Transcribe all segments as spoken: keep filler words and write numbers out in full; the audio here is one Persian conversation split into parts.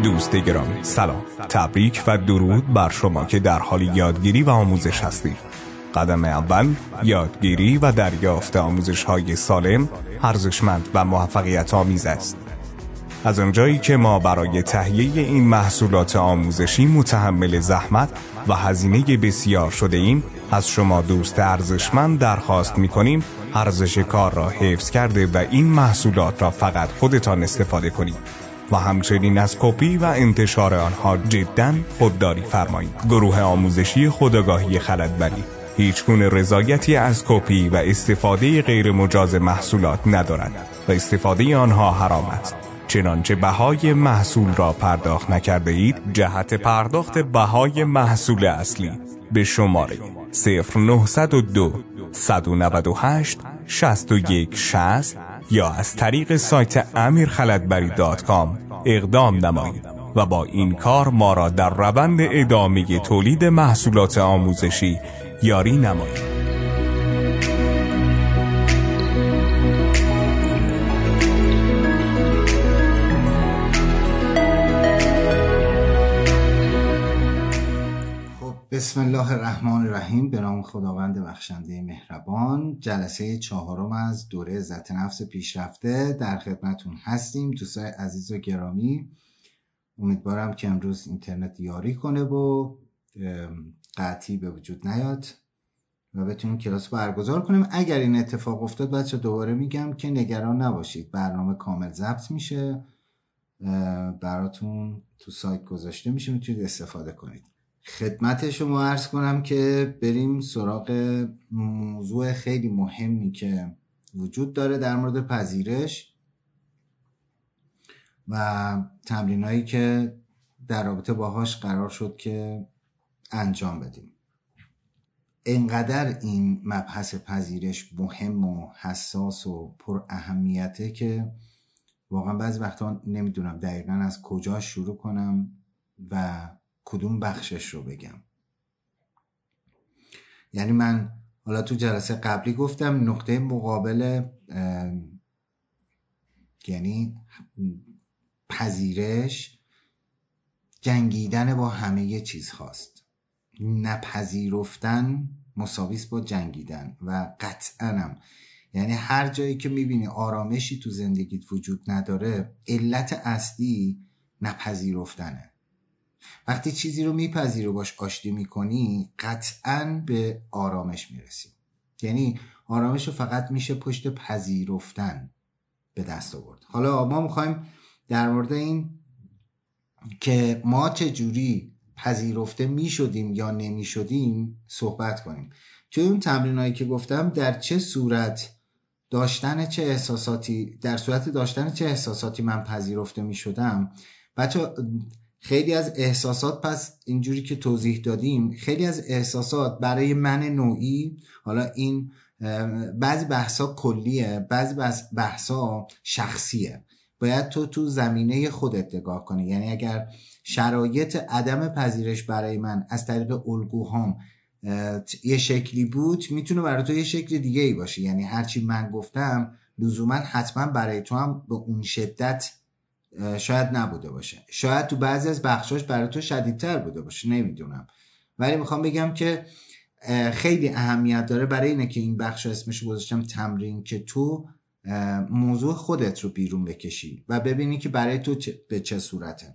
دوست گرامی، سلام، تبریک و درود بر شما که در حال یادگیری و آموزش هستید. قدم اول یادگیری و دریافت آموزش‌های سالم، ارزشمند و موفقیت آمیز است. از آنجایی که ما برای تهیه این محصولات آموزشی متحمل زحمت و هزینه بسیار شده ایم، از شما دوست ارزشمند درخواست می‌کنیم ارزش کار را حفظ کرده و این محصولات را فقط خودتان استفاده کنید و همچنین از کپی و انتشار آنها جداً خودداری فرمایید. گروه آموزشی خودآگاهی خلدبری هیچ گونه رضایتی از کپی و استفاده غیر مجاز محصولات ندارد و استفاده آنها حرام است. چنانچه بهای محصول را پرداخت نکرده اید، جهت پرداخت بهای محصول اصلی به شماره صفر نه صفر دو صد و نود و هشت شصت و یک شصت یا از طریق سایت امیر خلدبری دات کام اقدام نمایید و با این کار ما را در روند ادامه تولید محصولات آموزشی یاری نمایید. بسم الله الرحمن الرحیم. به نام خداوند بخشنده مهربان. جلسه چهارم از دوره عزت نفس پیشرفته در خدمتون هستیم. دوستای عزیز و گرامی، امیدوارم که امروز اینترنت یاری کنه و قطعی به وجود نیاد و بتونیم کلاس برگزار کنیم. اگر این اتفاق افتاد بچه دوباره میگم که نگران نباشید، برنامه کامل ضبط میشه، براتون تو سایت گذاشته میشه، میتونید استفاده کنید. خدمت شما عرض کنم که بریم سراغ موضوع خیلی مهمی که وجود داره در مورد پذیرش و تمرینایی که در رابطه باهاش قرار شد که انجام بدیم. اینقدر این مبحث پذیرش مهم و حساس و پر اهمیته که واقعا بعضی وقتا نمیدونم دقیقاً از کجا شروع کنم و کدوم بخشش رو بگم. یعنی من حالا تو جلسه قبلی گفتم نقطه مقابل یعنی پذیرش جنگیدن با همه چیز هاست. نپذیرفتن مساویس با جنگیدن و قطعاً هم یعنی هر جایی که میبینی آرامشی تو زندگیت وجود نداره، علت اصلی نپذیرفتنه. وقتی چیزی رو میپذیری و باش آشتی میکنی، قطعاً به آرامش میرسی. یعنی آرامش رو فقط میشه پشت پذیرفتن به دست آورد. حالا ما میخوایم در مورد این که ما چجوری پذیرفته میشدیم یا نمیشدیم صحبت کنیم. توی اون تمرینایی که گفتم در چه صورت داشتن چه احساساتی در صورت داشتن چه احساساتی من پذیرفته میشدم. بچه خیلی از احساسات، پس اینجوری که توضیح دادیم، خیلی از احساسات برای من نوعی، حالا این بعضی بحثا کلیه، بعضی بحثا شخصیه، باید تو تو زمینه خودت نگاه کنی. یعنی اگر شرایط عدم پذیرش برای من از طریق الگوهام یه شکلی بود، میتونه برای تو یه شکل دیگه ای باشه. یعنی هرچی من گفتم لزوما حتما برای تو هم به اون شدت شاید نبوده باشه، شاید تو بعضی از بخشاش برای تو شدیدتر بوده باشه، نمیدونم. ولی میخوام بگم که خیلی اهمیت داره. برای اینه که این بخش اسمش گذاشتم تمرین، که تو موضوع خودت رو بیرون بکشی و ببینی که برای تو به چه صورته.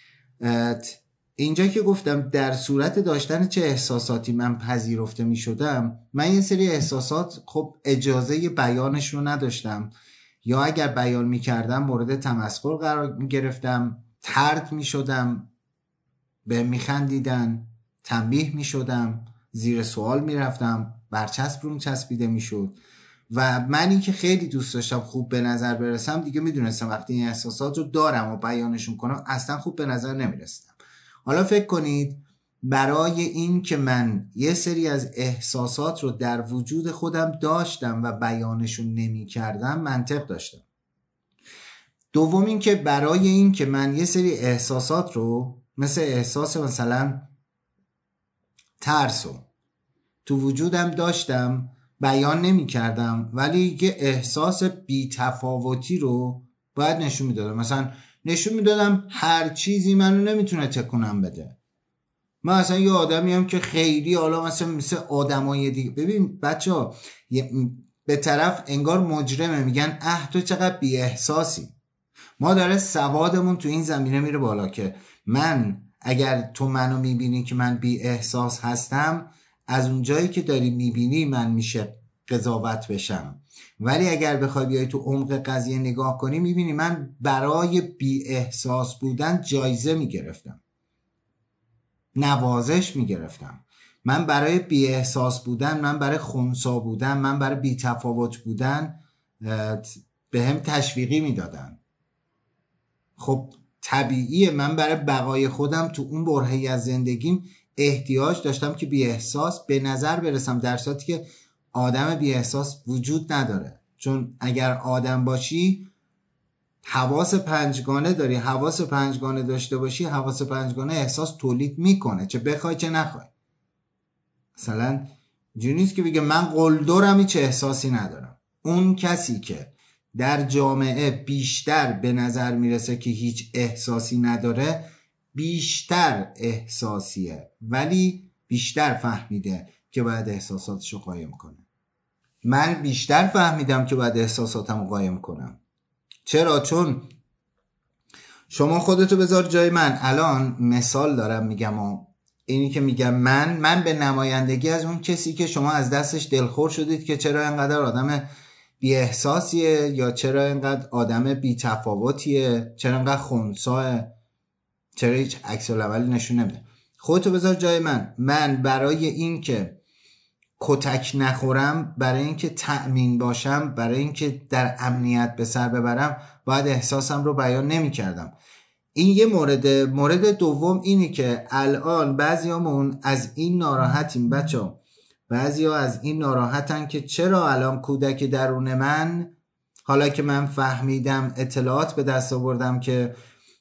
اینجا که گفتم در صورت داشتن چه احساساتی من پذیرفته می شدم، من یه سری احساسات خب اجازه بیانش رو نداشتم، یا اگر بیان می کردم مورد تمسخر قرار می گرفتم، طرد می شدم، به می خندیدن، تنبیه می شدم، زیر سوال می رفتم، برچسب رو می چسبیده می شد. و منی که خیلی دوست داشتم خوب به نظر برسم، دیگه می دونستم وقتی این احساسات رو دارم و بیانشون کنم اصلا خوب به نظر نمی رسیدم. حالا فکر کنید برای این که من یه سری از احساسات رو در وجود خودم داشتم و بیانشون نمی کردم، منطق داشتم. دوم این که برای این که من یه سری احساسات رو مثل احساس مثلا ترسو تو وجودم داشتم، بیان نمی کردم، ولی یه احساس بی‌تفاوتی رو باید نشون میدادم. مثلا نشون میدادم هر چیزی منو نمیتونه تکونم بده. من اصلا یه آدمی هم که خیلی حالا مثلا مثل آدمای دیگه، ببین بچه‌ها به طرف انگار مجرمه، میگن اه تو چقدر بی احساسی. ما داره سوادمون تو این زمینه میره بالا که من اگر تو منو میبینی که من بی احساس هستم، از اون جایی که داری میبینی من میشه قضاوت بشم، ولی اگر بخوای بیای تو عمق قضیه نگاه کنی میبینی من برای بی احساس بودن جایزه میگرفتم، نوازش میگرفتم. من برای بی احساس بودن، من برای خنثی بودن، من برای بی تفاوت بودن به هم تشویقی میدادن. خب طبیعیه من برای بقای خودم تو اون برهه‌ای از زندگیم احتیاج داشتم که بی احساس به نظر برسم، در صورتی که آدم بی احساس وجود نداره. چون اگر آدم باشی حواس پنجگانه داری، حواس پنجگانه داشته باشی، حواس پنجگانه احساس تولید میکنه چه بخوای چه نخوای. مثلا جوری نیست که بگه من قلدرم هیچ احساسی ندارم. اون کسی که در جامعه بیشتر به نظر میرسه که هیچ احساسی نداره بیشتر احساسیه، ولی بیشتر فهمیده که باید احساساتشو قایم کنه. من بیشتر فهمیدم که باید احساساتمو قایم کنم. چرا؟ چون شما خودتو بذار جای من. الان مثال دارم میگم و اینی که میگم من من به نمایندگی از اون کسی که شما از دستش دلخور شدید که چرا اینقدر آدم بی احساسیه، یا چرا اینقدر آدم بی تفاوتیه، چرا اینقدر خنثیه، چرا هیچ عکس العملی نشون نمیده. خودتو بذار جای من. من برای این که کتک نخورم، برای این که تأمین باشم، برای این که در امنیت به سر ببرم، باید احساسم رو بیان نمی کردم. این یه مورد. مورد دوم اینی که الان بعضیامون از این ناراحتیم بچه‌ها. بعضیا از این ناراحتن که چرا الان کودک درون من، حالا که من فهمیدم، اطلاعات به دست آوردم که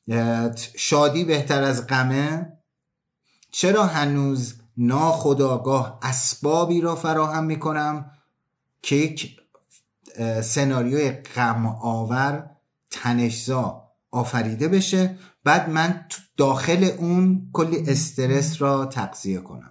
شادی بهتر از غمه، چرا هنوز ناخودآگاه اسبابی را فراهم میکنم که یک سناریوی غم آور تنش‌زا آفریده بشه، بعد من داخل اون کلی استرس را تغذیه کنم،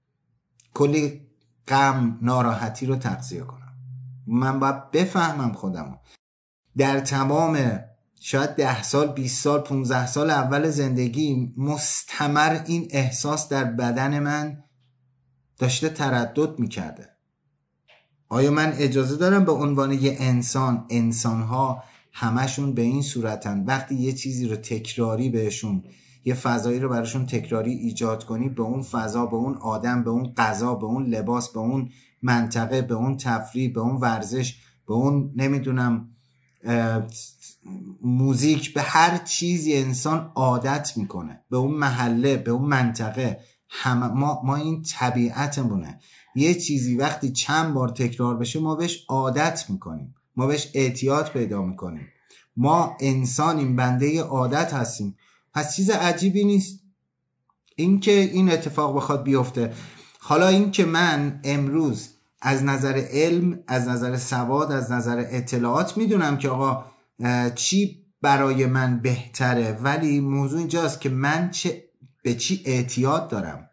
کلی غم ناراحتی رو تغذیه کنم. من باید بفهمم خودمو. در تمام شاید ده سال، بیست سال، پونزده سال اول زندگی مستمر این احساس در بدن من داشته تردد میکرده. آیا من اجازه دارم به عنوان یه انسان، انسانها همشون به این صورتن وقتی یه چیزی رو تکراری بهشون، یه فضایی رو براشون تکراری ایجاد کنی، به اون فضا، به اون آدم، به اون غذا، به اون لباس، به اون منطقه، به اون تفریح، به اون ورزش، به اون نمیدونم موزیک، به هر چیزی انسان عادت میکنه، به اون محله، به اون منطقه. هم ما ما این طبیعتمونه. یه چیزی وقتی چند بار تکرار بشه ما بهش عادت میکنیم، ما بهش اعتیاد پیدا میکنیم. ما انسانیم، بنده عادت هستیم. پس چیز عجیبی نیست این که این اتفاق بخواد بیفته. حالا این که من امروز از نظر علم، از نظر سواد، از نظر اطلاعات میدونم که آقا چی برای من بهتره، ولی موضوع اینجاست که من چه به چی اعتیاد دارم.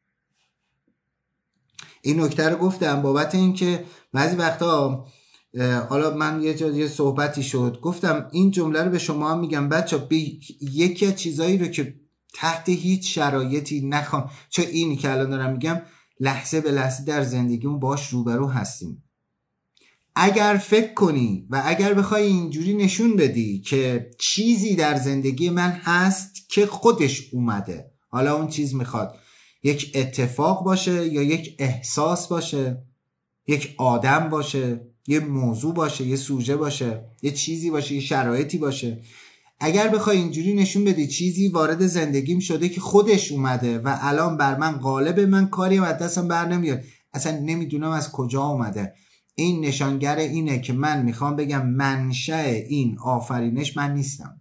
این نکته رو گفتم بابت این که بعضی وقتا حالا من یه جا یه صحبتی شد گفتم این جمله رو به شما هم میگم بچه، یکی از چیزایی رو که تحت هیچ شرایطی نخوام، چون اینی که الان دارم میگم لحظه به لحظه در زندگیمون باش روبرو هستیم. اگر فکر کنی و اگر بخوای اینجوری نشون بدی که چیزی در زندگی من هست که خودش اومده، حالا اون چیز میخواد یک اتفاق باشه یا یک احساس باشه، یک آدم باشه، یه موضوع باشه، یه سوژه باشه، یه چیزی باشه، یه شرایطی باشه، اگر بخوای اینجوری نشون بدی چیزی وارد زندگیم شده که خودش اومده و الان بر من غالب، من کاری از دستم بر نمیاد، اصلا نمیدونم از کجا اومده، این نشانگر اینه که من میخوام بگم منشأ این آفرینش من نیستم.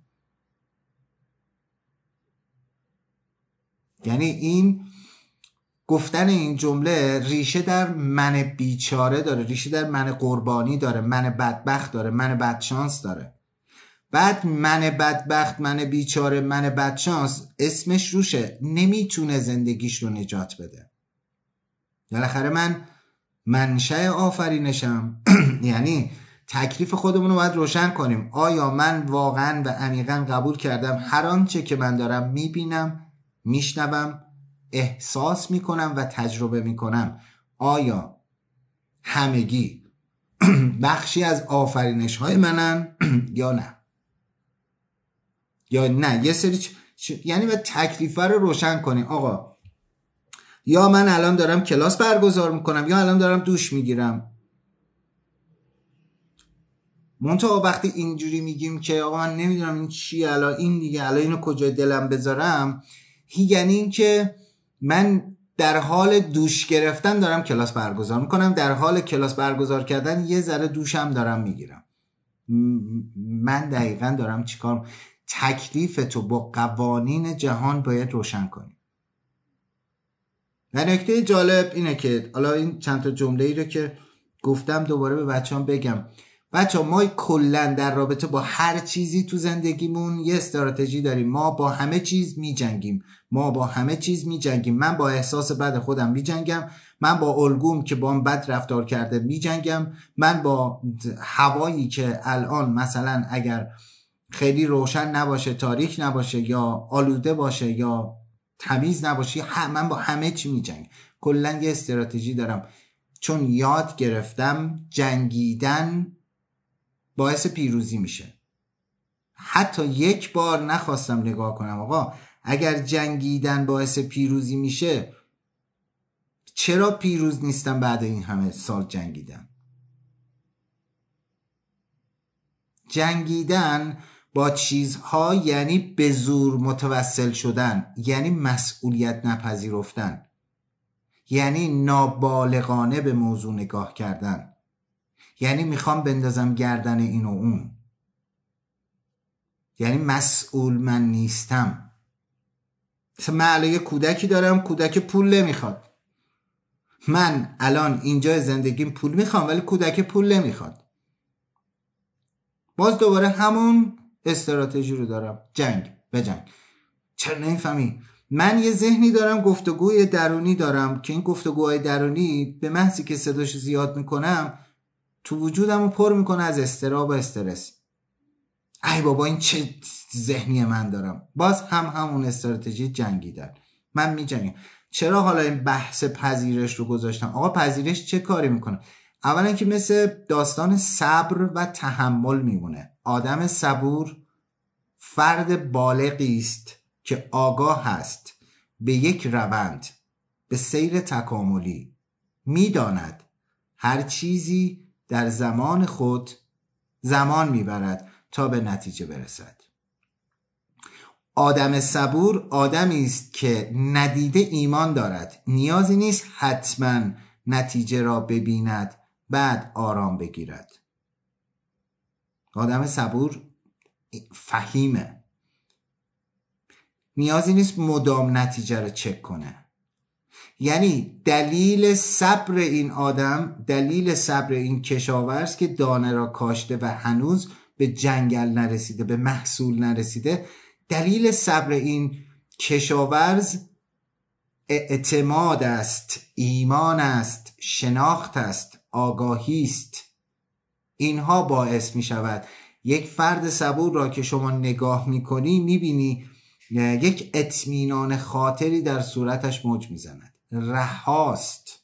یعنی این گفتن این جمله ریشه در من بیچاره داره، ریشه در من قربانی داره، من بدبخت داره، من بدشانس داره. بعد من بدبخت، من بیچاره، من بدشانس اسمش روشه، نمیتونه زندگیش رو نجات بده. بالاخره من منشأ آفرینشم. یعنی تکلیف خودمون رو باید روشن کنیم. آیا من واقعا و عمیقا قبول کردم هر آنچه که من دارم میبینم، میشنوم، احساس میکنم و تجربه میکنم، آیا همگی بخشی از آفرینش های منن یا نه؟ یا نه یه سری چ... چ... یعنی به تکلیف رو روشن کنیم. آقا یا من الان دارم کلاس برگزار میکنم یا الان دارم دوش میگیرم. منتها وقتی اینجوری میگیم که آقا من نمیدونم این چیه، الان این دیگه، الان اینو کجای دلم بذارم، یعنی این که من در حال دوش گرفتن دارم کلاس برگزار میکنم، در حال کلاس برگزار کردن یه ذره دوشم دارم میگیرم. من دقیقاً دارم چیکار؟ تکلیف تو با قوانین جهان باید روشن کنی. و نکته جالب اینه که حالا این چند تا جمله ای رو که گفتم دوباره به بچه‌ام بگم. بچه‌ها ما کلا در رابطه با هر چیزی تو زندگیمون یه استراتژی داریم. ما با همه چیز میجنگیم. ما با همه چیز میجنگیم. من با احساس بد خودم میجنگم. من با الگوم که با من بد رفتار کرده میجنگم. من با هوایی که الان مثلا اگر خیلی روشن نباشه، تاریک نباشه یا آلوده باشه یا تمیز نباشه، من با همه چی میجنگم. کلا یه استراتژی دارم، چون یاد گرفتم جنگیدن باعث پیروزی میشه. حتی یک بار نخواستم نگاه کنم آقا اگر جنگیدن باعث پیروزی میشه چرا پیروز نیستم بعد این همه سال جنگیدن؟ جنگیدن با چیزها یعنی به زور متوسل شدن، یعنی مسئولیت نپذیرفتن، یعنی نابالغانه به موضوع نگاه کردن، یعنی میخوام بندازم گردن این و اون، یعنی مسئول من نیستم. مثلا من الان یه کودکی دارم، کودک پول نمیخواد. من الان اینجا زندگیم پول میخوام ولی کودک پول نمیخواد. باز دوباره همون استراتژی رو دارم، جنگ به جنگ. چرا نمیفهمی؟ من یه ذهنی دارم، گفتگوی درونی دارم که این گفتگوهای درونی به محضی که صداش زیاد میکنم تو وجودم رو پر میکنه از اضطراب و استرس. ای بابا این چه ذهنی من دارم. باز هم همون استراتژی جنگیدن. من میجنگم. چرا حالا این بحث پذیرش رو گذاشتم؟ آقا پذیرش چه کاری میکنه؟ اولا که مثل داستان صبر و تحمل میمونه. آدم صبور فرد بالغی است که آگاه هست به یک روند، به سیر تکاملی، میداند هر چیزی در زمان خود زمان میبرد تا به نتیجه برسد. آدم صبور آدمی است که ندیده ایمان دارد، نیازی نیست حتما نتیجه را ببیند بعد آرام بگیرد. آدم صبور فهیمه، نیازی نیست مدام نتیجه را چک کنه. یعنی دلیل صبر این آدم، دلیل صبر این کشاورز که دانه را کاشته و هنوز به جنگل نرسیده، به محصول نرسیده، دلیل صبر این کشاورز اعتماد است، ایمان است، شناخت است، آگاهی است. اینها باعث می شود یک فرد صبور را که شما نگاه می کنی می بینی یک اطمینان خاطری در صورتش موج می زند. رهاست،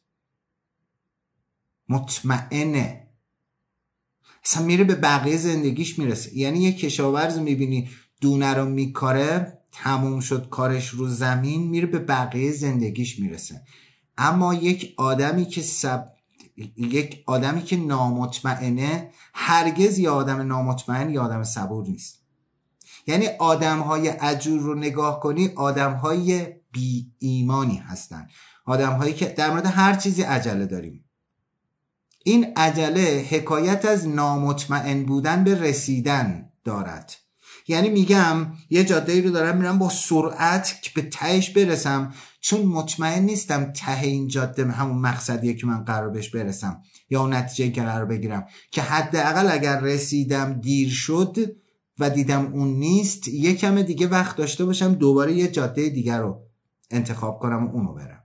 مطمئنه، اصلا میره به بقیه زندگیش میرسه. یعنی یک کشاورز میبینی دونه رو میکاره، تموم شد کارش رو زمین، میره به بقیه زندگیش میرسه. اما یک آدمی که سب... یک آدمی که نامطمئنه هرگز یا آدم نامطمئن یا آدم صبور نیست. یعنی آدم‌های عجول رو نگاه کنی، آدم‌های بی ایمانی هستن، آدم‌هایی که در مورد هر چیزی عجله داریم. این عجله حکایت از نامطمئن بودن به رسیدن دارد. یعنی میگم یه جاده رو دارم میرم با سرعت که به تهش برسم، چون مطمئن نیستم ته این جاده همون مقصدیه که من قرار بهش برسم یا اون نتیجه‌ای که قرار بگیرم، که حداقل اگر رسیدم دیر شد و دیدم اون نیست، یه کم دیگه وقت داشته باشم دوباره یه جاده دیگر رو انتخاب کنم و اونو برم.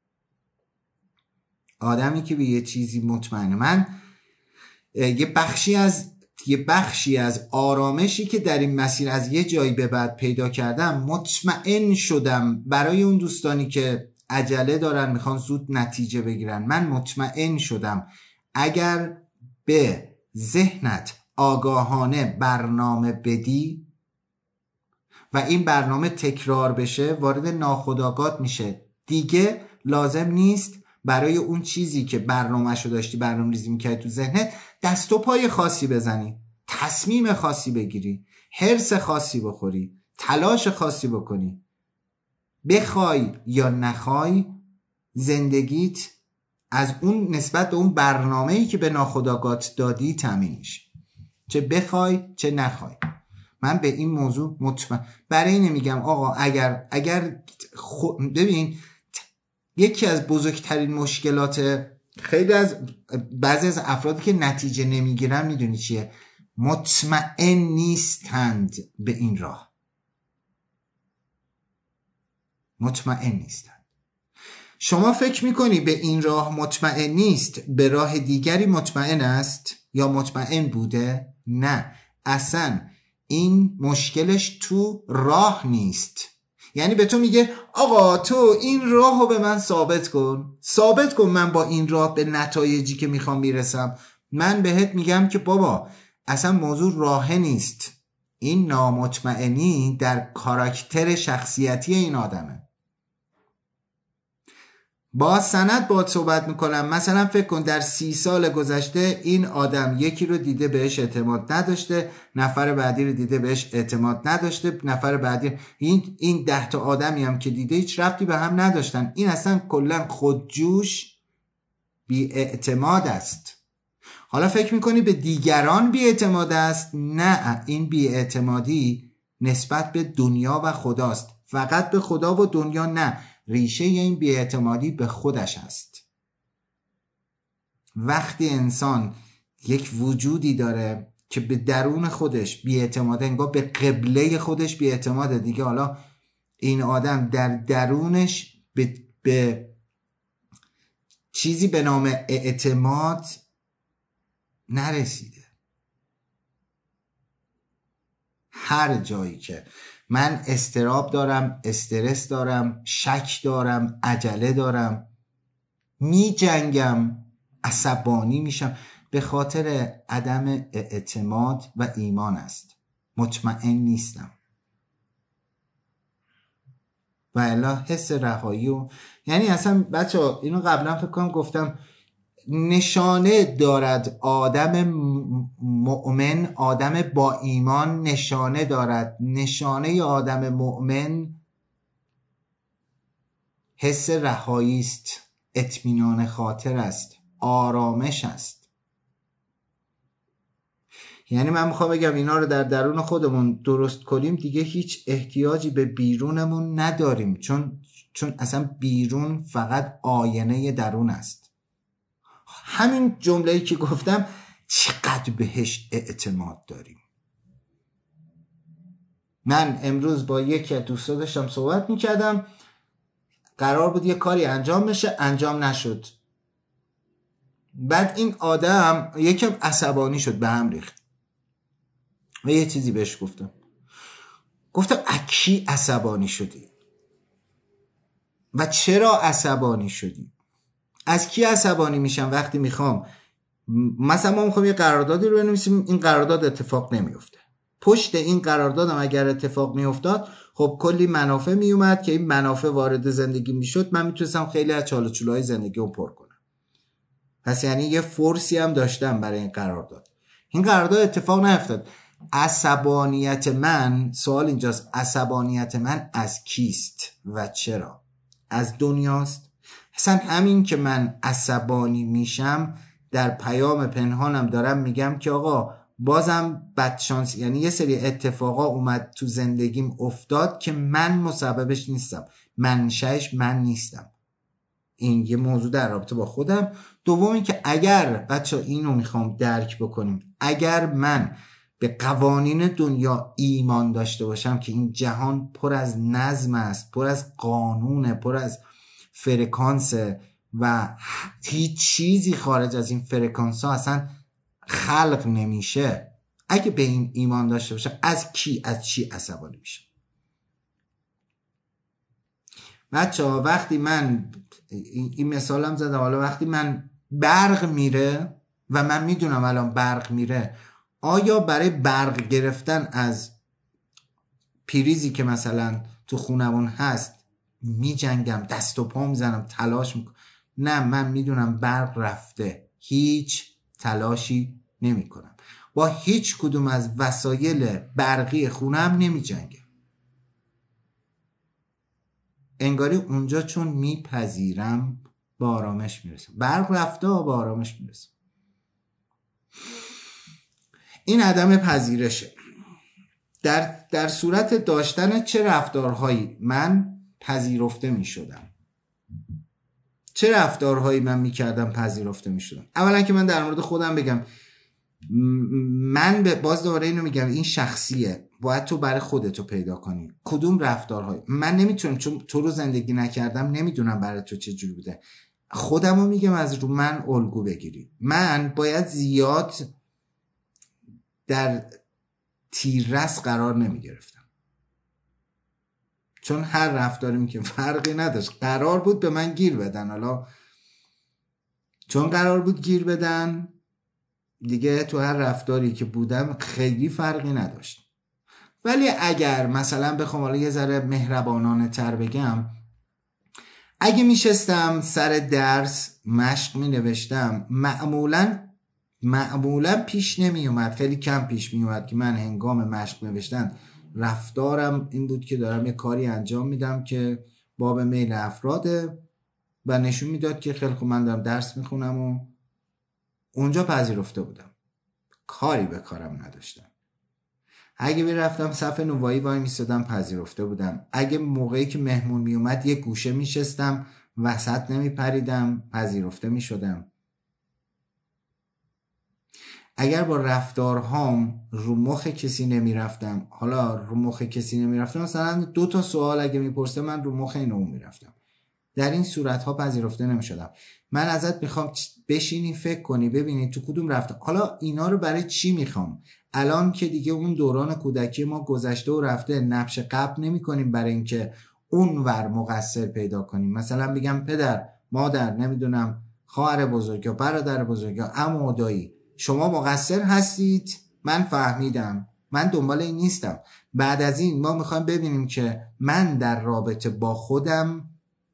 آدمی که به یه چیزی مطمئنه، من یه بخشی از یه بخشی از آرامشی که در این مسیر از یه جایی به بعد پیدا کردم، مطمئن شدم برای اون دوستانی که عجله دارن میخوان زود نتیجه بگیرن، من مطمئن شدم اگر به ذهنت آگاهانه برنامه بدی و این برنامه تکرار بشه، وارد ناخودآگاهت میشه، دیگه لازم نیست برای اون چیزی که برنامه‌شو داشتی برنامه‌ریزی می‌کردی تو ذهنت دست و پای خاصی بزنی، تصمیم خاصی بگیری، حرص خاصی بخوری، تلاش خاصی بکنی. بخوای یا نخوای زندگیت از اون نسبت به اون برنامه‌ای که به ناخودآگاهت دادی تامین میشه، چه بخوای چه نخوای. من به این موضوع مطمئن، برای اینه میگم آقا اگر اگر خو... ببین یکی از بزرگترین مشکلات خیلی از بعضی از افرادی که نتیجه نمیگیرن میدونی چیه؟ مطمئن نیستند به این راه، مطمئن نیستند. شما فکر میکنی به این راه مطمئن نیست، به راه دیگری مطمئن است یا مطمئن بوده؟ نه، اصلا این مشکلش تو راه نیست. یعنی به تو میگه آقا تو این راه رو به من ثابت کن، ثابت کن من با این راه به نتایجی که میخوام میرسم. من بهت میگم که بابا اصلا موضوع راه نیست، این نامطمئنی در کاراکتر شخصیتی این آدمه. با سند باهات صحبت میکنم، مثلا فکر کن در سی سال گذشته این آدم یکی رو دیده بهش اعتماد نداشته، نفر بعدی رو دیده بهش اعتماد نداشته، نفر بعدی، این این ده تا آدمی هم که دیده هیچ ربطی به هم نداشتن. این اصلا کلا خودجوش بی اعتماد است. حالا فکر میکنی به دیگران بی اعتماد است؟ نه، این بی اعتمادی نسبت به دنیا و خداست. فقط به خدا و دنیا نه، ریشه این بی‌اعتمادی به خودش است. وقتی انسان یک وجودی داره که به درون خودش بی‌اعتماده، انگار به قبله خودش بی‌اعتماده دیگه، حالا این آدم در درونش به, به چیزی به نام اعتماد نرسیده. هر جایی که من اضطراب دارم، استرس دارم، شک دارم، عجله دارم، می جنگم، عصبانی میشم، به خاطر عدم اعتماد و ایمان است. مطمئن نیستم. و الا حس رهایی و یعنی اصلا بچه ها اینو قبلا فکر کنم گفتم، نشانه دارد آدم مؤمن، آدم با ایمان نشانه دارد. نشانه آدم مؤمن حس رهایی است، اطمینان خاطر است، آرامش است. یعنی من میخوام بگم اینا رو در درون خودمون درست کنیم، دیگه هیچ احتیاجی به بیرونمون نداریم، چون چون اصلا بیرون فقط آینه درون است. همین جمله‌ای که گفتم چقدر بهش اعتماد داریم. من امروز با یکی از دوستا داشتم صحبت میکردم، قرار بود یه کاری انجام بشه، انجام نشد. بعد این آدم یکم عصبانی شد، به هم ریخت و یه چیزی بهش گفتم. گفتم اکی عصبانی شدی و چرا عصبانی شدی؟ از کی عصبانی میشم وقتی میخوام مثلا ما میخوام یه قراردادی رو بنویسیم، این قرارداد اتفاق نمیفته، پشت این قراردادم اگر اتفاق میافتاد خب کلی منافع میومد که این منافع وارد زندگی میشد، من میتونستم خیلی از چاله چوله‌های زندگی رو پر کنم. پس یعنی یه فورسی هم داشتم برای این قرارداد. این قرارداد اتفاق نیفتاد. عصبانیت من، سوال اینجاست، عصبانیت من از کیست و چرا؟ از دنیاست؟ اصلا همین که من عصبانی میشم در پیام پنهانم دارم میگم که آقا بازم بدشانس، یعنی یه سری اتفاقا اومد تو زندگیم افتاد که من مسببش نیستم، منشأش من نیستم. این یه موضوع در رابطه با خودم. دومی که اگر بچه اینو میخوام درک بکنیم، اگر من به قوانین دنیا ایمان داشته باشم که این جهان پر از نظم است، پر از قانونه، پر از فرکانس و هیچ چیزی خارج از این فرکانس ها اصلا خلق نمیشه، اگه به این ایمان داشته باشم از کی از چی عصبانی میشه؟ بچه ها وقتی من این مثالم زدم، حالا وقتی من برق میره و من میدونم الان برق میره، آیا برای برق گرفتن از پریزی که مثلا تو خونمون هست میجنگم، دست و پا میزنم، تلاش میکنم؟ نه، من میدونم برق رفته، هیچ تلاشی نمیکنم، با هیچ کدوم از وسایل برقی خونم نمیجنگم. انگاری اونجا چون میپذیرم با آرامش میرسم. برق رفته و با آرامش میرسم. این عدم پذیرشه. در, در صورت داشتن چه رفتارهایی من پذیرفته میشدم؟ چه رفتارهایی من میکردم پذیرفته میشدم؟ اولا که من در مورد خودم بگم، من به باز دوباره اینو میگم، این شخصیه، باید تو برای خودتو پیدا کنی کدوم رفتارهای. من نمیتونم، چون تو رو زندگی نکردم، نمیدونم برای تو چه جوری بوده. خودمو میگم از رو من الگو بگیری. من باید زیاد در تیررس قرار نمیگرفتم، چون هر رفتاری که فرقی نداشت قرار بود به من گیر بدن. حالا چون قرار بود گیر بدن دیگه، تو هر رفتاری که بودم خیلی فرقی نداشت. ولی اگر مثلا بخوام حالا یه ذره مهربانانه تر بگم، اگه میشستم سر درس مشق می نوشتم، معمولا معمولا پیش نمی اومد، خیلی کم پیش می اومد که من هنگام مشق نوشتن رفتارم این بود که دارم یه کاری انجام میدم که باب میل افراده و نشون میداد که خیلی خوب من دارم درس میخونم و اونجا پذیرفته بودم، کاری به کارم نداشتم. اگه میرفتم صف نوایی وای میستادم، پذیرفته بودم. اگه موقعی که مهمون میومد یه گوشه میشستم، وسط نمیپریدم، پذیرفته میشدم. اگر با رفتارهام رو مخ کسی نمیرفتم، حالا رو مخ کسی نمیرفتم، مثلا دو تا سوال اگه میپرسه من رو مخ اینو میرفتم، در این صورتها پذیرفته نمیشدم. من ازت میخوام بشینی فکر کنی ببینی تو کدوم رفتار. حالا اینا رو برای چی میخوام؟ الان که دیگه اون دوران کودکی ما گذشته و رفته، نبش قبل نمی کنیم برای اینکه اونور مقصر پیدا کنیم. مثلا بگم پدر، مادر، نمیدونم خواهر بزرگ یا برادر بزرگ یا عمو و دایی، شما مقصر هستید، من فهمیدم، من دنبال این نیستم. بعد از این ما میخوایم ببینیم که من در رابطه با خودم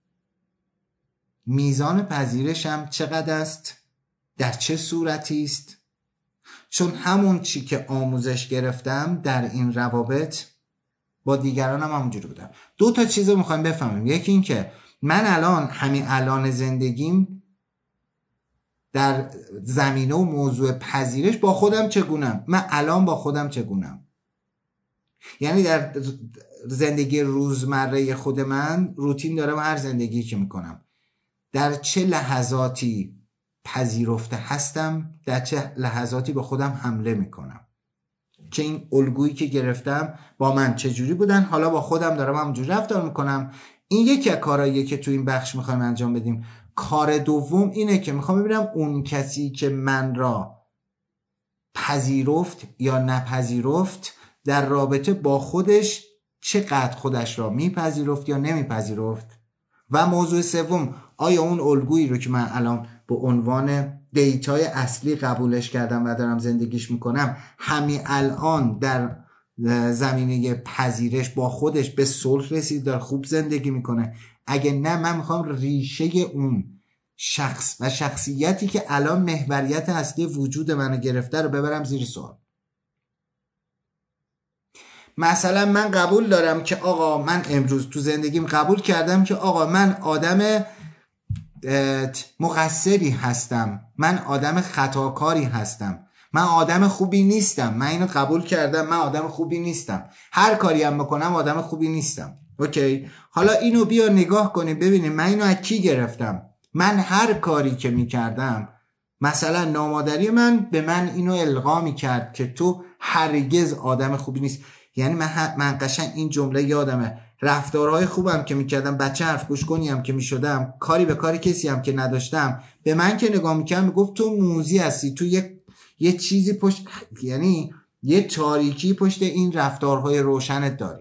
میزان پذیرشم چقدر است، در چه صورتی است، چون همون چی که آموزش گرفتم در این روابط با دیگرانم هم همونجوری بودم. دو تا چیز رو میخوایم بفهمیم. یکی این که من الان همین الان زندگیم در زمینه و موضوع پذیرش با خودم چگونم، من الان با خودم چگونم. یعنی در زندگی روزمره خود من روتین دارم، هر زندگی که میکنم در چه لحظاتی پذیرفته هستم، در چه لحظاتی به خودم حمله میکنم، که این الگویی که گرفتم با من چجوری بودن، حالا با خودم دارم همونجوری رفتار میکنم. این یکی از کارهاییه که تو این بخش میخوایم انجام بدیم. کار دوم اینه که میخوام ببینم اون کسی که من را پذیرفت یا نپذیرفت در رابطه با خودش چقدر خودش را میپذیرفت یا نمیپذیرفت. و موضوع سوم، آیا اون الگویی رو که من الان به عنوان دیتای اصلی قبولش کردم و دارم زندگیش میکنم، همین الان در زمینه پذیرش با خودش به صلح رسید، داره خوب زندگی میکنه؟ اگه نه، من میخوام ریشه اون شخص و شخصیتی که الان محوریت اصلی وجود منو گرفته رو ببرم زیر سوال. مثلا من قبول دارم که آقا من امروز تو زندگیم قبول کردم که آقا من آدم مقصری هستم، من آدم خطاکاری هستم، من آدم خوبی نیستم، من اینو قبول کردم، من آدم خوبی نیستم، هر کاری هم بکنم آدم خوبی نیستم. اوکی، حالا اینو بیا نگاه کنیم ببینیم من اینو از کی گرفتم. من هر کاری که میکردم، مثلا نامادری من به من اینو القا میکرد که تو هرگز آدم خوبی نیست. یعنی من من قشنگ این جمله یادمه، رفتارهای خوبم که میکردم، بچه حرف گوش کنی هم که میشدم، کاری به کاری کسی هم که نداشتم، به من که نگاه میکردم میگفت تو موذی هستی، تو یک یه چیزی پشت، یعنی یه تاریکی پشت این رفتارهای روشنت داری.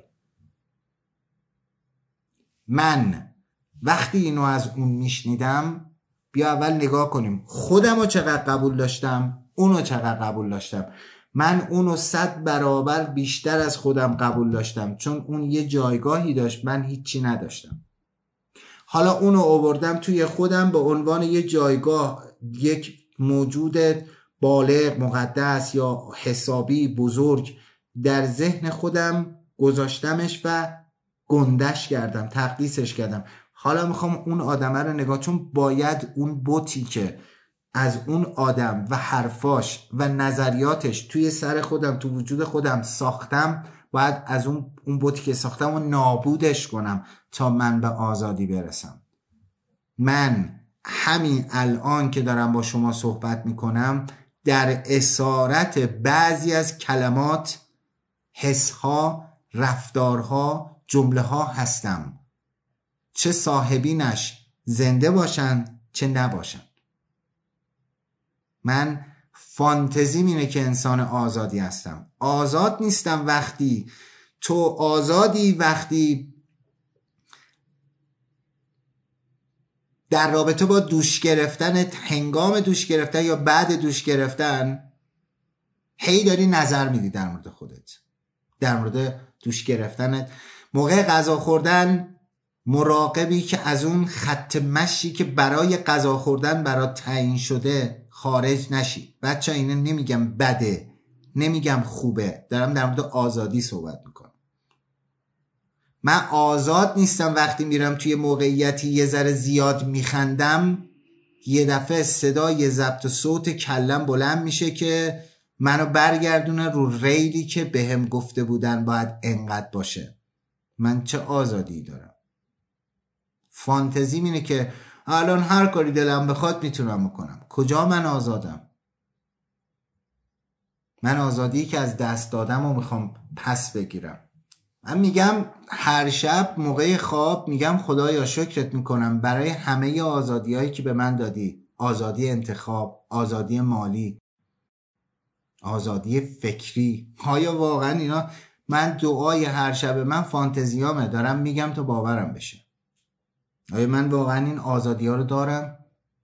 من وقتی اینو از اون میشنیدم، بیا اول نگاه کنیم خودم رو چقدر قبول داشتم، اونو چقدر قبول داشتم. من اونو صد برابر بیشتر از خودم قبول داشتم، چون اون یه جایگاهی داشت، من هیچی نداشتم. حالا اونو آوردم توی خودم به عنوان یه جایگاه، یک موجود بالغ، مقدس یا حسابی بزرگ در ذهن خودم گذاشتمش و گندش کردم، تقدیسش کردم. حالا میخوام اون آدمه رو نگاه، چون باید اون بوتی که از اون آدم و حرفاش و نظریاتش توی سر خودم، تو وجود خودم ساختم، باید از اون اون بوتی که ساختم و نابودش کنم تا من به آزادی برسم. من همین الان که دارم با شما صحبت میکنم در اسارت بعضی از کلمات، حسها، رفتارها، جمله ها هستم، چه صاحبینش زنده باشن چه نباشن. من فانتزیم اینه که انسان آزادی هستم. آزاد نیستم وقتی تو آزادی، وقتی در رابطه با دوش گرفتن، هنگام دوش گرفتن یا بعد دوش گرفتن هی داری نظر میدی در مورد خودت، در مورد دوش گرفتنت. موقع غذا خوردن مراقبی که از اون خط مشی که برای غذا خوردن برات تعیین شده خارج نشی. بچه اینه نمیگم بده، نمیگم خوبه، دارم در مورد آزادی صحبت میکنم. من آزاد نیستم وقتی میرم توی موقعیتی یه ذره زیاد میخندم، یه دفعه صدای ضبط صوت کلم بلند میشه که منو برگردونه رو ریلی که بهم گفته بودن باید انقدر باشه. من چه آزادی دارم؟ فانتزیم اینه که الان هر کاری دلم بخواد میتونم بکنم. کجا من آزادم؟ من آزادی که از دست دادم و میخوام پس بگیرم. من میگم هر شب موقع خواب میگم خدایا شکرت میکنم برای همه آزادی هایی که به من دادی. آزادی انتخاب، آزادی مالی، آزادی فکری. آیا واقعا اینا، من دعای هر شب من فانتزیامه، دارم میگم تا باورم بشه. آیا من واقعا این آزادی ها رو دارم؟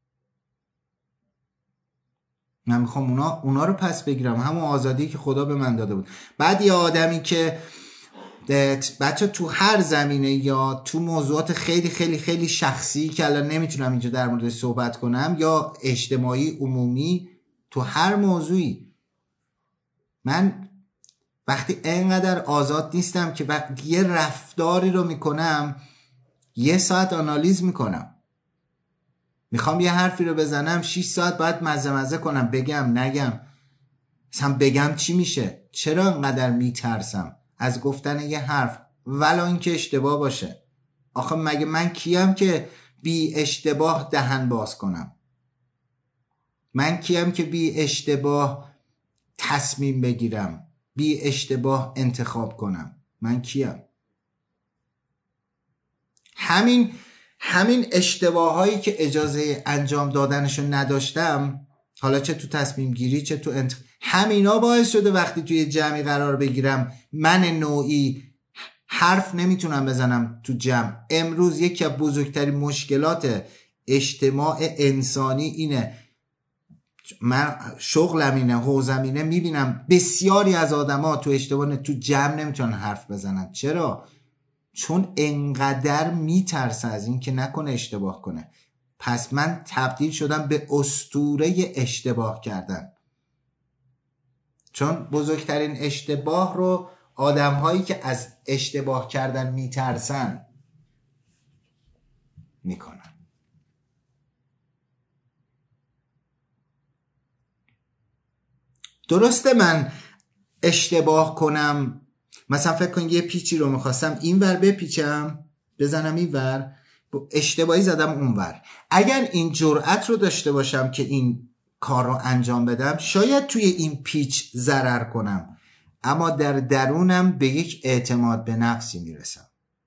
من میخوام اونا, اونا رو پس بگیرم، همون آزادی که خدا به من داده بود. بعد یه آدمی که بچه تو هر زمینه یا تو موضوعات خیلی خیلی خیلی شخصی که الان نمیتونم اینجا در موردش صحبت کنم، یا اجتماعی عمومی، تو هر موضوعی من وقتی اینقدر آزاد نیستم که وقتی یه رفتاری رو میکنم یه ساعت آنالیز میکنم، میخوام یه حرفی رو بزنم شش ساعت باید مزه مزه کنم، بگم نگم، مثلا بگم چی میشه، چرا اینقدر میترسم از گفتن یه حرف ولو اینکه اشتباه باشه. آخه مگه من کیم که بی اشتباه دهن باز کنم؟ من کیم که بی اشتباه تصمیم بگیرم، بی اشتباه انتخاب کنم؟ من کیم؟ همین همین اشتباه هایی که اجازه انجام دادنشو نداشتم، حالا چه تو تصمیم گیری چه تو انت... همینا باعث شده وقتی توی جمعی قرار بگیرم من نوعی حرف نمیتونم بزنم تو جمع. امروز یکی از بزرگترین مشکلات اجتماع انسانی اینه، من شغلم اینه، حوزم اینه، میبینم بسیاری از آدما تو اشتباه تو جمع نمیتونن حرف بزنن. چرا؟ چون انقدر میترسه از این که نکنه اشتباه کنه. پس من تبدیل شدم به اسطوره اشتباه کردن، چون بزرگترین اشتباه رو آدم هایی که از اشتباه کردن میترسن میکنن. درسته من اشتباه کنم، مثلا فکر کن یه پیچی رو میخواستم این ور بپیچم بزنم این ور، اشتباهی زدم اون ور. اگر این جرأت رو داشته باشم که این کار رو انجام بدم، شاید توی این پیچ ضرر کنم، اما در درونم به یک اعتماد به نفسی میرسم.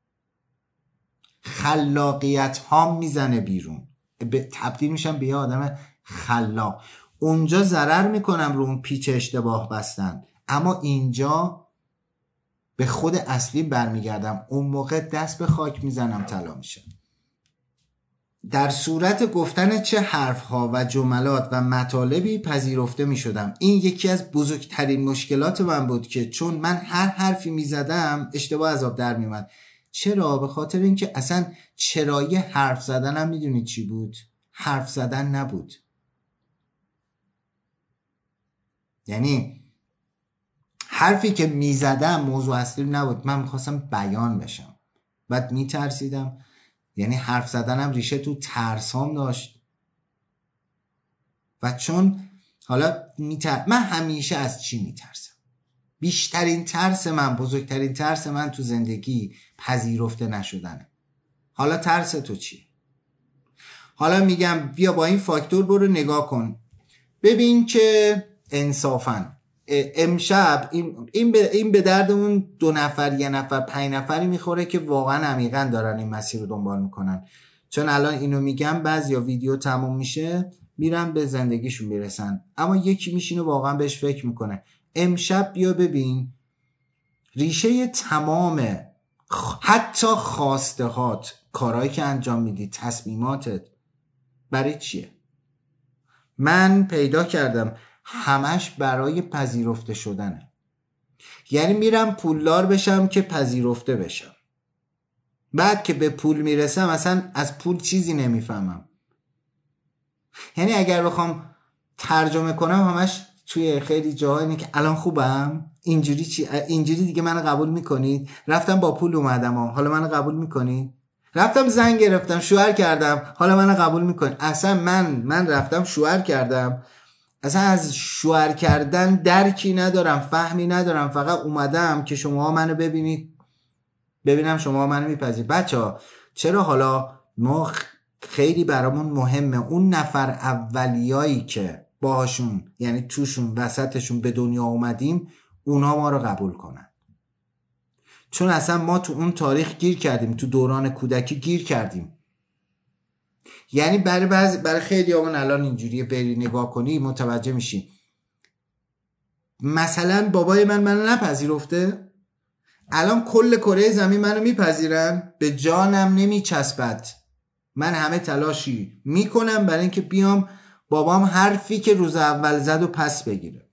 خلاقیت ها میزنه بیرون، به تبدیل میشم به یه آدم خلاق. اونجا ضرر میکنم رو اون پیچ اشتباه بستن، اما اینجا به خود اصلی برمیگردم. اون موقع دست به خاک میزنم، طلا میشه. در صورت گفتن چه حرفها و جملات و مطالبی پذیرفته میشدم. این یکی از بزرگترین مشکلات من بود که چون من هر حرفی میزدم اشتباه از آب در میومد. چرا؟ به خاطر اینکه اصلا چرایی حرف زدنم میدونید چی بود؟ حرف زدن نبود. یعنی حرفی که میزدم موضوع اصلی نبود، من میخواستم بیان بشم، بعد میترسیدم. یعنی حرف زدنم ریشه تو ترسام داشت و چون حالا میتر... من همیشه از چی میترسم؟ بیشترین ترس من، بزرگترین ترس من تو زندگی پذیرفته نشدنه. حالا ترس تو چی؟ حالا میگم بیا با این فاکتور برو نگاه کن، ببین که انصافاً امشب این این به این به درد اون دو نفر، یه نفر، پنج نفری میخوره که واقعا عمیقاً دارن این مسیر رو دنبال میکنن. چون الان اینو میگم بعضیا ویدیو تموم میشه میرن به زندگیشون میرسن، اما یکی میشینه واقعا بهش فکر میکنه. امشب بیا ببین ریشه تمام حتی خواسته هات، کارهایی که انجام میدی، تصمیماتت برای چیه؟ من پیدا کردم همش برای پذیرفته شدنه. یعنی میرم پولدار بشم که پذیرفته بشم. بعد که به پول میرسم اصلا از پول چیزی نمیفهمم. یعنی اگر بخوام ترجمه کنم همش توی خیلی جاها اینه که الان خوبم، اینجوری چی، اینجوری دیگه منو قبول میکنید؟ رفتم با پول اومدم ها. حالا منو قبول میکنید؟ رفتم زن گرفتم، شوهر کردم، حالا منو قبول میکنید؟ اصلا من من رفتم شوهر کردم، اصلا از شوهر کردن درکی ندارم، فهمی ندارم، فقط اومدم که شما منو ببینید، ببینم شما منو میپذیرید. بچه‌ها چرا حالا ما خیلی برامون مهمه اون نفر اولیایی که باهاشون، یعنی توشون وسطشون به دنیا اومدیم، اونا ما رو قبول کنن. چون اصلا ما تو اون تاریخ گیر کردیم، تو دوران کودکی گیر کردیم. یعنی برای بعضی، برای خیلی همون الان اینجوریه بری نگاه کنی متوجه میشی. مثلا بابای من منو نپذیرفته، الان کل کره زمین منو میپذیرن، به جانم نمیچسبد. من همه تلاشی میکنم برای اینکه بیام بابام حرفی که روز اول زد و پس بگیره.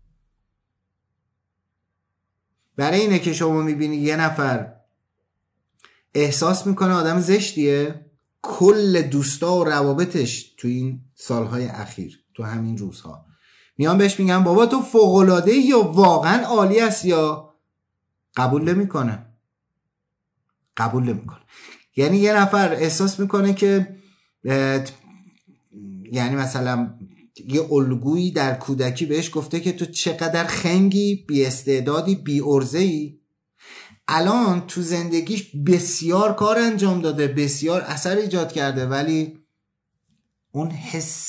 برای اینه که شما میبینی یه نفر احساس میکنه آدم زشتیه، کل دوستا و روابطش تو این سالهای اخیر، تو همین روزها میان بهش میگن بابا تو فوق‌العاده‌ای یا واقعا عالی هست، یا قبول نمیکنه. قبول نمیکنه. یعنی یه نفر احساس میکنه که یعنی مثلا یه الگویی در کودکی بهش گفته که تو چقدر خنگی، بی استعدادی، بی ارزه‌ای. الان تو زندگیش بسیار کار انجام داده، بسیار اثر ایجاد کرده، ولی اون حس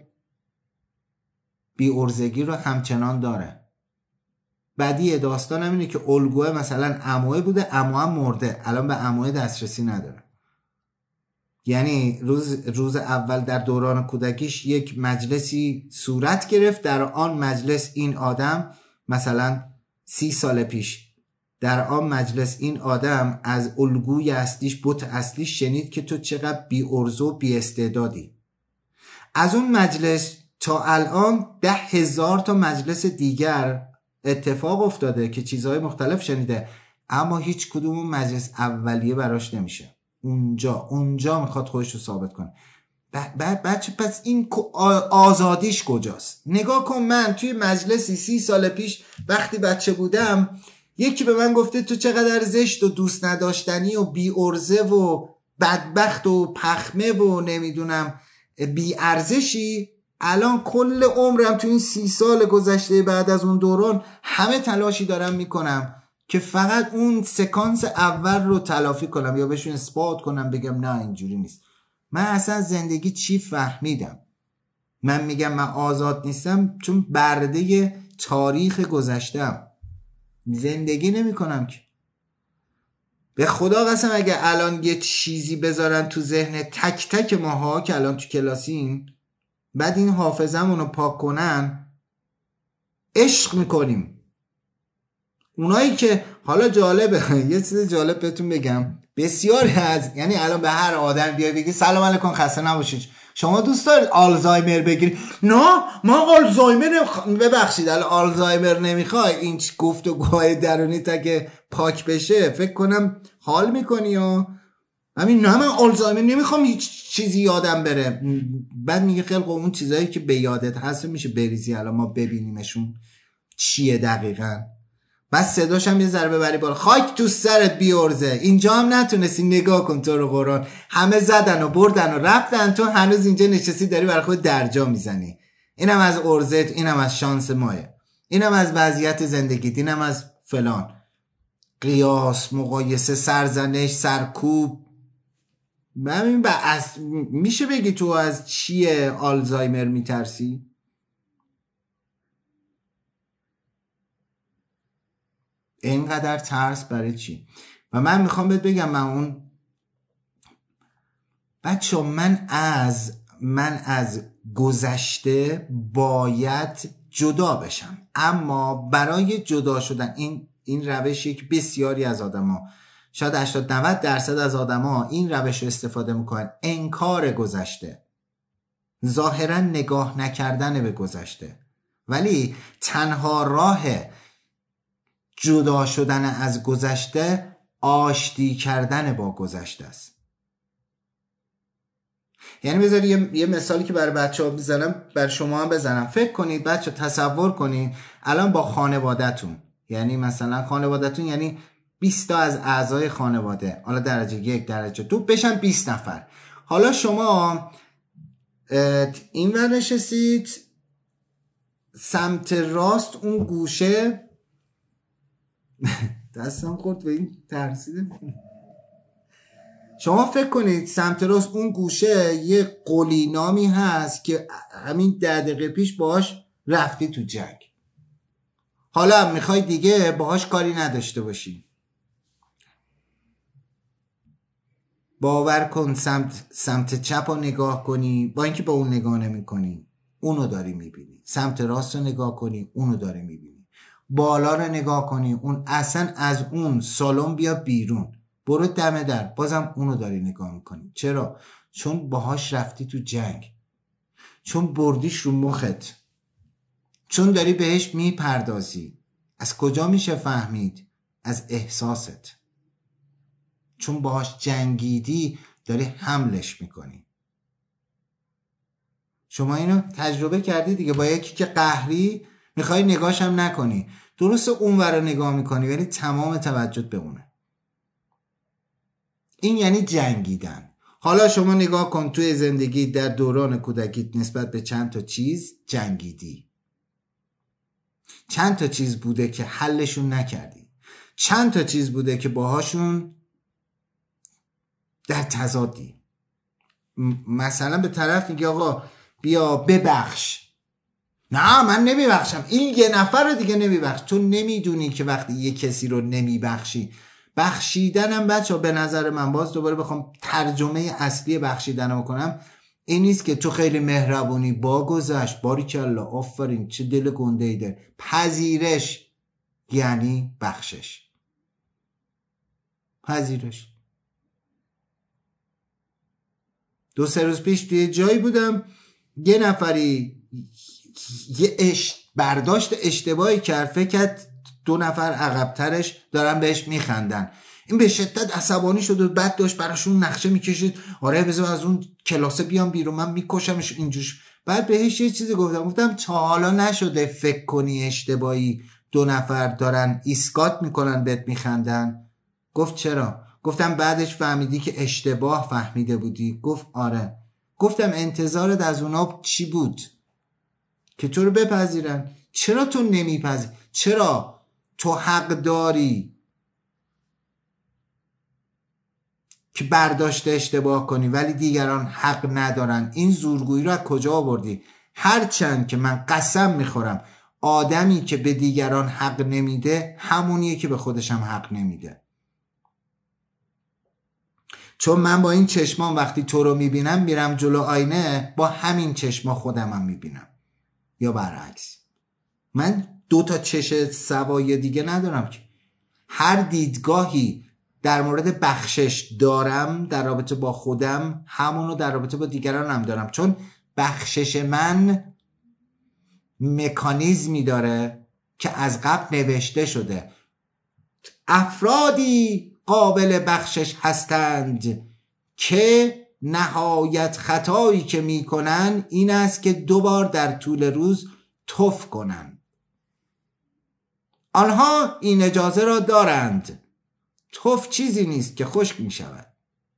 بی ارزگی رو همچنان داره. بدیه داستانم اینه که الگوه مثلا عموه بوده، عموه مرده، الان به عموه دسترسی نداره. یعنی روز روز اول در دوران کودکیش یک مجلسی صورت گرفت، در آن مجلس این آدم مثلا سی سال پیش در آن مجلس این آدم از الگوی اصلیش، بت اصلیش شنید که تو چقدر بی ارزه و بی استعدادی. از اون مجلس تا الان ده هزار تا مجلس دیگر اتفاق افتاده که چیزهای مختلف شنیده، اما هیچ کدوم مجلس اولیه براش نمیشه. اونجا اونجا میخواد خودش رو ثابت کنه. بعد بچه پس این آزادیش کجاست؟ نگاه کن، من توی مجلسی سی سال پیش وقتی بچه بودم یکی به من گفته تو چقدر زشت و دوست نداشتنی و بی ارزه و بدبخت و پخمه و نمیدونم بی ارزشی. الان کل عمرم تو این سی سال گذشته بعد از اون دوران همه تلاشی دارم میکنم که فقط اون سکانس اول رو تلافی کنم یا بهشون اثبات کنم، بگم نه اینجوری نیست. من اصلا زندگی چی فهمیدم؟ من میگم من آزاد نیستم چون برده تاریخ گذشتم. زندگی نمی کنم که. به خدا قسم اگه الان یه چیزی بذارن تو ذهن تک تک ماها که الان تو کلاسیم، بعد این حافظمون رو پاک کنن، عشق میکنیم. اونایی که حالا جالبه یه چیز جالب بهتون بگم، بسیاری از یعنی الان به هر آدم بیای بگی سلام علیکم خسته نباشید شما دوست دارید آلزایمر بگیرید؟ نه ما آلزایمر ببخشید الان آلزایمر نمیخوای. این گفتگوهای درونی تا که پاک بشه فکر کنم حال میکنی ها. همین نه من آلزایمر نمیخوام هیچ چیزی یادم بره. بعد میگه خلق اون چیزایی که به یادت هست میشه بریزی الان ما ببینیمشون چیه دقیقاً. بس صداش هم یه ذره ببری بالا. خاک تو سرت بیورزه، اینجا هم نتونستی نگاه کن تو رو قرآن. همه زدن و بردن و رفتن، تو هنوز اینجا نشستی داری برای خود درجا میزنی. اینم از ارزت، اینم از شانس مایه، اینم از وضعیت زندگیت، اینم از فلان. قیاس، مقایسه، سرزنش، سرکوب. ببین با میشه بگی تو از چیه آلزایمر میترسی؟ اینقدر ترس برای چی؟ و من میخوام بهت بگم من اون بچه من از من از گذشته باید جدا بشم، اما برای جدا شدن این این روشی که بسیاری از آدما، شاید هشتاد نود درصد از آدما این روش رو استفاده میکنن، انکار گذشته، ظاهرا نگاه نکردن به گذشته. ولی تنها راه جدا شدن از گذشته آشتی کردن با گذشته است. یعنی بذاری یه،, یه مثالی که برای بچه ها بزنم برای شما هم بزنم. فکر کنید بچه تصور کنید الان با خانواده‌تون، یعنی مثلا خانواده‌تون یعنی بیست تا از اعضای خانواده، حالا درجه یک درجه دو بشن بیست نفر. حالا شما این ور نشستید، سمت راست اون گوشه دستم خورد به این ترسیده. شما فکر کنید سمت راست اون گوشه یه قلی نامی هست که همین ده دقیقه پیش باهاش رفتی تو جنگ، حالا میخوای دیگه باهاش کاری نداشته باشی. باور کن سمت سمت چپ رو نگاه کنی، با اینکه با اون نگاه نمی کنی اونو داری میبینی. سمت راست رو نگاه کنی اونو داری میبینی. بالا رو نگاه کنی اون اصلا از اون سالن بیا بیرون، برو دم در، بازم اونو داری نگاه میکنی. چرا؟ چون باهاش رفتی تو جنگ، چون بردیش رو مخت، چون داری بهش میپردازی. از کجا میشه فهمید؟ از احساست. چون باهاش جنگیدی داری حملش میکنی. شما اینو تجربه کردی دیگه، با یکی که قهری میخوای نگاش هم نکنی، درسته اون ور نگاه میکنی ولی تمام توجهت به اونه. این یعنی جنگیدن. حالا شما نگاه کن توی زندگی در دوران کودکیت نسبت به چند تا چیز جنگیدی. چند تا چیز بوده که حلشون نکردی، چند تا چیز بوده که باهاشون در تضادی. مثلا به طرف میگه آقا بیا ببخش، نه من نمیبخشم، این یه نفر رو دیگه نمیبخش. تو نمیدونی که وقتی یه کسی رو نمیبخشی، بخشیدنم بچه به نظر من، باز دوباره بخوام ترجمه اصلی بخشیدنم کنم، این نیست که تو خیلی مهربونی با گذشت، باریکلا آفرین چه دل گنده ای ده. پذیرش یعنی بخشش، پذیرش. دو سه روز پیش توی جایی بودم، یه نفری یه اش برداشت اشتباهی کرد، فکر کرد دو نفر عقب‌ترش دارن بهش میخندن. این به شدت عصبانی شد و بعد داشت براشون نقشه میکشید، آره بذار از اون کلاسه بیام بیرون من میکشمش اینجوش. بعد بهش یه چیزی گفتم، گفتم تا حالا نشده فکر کنی اشتباهی دو نفر دارن ایسکات میکنن بهت میخندن؟ گفت چرا؟ گفتم بعدش فهمیدی که اشتباه فهمیده بودی؟ گفت آره. گفتم انتظارت از اونا چی بود؟ که تو رو بپذیرن. چرا تو نمیپذیری؟ چرا تو حق داری که برداشت اشتباه کنی ولی دیگران حق ندارن؟ این زورگویی رو از کجا آوردی؟ هرچند که من قسم میخورم آدمی که به دیگران حق نمیده همونیه که به خودش هم حق نمیده. چون من با این چشمان وقتی تو رو میبینم میرم جلو آینه با همین چشما خودم هم میبینم، یا برعکس. من دو تا چش سوای دیگه ندارم که. هر دیدگاهی در مورد بخشش دارم در رابطه با خودم، همونو در رابطه با دیگران هم دارم. چون بخشش من مکانیزمی داره که از قبل نوشته شده. افرادی قابل بخشش هستند که نهایت خطایی که میکنن این است که دو بار در طول روز تف کنن. آنها این اجازه را دارند. تف چیزی نیست که خشک می شود.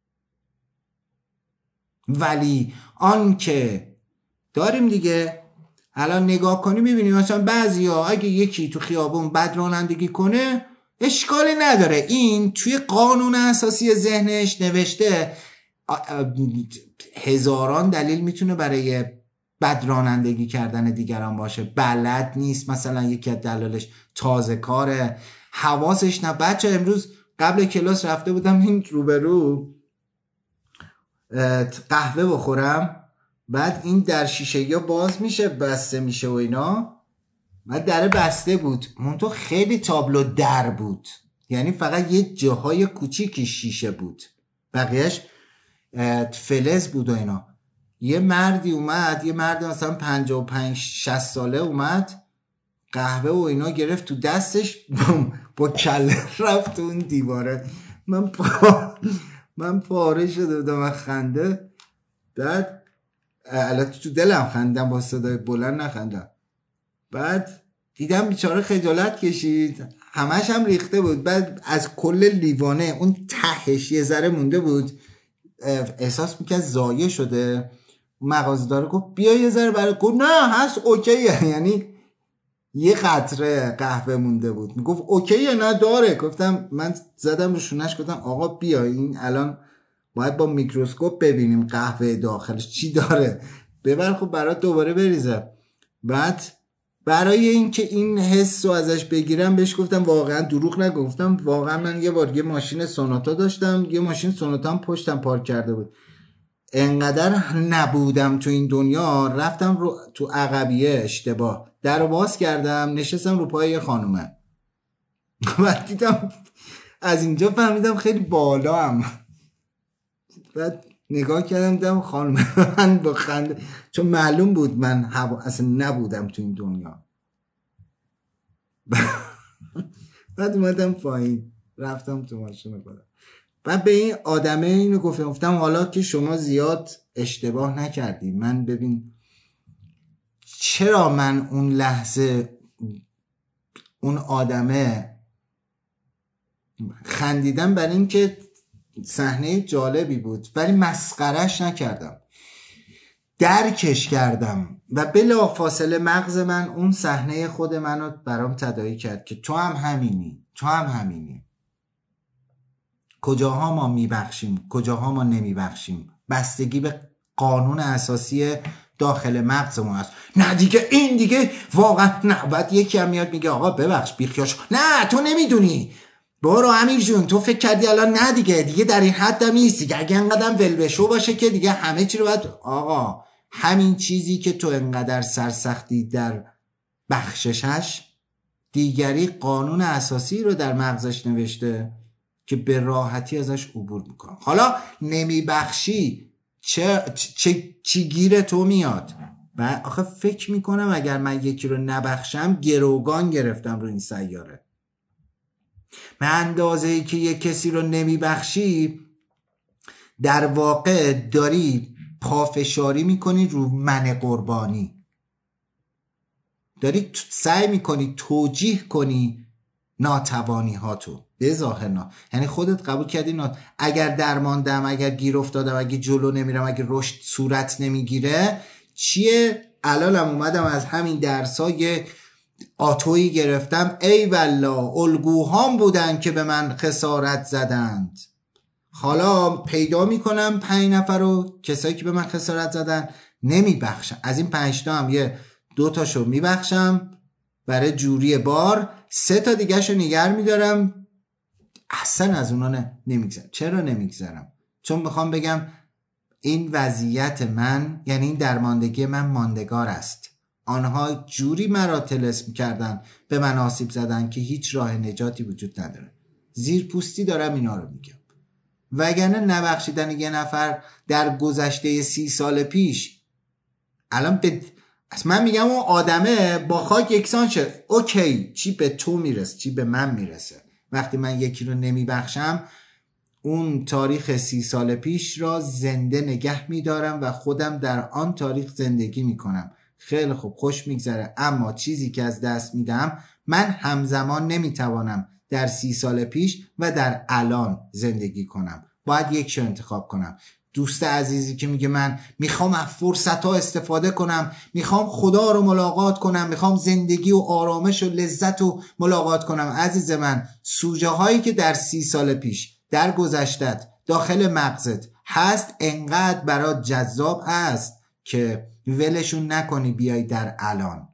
ولی آن که داریم دیگه، الان نگاه کنی میبینی مثلا بعضیا اگه یکی تو خیابون بد رانندگی کنه اشکالی نداره، این توی قانون اساسی ذهنش نوشته هزاران دلیل میتونه برای بد رانندگی کردن دیگران باشه. بلد نیست، مثلا یکی از دلایلش تازه کاره، حواسش نه. بچه امروز قبل کلاس رفته بودم این روبرو قهوه بخورم، بعد این در شیشه یا باز میشه بسته میشه و اینا، بعد در بسته بود، منتها خیلی تابلو در بود، یعنی فقط یه جاهای کوچیکی شیشه بود، بقیهش فلز بود و اینا. یه مردی اومد، یه مرد مثلا پنجاه و پنج شصت ساله اومد، قهوه و اینا گرفت تو دستش، با کله رفت تو اون دیواره. من پا... من پاره شده بودم از خنده. بعد البته تو دلم خندم، با صدای بلند نخندم. بعد دیدم بیچاره خجالت کشید، همش هم ریخته بود، بعد از کل لیوانه اون تهش یه ذره مونده بود، احساس میکرد ضایع شده. مغازه‌دار گفت بیا یه ذره برای، گفت نه هست اوکیه، یعنی یه قطره قهوه مونده بود. میگفت اوکیه نه داره. گفتم، من زدم رو شونش گفتم آقا بیا، این الان باید با میکروسکوپ ببینیم قهوه داخلش چی داره، ببر خب برات دوباره بریزه. بعد برای اینکه این حس رو ازش بگیرم بهش گفتم واقعا دروغ نگفتم، واقعا من یه بار یه ماشین سوناتا داشتم، یه ماشین سوناتا هم پشتم پارک کرده بود، انقدر نبودم تو این دنیا، رفتم رو تو عقبیه اشتباه در رو باز کردم، نشستم رو پای یه خانومه. بعد دیدم از اینجا فهمیدم خیلی بالا هم. بعد نگاه کردم دیدم خانومه من با خنده، چون معلوم بود من هوا اصلا نبودم تو این دنیا. بعد اومدم پایین رفتم تو ماشین خودم. بعد به این آدمه اینو گفتم گفتم حالا که شما زیاد اشتباه نکردی، من ببین چرا من اون لحظه اون آدمه خندیدم، برای این که صحنه جالبی بود ولی مسخرش نکردم، درکش کردم و بلا فاصله مغز من اون صحنه خود منو برام تداعی کرد که تو هم همینی، تو هم همینی. کجاها ما میبخشیم، کجاها ما نمیبخشیم، بستگی به قانون اساسی داخل مغز ما هست. نه دیگه این دیگه واقعا نه. بعد یکی هم میاد میگه آقا ببخش بیخیال شو، نه تو نمیدونی، برو امیر جون تو فکر کردی الان، نه دیگه دیگه در این حد هم نیست دیگه، اگه انقدر ولبشو باشه که دیگه همه چی رو باید. آقا همین چیزی که تو انقدر سرسختی در بخششش، دیگری قانون اساسی رو در مغزش نوشته که به راحتی ازش عبور میکنه. حالا نمیبخشی چه چه چی گیر تو میاد؟ و آخه فکر میکنم اگر من یکی رو نبخشم گروگان گرفتم رو این سیاره. به اندازه ای که یک کسی رو نمیبخشی در واقع داری پافشاری میکنی رو من قربانی، داری سعی میکنی توجیه کنی ناتوانی ها تو به ظاهر نه، یعنی خودت قبول کردی نه. اگر درماندم، اگر گیر افتادم، اگر جلو نمیرم، اگر رشد صورت نمیگیره چیه؟ الانم اومدم از همین درس‌ها یه آتویی گرفتم، ای والله الگوهام بودن که به من خسارت زدند. حالا پیدا میکنم پنج نفر رو، کسایی که به من خسارت زدن، نمیبخشم. از این پنج تا هم یه دو تاشو میبخشم، برای جوری بار، سه تا دیگه‌شو نگر میدارم، اصلا از اونا نمیگذرم. چرا نمیگذرم؟ چون میخوام بگم این وضعیت من، یعنی این درماندگی من ماندگار است. آنها جوری مرا طلسم کردن، به من آسیب زدن که هیچ راه نجاتی وجود نداره. زیر پوستی دارم اینا رو میگم. وگرنه نبخشیدن یه نفر در گذشته سی سال پیش، الان به اصلا من میگم اون آدمه با خاک یکسان شد، اوکی، چی به تو میرسه چی به من میرسه. وقتی من یکی رو نمیبخشم، اون تاریخ سی سال پیش را زنده نگه میدارم و خودم در آن تاریخ زندگی میکنم. خیلی خوب، خوش میگذره، اما چیزی که از دست میدم، من همزمان نمیتوانم در سی سال پیش و در الان زندگی کنم. باید یک شو انتخاب کنم. دوست عزیزی که میگه من میخوام از فرصت ها استفاده کنم، میخوام خدا رو ملاقات کنم، میخوام زندگی و آرامش و لذت رو ملاقات کنم. عزیز من، سوژه هایی که در سی سال پیش در گذشتت داخل مغزت هست انقدر برات جذاب هست که ولشون نکنی بیای در الان.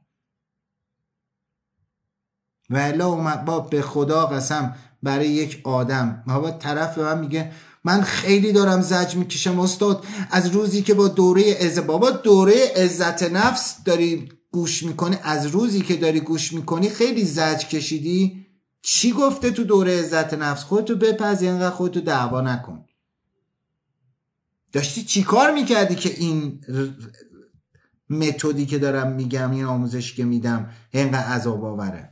و الا با به خدا قسم برای یک آدم، ما طرف به من میگه من خیلی دارم زجر میکشم استاد از روزی که با دوره عزت، بابا دوره عزت نفس داری گوش میکنی، از روزی که داری گوش میکنی خیلی زجر کشیدی. چی گفته تو دوره عزت نفس؟ خودتو بپذیر، اینقدر خودتو دعوا نکن. داشتی چی کار میکردی که این متدی که دارم میگم، این آموزش که میدم اینقدر عذاب آوره؟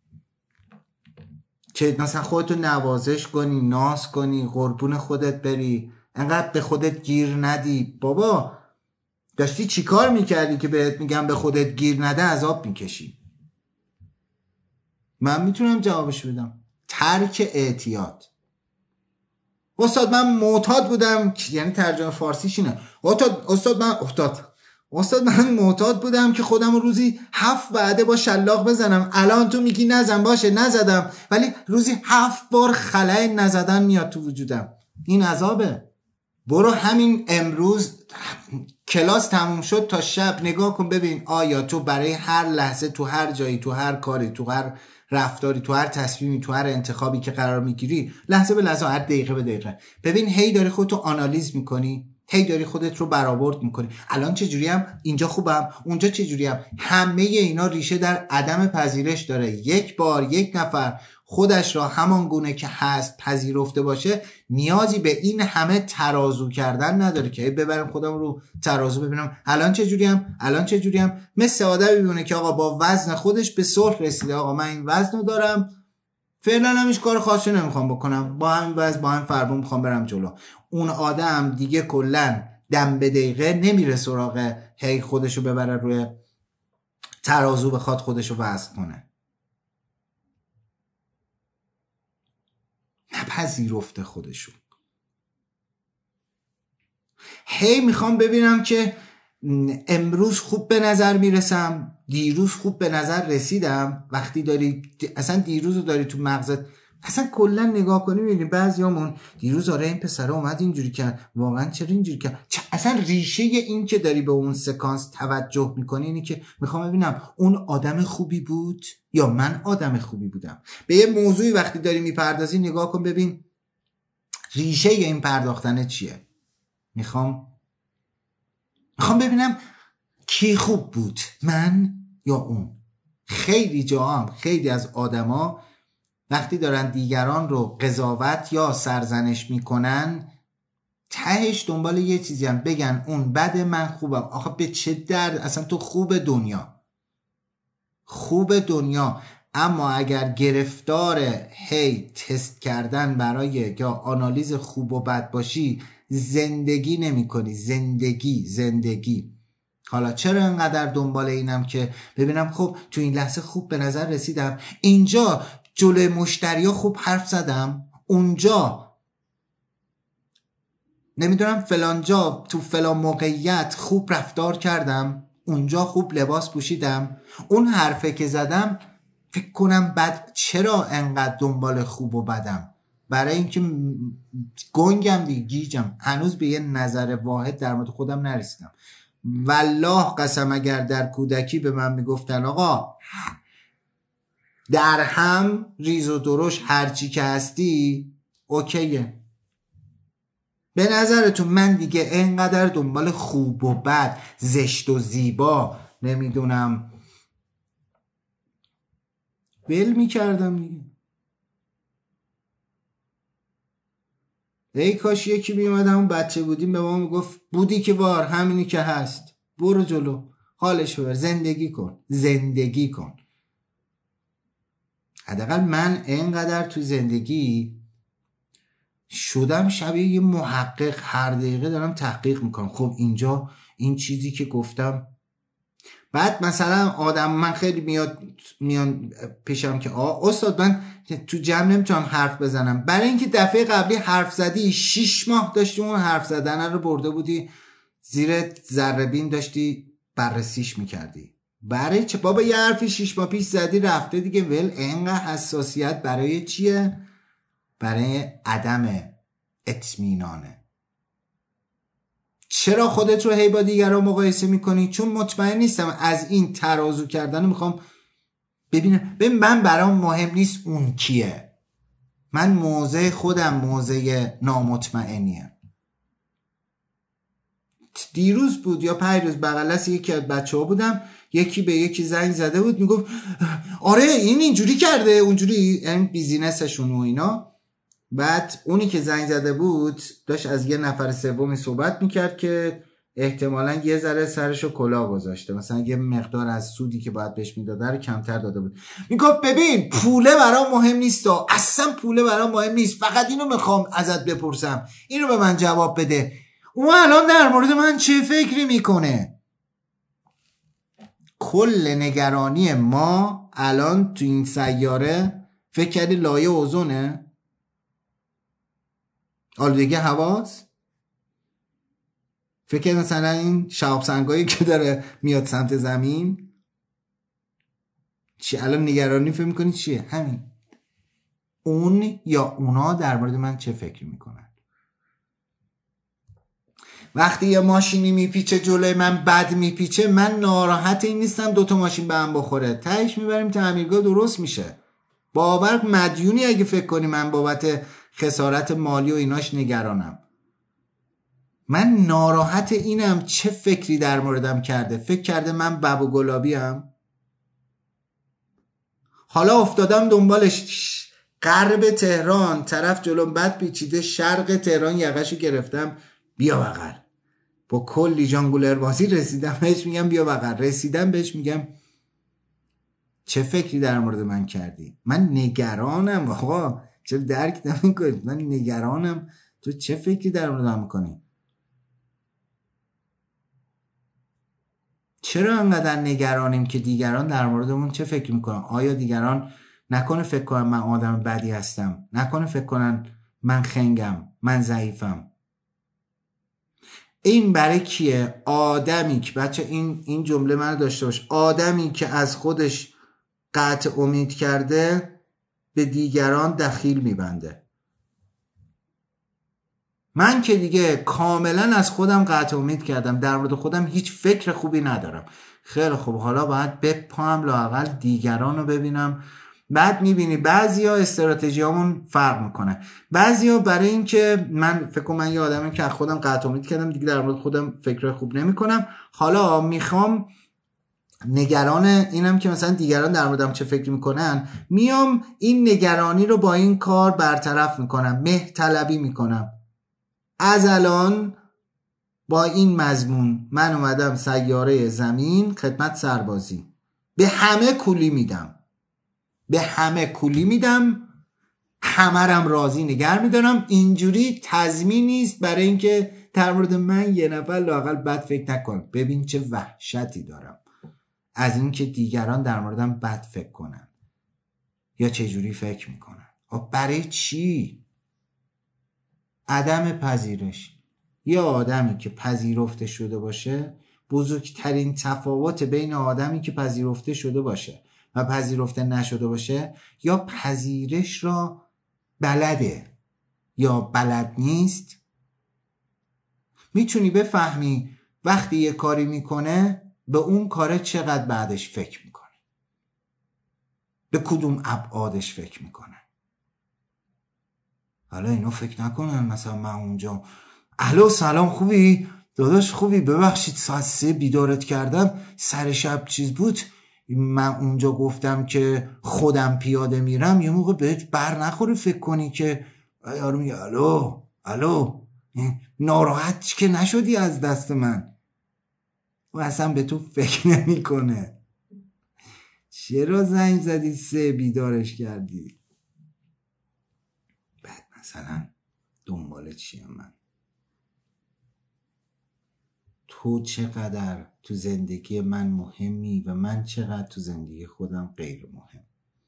که مثلا خودتو نوازش کنی، ناز کنی، قربون خودت بری، انقدر به خودت گیر ندی. بابا داشتی چی کار میکردی که بهت میگم به خودت گیر نده عذاب میکشی؟ من میتونم جوابش بدم. ترک اعتیاد. استاد من معتاد بودم، یعنی ترجمه فارسیش اینه. استاد استاد من استاد استاد من معتاد بودم که خودم روزی هفت وعده با شلاق بزنم. الان تو میگی نزن، باشه نزدم، ولی روزی هفت بار خلای نزدن میاد تو وجودم. این عذابه. برو همین امروز کلاس تموم شد تا شب نگاه کن ببین آیا تو برای هر لحظه، تو هر جایی، تو هر کاری، تو هر رفتاری، تو هر تصمیمی، تو هر انتخابی که قرار میگیری، لحظه به لحظه، هر دقیقه به دقیقه، ببین هی داری خودتو آنالیز میکنی، هی داری خودت رو برآورد میکنی. الان چجوریم؟ اینجا خوبم، اونجا چجوریم؟ همه اینا ریشه در عدم پذیرش داره. یک بار یک نفر خودش را همان گونه که هست پذیرفته باشه، نیازی به این همه ترازو کردن نداره که ببرم خودم رو ترازو ببینم الان چجوریم، الان چجوریم. مثل آدمی میمونه که آقا با وزن خودش به صلح رسیده، آقا من این وزن رو دارم، فعلا هم هیچ کار خاصی نمیخوام بکنم، با همین وزن، با همین فرمون میخوام برم جلو. اون آدم دیگه کلا دم به دقیقه نمیره سراغ هی خودشو ببره روی ترازو بخواد خودشو وزن کنه. نپذیرفته خودشو. هی میخوام ببینم که امروز خوب به نظر میرسم، دیروز خوب به نظر رسیدم. وقتی داری اصلا دیروز رو داری تو مغزت اصلا کلا نگاه کنی میبینی بعضیامون دیروز آره این پسره اومد اینجوری کرد، واقعا چرا اینجوری کرد. اصلا ریشه این که داری به اون سکانس توجه میکنی اینی که میخوام ببینم اون آدم خوبی بود یا من آدم خوبی بودم. به یه موضوعی وقتی داری میپردازی نگاه کن ببین ریشه این پرداختن چیه. میخوام میخوام ببینم کی خوب بود، من یا اون. خیلی جاها هم خیلی از آدما وقتی دارن دیگران رو قضاوت یا سرزنش میکنن، تهش دنبال یه چیزی هم بگن اون بده من خوبم. آخه به چه درد؟ اصلا تو خوب دنیا خوب دنیا اما اگر گرفتار هی تست کردن برای یا آنالیز خوب و بد باشی، زندگی نمی کنی. زندگی زندگی حالا چرا انقدر دنبال اینم که ببینم خب تو این لحظه خوب به نظر رسیدم، اینجا جلوی مشتریا خوب حرف زدم، اونجا نمیدونم فلانجا تو فلان موقعیت خوب رفتار کردم، اونجا خوب لباس پوشیدم، اون حرفه که زدم فکر کنم بد. چرا انقدر دنبال خوب و بدم؟ برای اینکه گنگم دیگه، گیجم، هنوز به یه نظر واحد در مورد خودم نرسیدم. والله قسم اگر در کودکی به من میگفتن آقا در هم ریز و درشت هرچی که هستی اوکیه. به نظرتون من دیگه اینقدر دنبال خوب و بد، زشت و زیبا، نمیدونم ول میکردم دیگه؟ ای کاش یکی میومد همون بچه بودیم به ما میگفت بودی که وار، همینی که هست، برو جلو، حالش ببر، زندگی کن، زندگی کن. حداقل من اینقدر تو زندگی شدم شبیه یه محقق، هر دقیقه دارم تحقیق میکنم. خب اینجا این چیزی که گفتم، بعد مثلا آدم من خیلی میاد میان پیشم که آه استاد من تو جمع نمیتونم حرف بزنم، برای اینکه دفعه قبلی حرف زدی شیش ماه داشتی اون حرف زدن رو برده بودی زیر ذره بین داشتی بررسیش میکردی. برای چه بابا؟ یه حرفی شیش ماه پیش زدی رفته دیگه، ول. اینقدر حساسیت برای چیه؟ برای عدم اطمینانه. چرا خودت رو هی با دیگران مقایسه میکنی؟ چون مطمئن نیستم از این ترازو کردن میخوام ببینم. ببین من برام مهم نیست اون کیه، من موضع خودم موضع نامطمئنیه. دیروز بود یا پیروز بغل دست یکی از بچه‌ها بودم، یکی به یکی زنگ زده بود میگفت آره این اینجوری کرده اونجوری، این بیزینسشون و اینا. بعد اونی که زنگ زده بود داشت از یه نفر سومی صحبت میکرد که احتمالاً یه ذره سرشو کلاه گذاشته، مثلا یه مقدار از سودی که باید بهش میداده رو کمتر داده بود. میگفت ببین پوله برام مهم نیست، اصلا پوله برام مهم نیست، فقط اینو میخوام ازت بپرسم، اینو به من جواب بده. اون الان در مورد من چه فکری میکنه؟ کل نگرانی ما الان تو این سیاره فکر کردی لایه اوزونه؟ آلودگی هواست؟ فکر مثلا این شهاب سنگایی که داره میاد سمت زمین؟ چی الان نگرانی فکر میکنی چیه؟ همین. اون یا اونا در مورد من چه فکر میکنن؟ وقتی یه ماشینی میپیچه جلوی من بد میپیچه، من ناراحت این نیستم دوتا ماشین به هم بخوره، تهش میبریم تعمیرگاه درست میشه. باور مدیونی اگه فکر کنی من بابت خسارت مالی و ایناش نگرانم. من ناراحت اینم چه فکری در موردم کرده. فکر کرده من بب و گلابی هم؟ حالا افتادم دنبالش، غرب تهران طرف جلوم بد پیچیده، شرق تهران یقشو گرفتم بیا بغل، با کلی جانگولر بازی رسیدم بهش میگم بیا بغل، رسیدم بهش میگم چه فکری در مورد من کردی؟ من نگرانم. آقا چرا درک نمی‌کنی؟ من نگرانم تو چه فکری در مورد من میکنی؟ چرا انقدر نگرانیم که دیگران در موردمون چه فکر میکنن؟ آیا دیگران نکنه فکر کنن من آدم بدی هستم؟ نکنه فکر کنن من خنگم، من ضعیفم؟ این برای کیه؟ آدمی که بچه این این جمله من داشته باش، آدمی که از خودش قطع امید کرده به دیگران دخیل میبنده. من که دیگه کاملا از خودم قطع امید کردم، در مورد خودم هیچ فکر خوبی ندارم. خیلی خوب، حالا باید بپام لااقل دیگران رو ببینم. بعد میبینی بعضی ها استراتژی همون فرق میکنه. بعضی ها برای این که من فکر کنم من یه آدمی که از خودم قطع امید کردم دیگه در مورد خودم فکر خوب نمی کنم، حالا میخوام نگران اینم که مثلا دیگران در موردم چه فکر میکنن، میام این نگرانی رو با این کار برطرف میکنم، مه‌طلبی میکنم. از الان با این مضمون من اومدم سیاره زمین خدمت سربازی، به همه کولی میدم، به همه کولی میدم، همرم راضی نگر میدارم. اینجوری تضمین نیست برای اینکه در مورد من یه نفر لااقل بد فکر نکنه. ببین چه وحشتی دارم از اینکه دیگران در موردم بد فکر کنن یا چه جوری فکر میکنن. برای چی؟ عدم پذیرش. یه آدمی که پذیرفته شده باشه، بزرگترین تفاوت بین آدمی که پذیرفته شده باشه و پذیرفته نشده باشه، یا پذیرش را بلده یا بلد نیست. میتونی بفهمی وقتی یه کاری میکنه به اون کاره چقدر بعدش فکر میکنه. به کدوم ابعادش فکر میکنن. حالا اینو فکر نکنن مثلا من اونجا الو سلام خوبی؟ داداش خوبی؟ ببخشید ساعت سه بیدارت کردم، سر شب چیز بود، من اونجا گفتم که خودم پیاده میرم، یه موقع بهت بر نخوره فکر کنی که یارو میگه الو الو ناراحت که نشدی از دست من، و اصلا به تو فکر نمیکنه. چرا زنگ زدی سه بیدارش کردی؟ بعد مثلا دنبال چیه من؟ تو چقدر تو زندگی من مهمی و من چقدر تو زندگی خودم غیر مهم.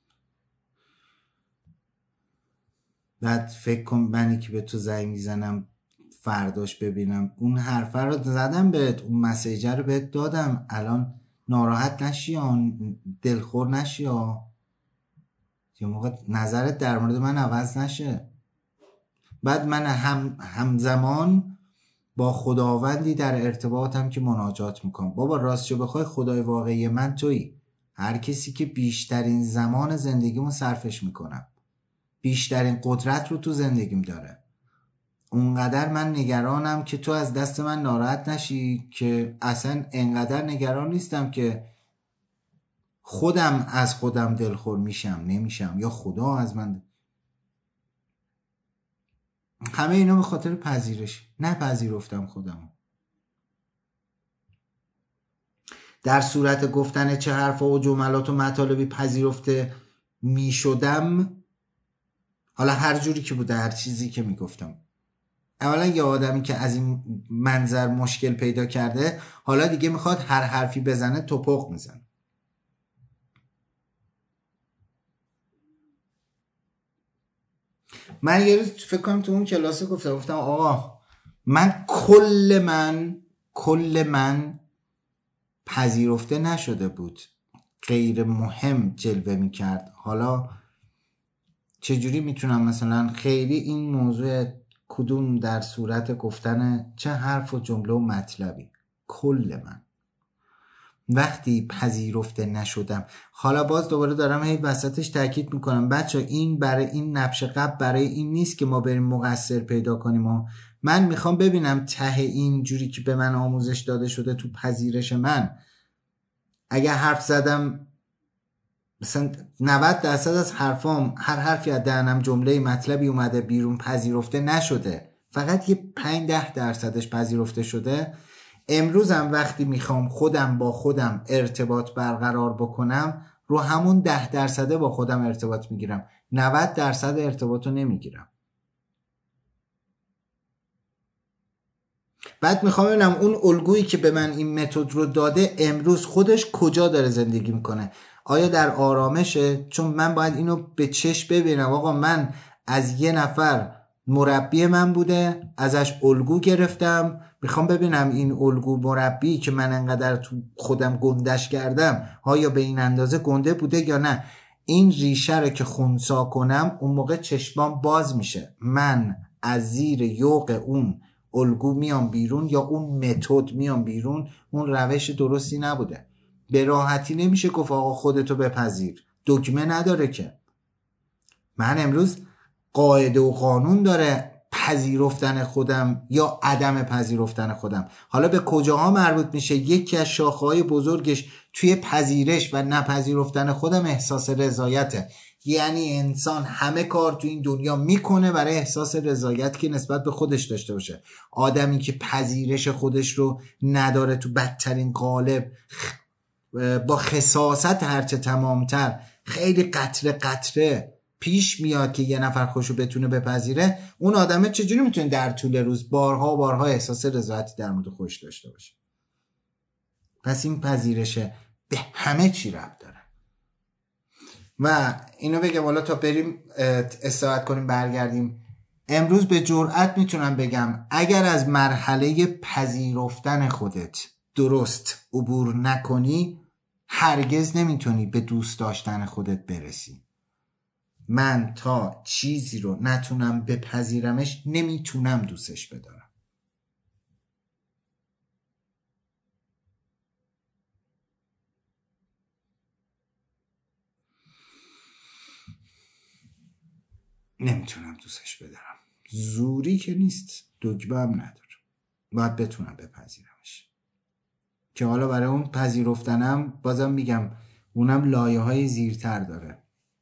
بعد فکر کن منی که به تو زنگ میزنم فرداش ببینم اون حرفه رو زدم بهت، اون مسیجه رو بهت دادم، الان ناراحت نشی یا دلخور نشی یا یه موقع نظرت در مورد من عوض نشه. بعد من هم همزمان با خداوندی در ارتباطم که مناجات میکنم. بابا راستشو بخوای خدای واقعی من تویی، هر کسی که بیشترین زمان زندگیمو صرفش میکنم، بیشترین قدرت رو تو زندگیم داره. اونقدر من نگرانم که تو از دست من ناراحت نشی که اصلا انقدر نگران نیستم که خودم از خودم دلخور میشم نمیشم یا خدا از من. همه اینا به خاطر پذیرش. نپذیرفتم خودم. در صورت گفتن چه حرفا و جملات و مطالبی پذیرفته می شدم، حالا هر جوری که بوده، هر چیزی که می گفتم، اولا یه آدمی که از این منظر مشکل پیدا کرده حالا دیگه میخواد هر حرفی بزنه توپق میزنه. من یه روز فکر کنم تو اون کلاسه گفتم گفتم آقا من کل من کل من پذیرفته نشده بود، غیر مهم جلوه میکرد. حالا چجوری میتونم مثلا خیلی این موضوع کدوم در صورت گفتن چه حرف و جمله و مطلبی، کل من وقتی پذیرفته نشدم. حالا باز دوباره دارم هی وسطش تاکید میکنم بچه این برای این نبش قبل برای این نیست که ما بریم مقصر پیدا کنیم و من میخوام ببینم ته این جوری که به من آموزش داده شده تو پذیرش من، اگر حرف زدم مثلا نود درصد از حرفام، هر حرفی از دهنم جمله مطلبی اومده بیرون پذیرفته نشده، فقط یه پنج ده درصدش پذیرفته شده، امروزم وقتی میخوام خودم با خودم ارتباط برقرار بکنم رو همون ده درصده با خودم ارتباط میگیرم، نود درصد ارتباط رو نمیگیرم. بعد میخوام ببینم اون الگویی که به من این متد رو داده امروز خودش کجا داره زندگی میکنه. آیا در آرامشه؟ چون من باید اینو به چشم ببینم آقا من از یه نفر مربی من بوده، ازش الگو گرفتم، میخوام ببینم این الگو مربی که من انقدر تو خودم گندش کردم آیا به این اندازه گنده بوده یا نه. این ریشه رو که خنثی کنم اون موقع چشمام باز میشه، من از زیر یوغ اون الگو میام بیرون یا اون متد میام بیرون، اون روش درستی نبوده. به راحتی نمیشه گفت آقا خودتو بپذیر، دکمه نداره که. من امروز قاعده و قانون داره پذیرفتن خودم یا عدم پذیرفتن خودم. حالا به کجاها مربوط میشه؟ یکی از شاخه‌های بزرگش توی پذیرش و نپذیرفتن خودم احساس رضایته. یعنی انسان همه کار تو این دنیا میکنه برای احساس رضایت که نسبت به خودش داشته باشه. آدمی که پذیرش خودش رو نداره تو بدترین قالب، با خساست هرچه تمامتر، خیلی قطره قطره پیش میاد که یه نفر خوشو بتونه بپذیره، اون آدمه چجوری میتونه در طول روز بارها و بارها احساس رضایتی در مورد خودش داشته باشه؟ پس این پذیرشه به همه چی ربط داره. و اینو بگم والا تا بریم استراحت کنیم برگردیم. امروز به جرئت میتونم بگم اگر از مرحله پذیرفتن خودت درست عبور نکنی هرگز نمیتونی به دوست داشتن خودت برسی. من تا چیزی رو نتونم بپذیرمش نمیتونم دوستش بدارم. نمیتونم دوستش بدارم. زوری که نیست، دگمه هم نداره، باید بتونم بپذیرمش. که حالا برای اون پذیرفتنم بازم میگم اونم لایه های زیرتر داره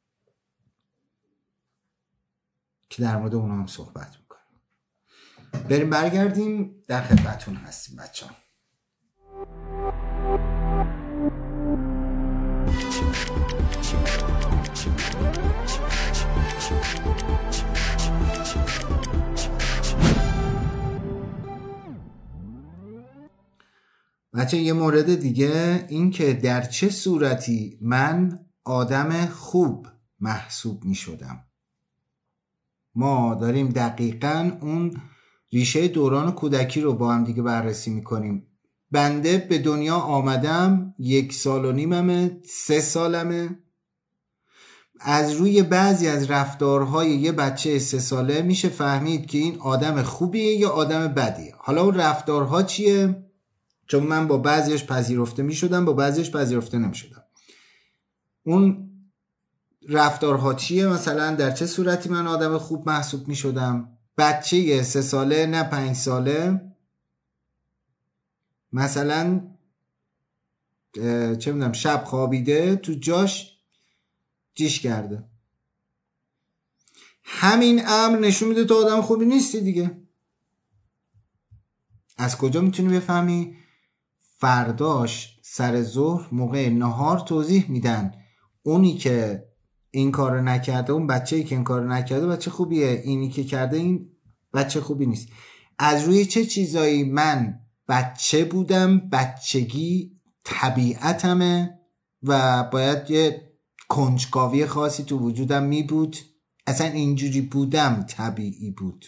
که در مورد اونها هم صحبت میکنیم. بریم برگردیم، در خدمتتون هستیم بچه ها. بچه یه مورد دیگه این که در چه صورتی من آدم خوب محسوب می شدم. ما داریم دقیقاً اون ریشه دوران کودکی رو با هم دیگه بررسی می کنیم. بنده به دنیا آمدم، یک سال و نیممه، سه سالمه. از روی بعضی از رفتارهای یه بچه سه ساله میشه فهمید که این آدم خوبیه یا آدم بدیه. حالا اون رفتارها چیه؟ چون من با بعضیش پذیرفته می شدم، با بعضیش پذیرفته نمی شدم. اون رفتارها چیه؟ مثلا در چه صورتی من آدم خوب محسوب می شدم؟ بچه سه ساله نه پنج ساله مثلا چه میدونم شب خوابیده تو جاش جیش کرده، همین امر نشون میده تو آدم خوبی نیستی دیگه. از کجا میتونی بفهمی؟ فرداش سر ظهر موقع نهار توضیح میدن اونی که این کارو نکرده، اون بچه‌ای که این کارو نکرده بچه خوبیه، اینی که کرده این بچه خوبی نیست. از روی چه چیزایی من بچه بودم، بچگی طبیعتمه و باید یه کنجکاوی خاصی تو وجودم می بود، اصلا اینجوری بودم طبیعی بود.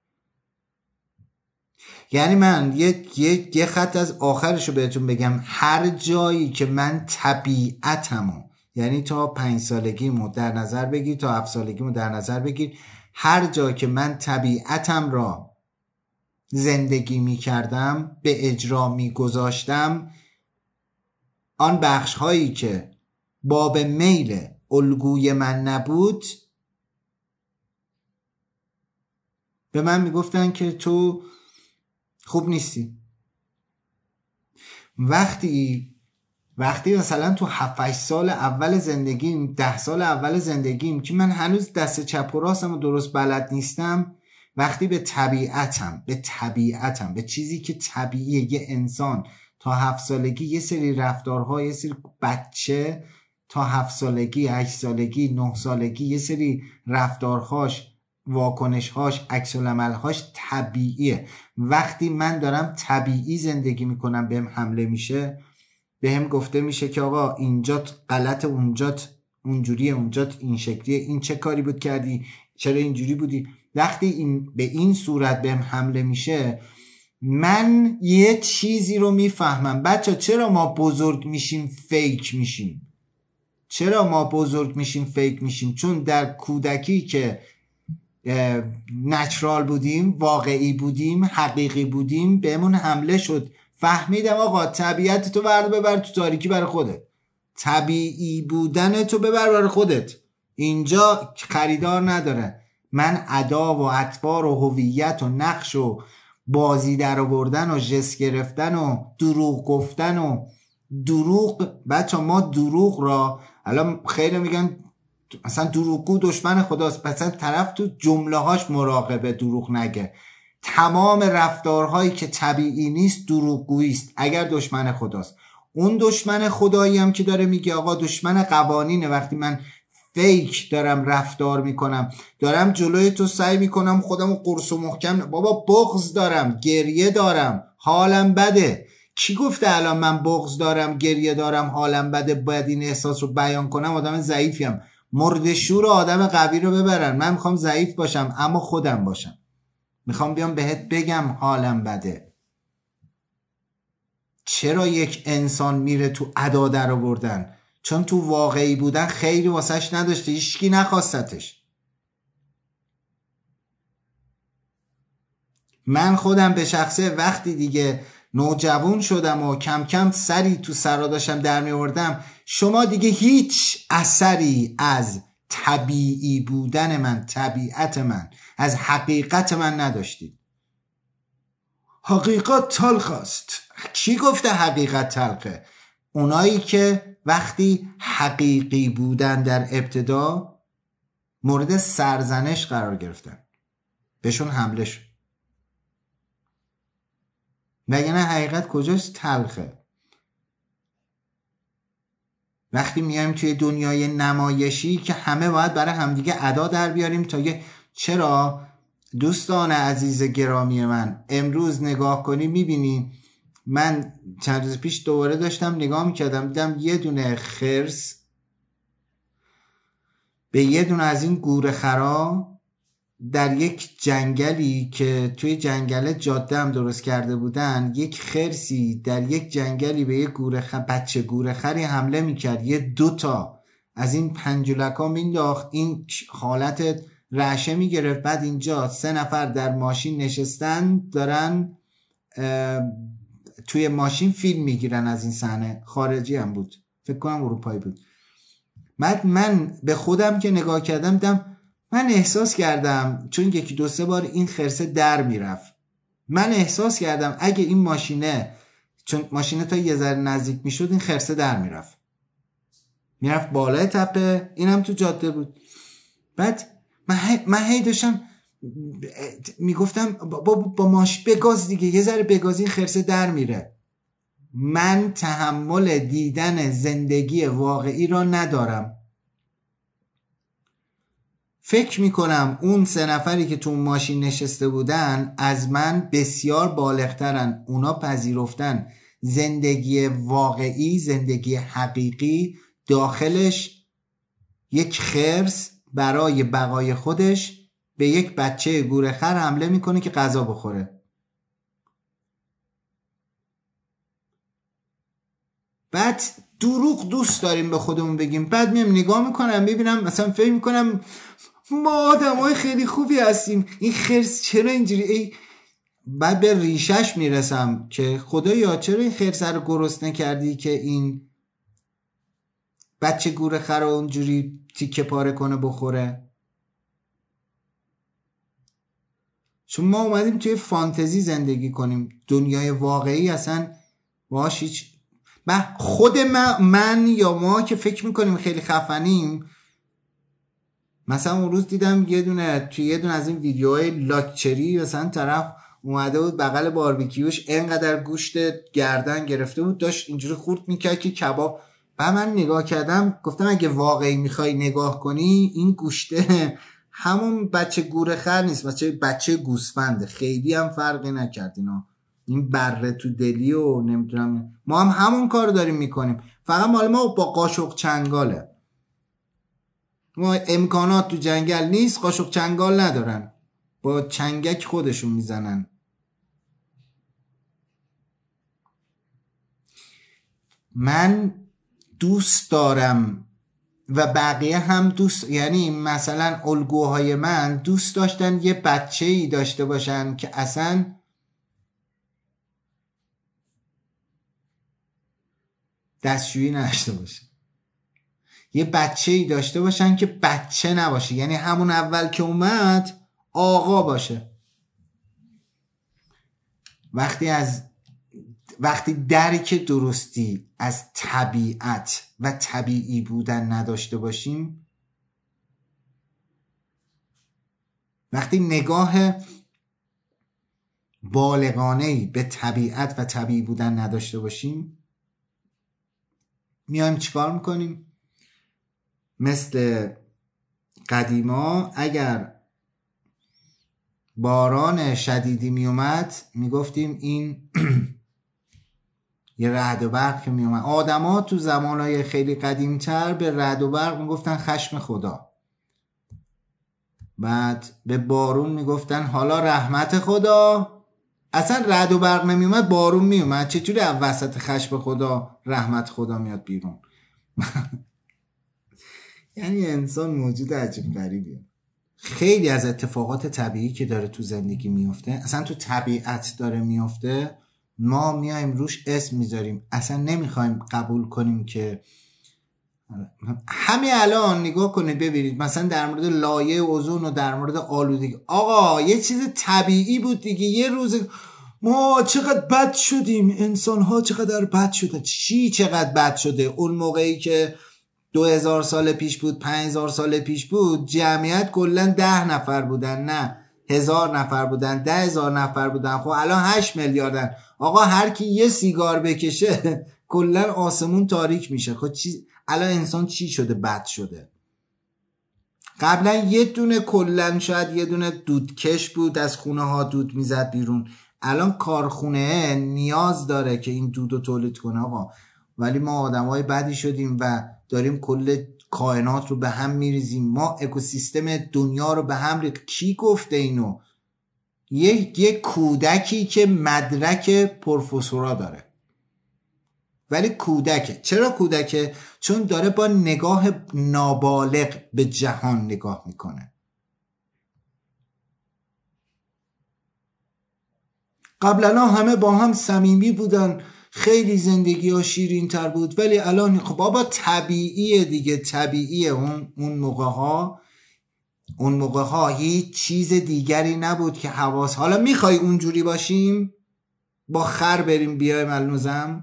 یعنی من یه, یه،, یه خط از آخرشو بهتون بگم، هر جایی که من طبیعتمو، یعنی تا پنج سالگیمو در نظر بگیر، تا هفت سالگیمو در نظر بگیر، هر جا که من طبیعتم را زندگی می کردم، به اجرا می گذاشتم، آن بخش هایی که باب میل الگوی من نبود به من می گفتن که تو خوب نیستی. وقتی وقتی مثلا تو هفت سال اول زندگیم، ده سال اول زندگیم که من هنوز دست چپ و راستم و درست بلد نیستم، وقتی به طبیعتم به طبیعتم به چیزی که طبیعیه یه انسان تا هفت سالگی یه سری رفتارها، یه سری بچه تا هفت سالگی، هشت سالگی، نه سالگی یه سری رفتارهاش، واکنشهاش، عکس العملهاش طبیعیه. وقتی من دارم طبیعی زندگی میکنم بهم حمله میشه، بهم گفته میشه که آقا اینجات غلط، اونجات اونجوریه، اونجات این شکلیه، این چه کاری بود کردی، چرا اینجوری بودی. وقتی این به این صورت بهم حمله میشه، من یه چیزی رو میفهمم. بچه چرا ما بزرگ میشیم فیک میشیم؟ چرا ما بزرگ میشیم فیک میشیم؟ چون در کودکی که نچرال بودیم، واقعی بودیم، حقیقی بودیم، بهمون حمله شد. فهمیدم آقا طبیعت تو برد ببر تو تاریکی برای خودت، طبیعی بودن تو ببر برای خودت، اینجا خریدار نداره. من ادا و اطوار و هویت و نقش و بازی در آوردن و ژست گرفتن و دروغ گفتن و دروغ، بچه ما دروغ را الان خیلی میگن مثلا دروغگو دشمن خداست، مثلا طرف تو جمله هاش مراقبه دروغ نگه. تمام رفتارهایی که طبیعی نیست دروغگویی است اگر دشمن خداست. اون دشمن خدایی هم که داره میگه آقا دشمن قوانینه. وقتی من فیک دارم رفتار میکنم، دارم جلوی تو سعی میکنم خودمو قرص و محکم، بابا بغض دارم، گریه دارم، حالم بده. کی گفته الان من بغض دارم، گریه دارم، حالم بده باید این احساس رو بیان کنم؟ آدم ضعیفیم. مرد شور آدم قوی رو ببرن. من میخوام ضعیف باشم اما خودم باشم. میخوام بیام بهت بگم حالم بده. چرا یک انسان میره تو ادا در آوردن؟ چون تو واقعی بودن خیلی واسش نداشته، هیچکی نخواستتش. من خودم به شخصه وقتی دیگه نوجوان شدم و کم کم سری تو سرا داشتم در می آوردم، شما دیگه هیچ اثری از طبیعی بودن من، طبیعت من، از حقیقت من نداشتید. حقیقت تلخ است. کی گفته حقیقت تلخه؟ اونایی که وقتی حقیقی بودن در ابتدا مورد سرزنش قرار گرفتن، بهشون حمله شد. مگه نه حقیقت کجاست؟ تلخه. وقتی میایم توی دنیای نمایشی که همه باید برای همدیگه ادا در بیاریم تا یه چرا دوستان عزیز گرامی من امروز نگاه کنی میبینی، من چند روز پیش دوباره داشتم نگاه میکردم دیدم یه دونه خرس به یه دونه از این گورخرا در یک جنگلی که توی جنگل جاده هم درست کرده بودن، یک خرسی در یک جنگلی به یک گورخر، بچه گورخری حمله میکرد، یه دوتا از این پنجولک ها مینداخت، این حالت رعشه میگرفت. بعد اینجا سه نفر در ماشین نشستن دارن توی ماشین فیلم میگیرن از این صحنه. خارجی هم بود، فکر کنم اروپایی بود. بعد من به خودم که نگاه کردم دیدم من احساس کردم، چون یکی دو سه بار این خرسه در میرفت، من احساس کردم اگه این ماشینه، چون ماشینه تا یه ذره نزدیک میشد این خرسه در میرفت میرفت بالای تپه، اینم تو جاده بود. بعد من هی داشتم میگفتم با, با, با ماش بگاز دیگه، یه ذره بگاز این خرسه در میره. من تحمل دیدن زندگی واقعی را ندارم. فکر میکنم اون سه نفری که تو ماشین نشسته بودن از من بسیار بالغترن. اونا پذیرفتن زندگی واقعی، زندگی حقیقی داخلش یک خرس برای بقای خودش به یک بچه گورخر حمله میکنه که غذا بخوره. بعد دروغ دوست داریم به خودمون بگیم، بعد میام نگاه میکنم ببینم مثلا فکر میکنم ما آدمای خیلی خوبی هستیم، این خرس چرا اینجوری؟ ای بعد به ریشش میرسم که خدایا چرا این خرس رو گرسنه کردی که این بچه گورخر رو اونجوری تیکه پاره کنه بخوره؟ چون ما اومدیم توی فانتزی زندگی کنیم، دنیای واقعی اصلا باهاش هیچ. من خود من, من یا ما که فکر میکنیم خیلی خفنیم، مثلا اون روز دیدم یه دونه توی یه دونه از این ویدیوهای لاکچری مثلا طرف اومده بود بغل باربیکیوش اینقدر گوشت گردن گرفته بود داشت اینجوری خورد میکرد که کباب. بعد من نگاه کردم گفتم اگه واقعی میخوای نگاه کنی این گوشته همون بچه گورخر نیست، بچه بچه گوسفنده، خیلی هم فرقی نکرد اینا، این بره تو دلی و نمیدونم. ما هم همون کار داریم میکنیم، فقط مال ما با قاشق چنگاله. ما امکانات تو جنگل نیست، قاشق چنگال ندارن، با چنگک خودشون میزنن. من دوست دارم و بقیه هم دوست، یعنی مثلا الگوهای من دوست داشتن یه بچه‌ای داشته باشن که اصلا دستشویی نداشته باشه، یه بچه‌ای داشته باشن که بچه نباشه، یعنی همون اول که اومد آقا باشه. وقتی از وقتی درک درستی از طبیعت و طبیعی بودن نداشته باشیم، وقتی نگاه بالغانه‌ای به طبیعت و طبیعی بودن نداشته باشیم، میایم چیکار میکنیم؟ مثل قدیما اگر باران شدیدی میومد میگفتیم این یه رعد و برق که میومد. آدم ها تو زمانهای خیلی قدیمتر به رعد و برق میگفتن خشم خدا، بعد به بارون میگفتن حالا رحمت خدا. اصلا رعد و برق نمیومد بارون میومد، چطوری از وسط خشم خدا رحمت خدا میاد بیرون؟ یعنی انسان موجود عجیب غریبیه. خیلی از اتفاقات طبیعی که داره تو زندگی میفته اصلا تو طبیعت داره میفته، ما میایم روش اسم میذاریم، اصلا نمیخوایم قبول کنیم که همین الان نگاه کنید ببینید مثلا در مورد لایه اوزون و در مورد آلودگی، آقا یه چیز طبیعی بود دیگه. یه روز ما چقدر بد شدیم، انسان ها چقدر بد شده. چی چقدر بد شده؟ اون موقعی که دو هزار سال پیش بود، پنج هزار سال پیش بود، جمعیت کلن ده نفر بودن، نه هزار نفر بودن، ده هزار نفر بودن. خب الان هشت میلیاردن. آقا هر کی یه سیگار بکشه کلن آسمون تاریک میشه. خب چی الان انسان چی شده بد شده؟ قبلا یه دونه کلن شاید یه دونه دودکش بود از خونه ها دود میزد بیرون، الان کارخونه نیاز داره که این دودو تولید کنه آقا. ولی ما آدمای بدی شدیم و داریم کل کائنات رو به هم میریزیم. ما اکوسیستم دنیا رو به هم ریخت. کی گفته اینو؟ یه یه کودکی که مدرک پروفسورا داره، ولی کودکه. چرا کودکه؟ چون داره با نگاه نابالغ به جهان نگاه میکنه. قبلا همه با هم صمیمی بودن، خیلی زندگی ها شیرین تر بود، ولی الان خب بابا طبیعیه دیگه، طبیعیه. اون اون موقع ها اون موقع ها هیچ چیز دیگری نبود که حواس. حالا میخوای اونجوری باشیم با خر بریم بیایم النوزم؟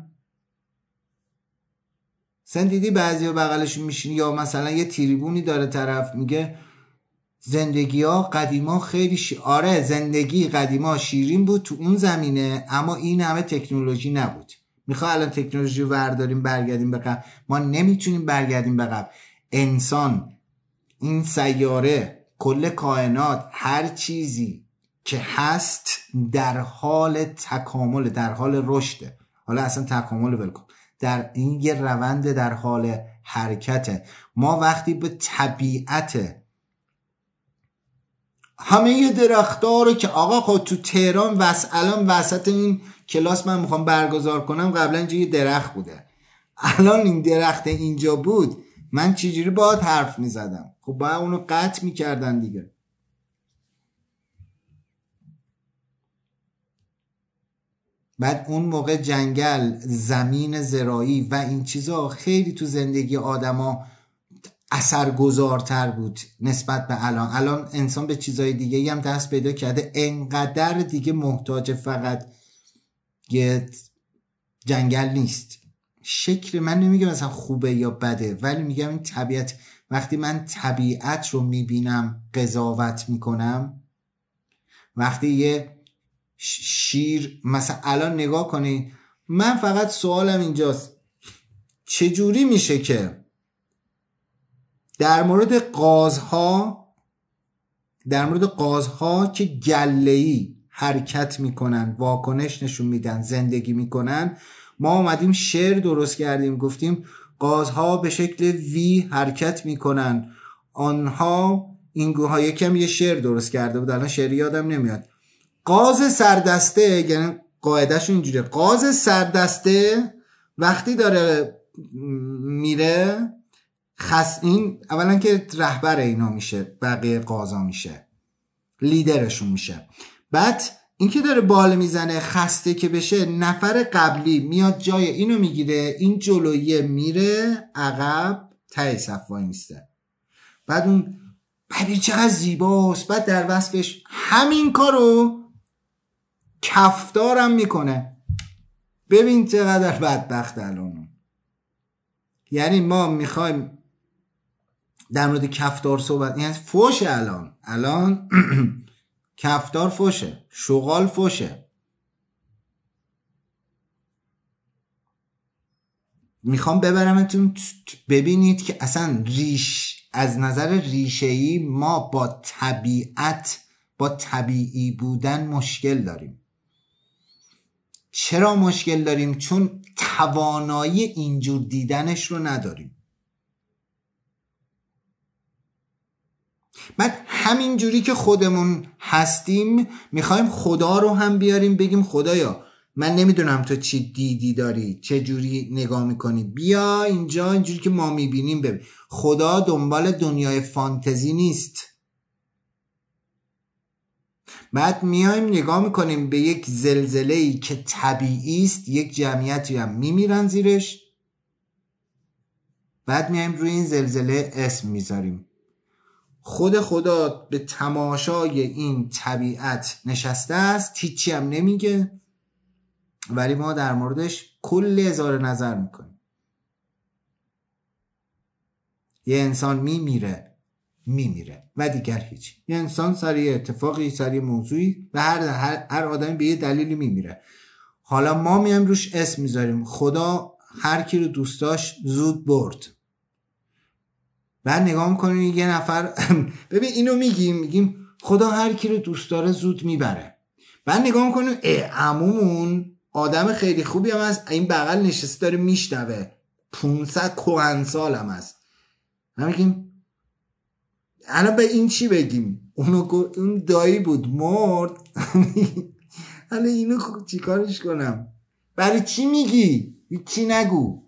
سن دیدی بعضی ها بغلشون میشین یا مثلا یه تریبونی داره طرف میگه زندگی ها قدیما خیلی شی... آره زندگی قدیما شیرین بود تو اون زمینه، اما این همه تکنولوژی نبود. میخوای الان تکنولوژی رو ورداریم برگردیم به قبل؟ ما نمیتونیم برگردیم به قبل. انسان، این سیاره، کل کائنات، هر چیزی که هست در حال تکامل، در حال رشده. حالا اصلا تکامل ولکن، در این یه روند در حال حرکته. ما وقتی به طبیعت همه یه درخت‌ها رو که آقا خود تو تهران وس الان وسط این کلاس من میخوام برگزار کنم، قبلا اینجا یه درخت بوده، الان این درخت اینجا بود، من چجوری باهات حرف میزدم؟ خب باید اونو قطع میکردن دیگه. بعد اون موقع جنگل، زمین زراعی و این چیزا خیلی تو زندگی آدما اثرگذارتر بود نسبت به الان. الان انسان به چیزای دیگه هم دست پیدا کرده، انقدر دیگه محتاج فقط یه جنگل نیست. شکل من نمیگم مثلا خوبه یا بده، ولی میگم این طبیعت، وقتی من طبیعت رو میبینم قضاوت میکنم. وقتی یه شیر مثلا الان نگاه کنی، من فقط سوالم اینجاست چجوری میشه که در مورد قازها در مورد قازها که گله‌ای حرکت میکنن، واکنش نشون میدن، زندگی میکنن، ما اومدیم شعر درست کردیم گفتیم قازها به شکل وی حرکت میکنن، آنها این گوها. یکم یه شعر درست کرده بود الان شعر یادم نمیاد. قاز سردسته، یعنی قاعده‌شون اینجوریه، قاز سردسته وقتی داره میره خس، این اولا که رهبر اینا میشه، بقیه قازا میشه، لیدرشون میشه. بعد این که داره بال میزنه خسته که بشه، نفر قبلی میاد جای اینو میگیره، این جلویه میره عقب ته صف وای میسته. بعد اون ببین چقدر زیباست. بعد در وصفش همین کارو کفتارم میکنه. ببین چقدر بدبخت الان. یعنی ما میخوایم در مورد کفتار صحبت، یعنی فوشه الان الان کفتار فوشه، شغال فوشه. میخوام ببرمتون ببینید که اصلا ریش، از نظر ریشه‌ای ما با طبیعت، با طبیعی بودن مشکل داریم. چرا مشکل داریم؟ چون توانایی اینجور دیدنش رو نداریم. بعد همین جوری که خودمون هستیم میخوایم خدا رو هم بیاریم بگیم خدایا من نمیدونم تو چی دیدی داری، چه جوری نگاه میکنی، بیا اینجا اینجوری که ما میبینیم ببین. خدا دنبال دنیای فانتزی نیست. بعد میایم نگاه میکنیم به یک زلزله‌ای که طبیعی است، یک جمعیتی هم میمیرن زیرش، بعد میایم روی این زلزله اسم میذاریم. خود خدا به تماشای این طبیعت نشسته است، هیچی هم نمیگه، ولی ما در موردش کل اظهار نظر میکنیم. یه انسان میمیره میمیره و دیگر هیچ. یه انسان سر یه اتفاقی، سر یه موضوعی و هر هر, هر آدمی به یه دلیلی میمیره. حالا ما میایم روش اسم میذاریم. خدا هر کی رو دوست داشت زود برد. بعد نگاه میکنیم یه نفر ببین اینو میگیم میگیم خدا هر کی رو دوست داره زود میبره. بعد نگاه میکنیم ای عمومون آدم خیلی خوبی هم هست، این بغل نشسته داره میشنوه، پونصد کهن سال هم هست. ما میگیم الان به این چی بگیم؟ اونو اون دایی بود مرد. الان اینو چی کارش کنم؟ برای چی میگی؟ چی نگو.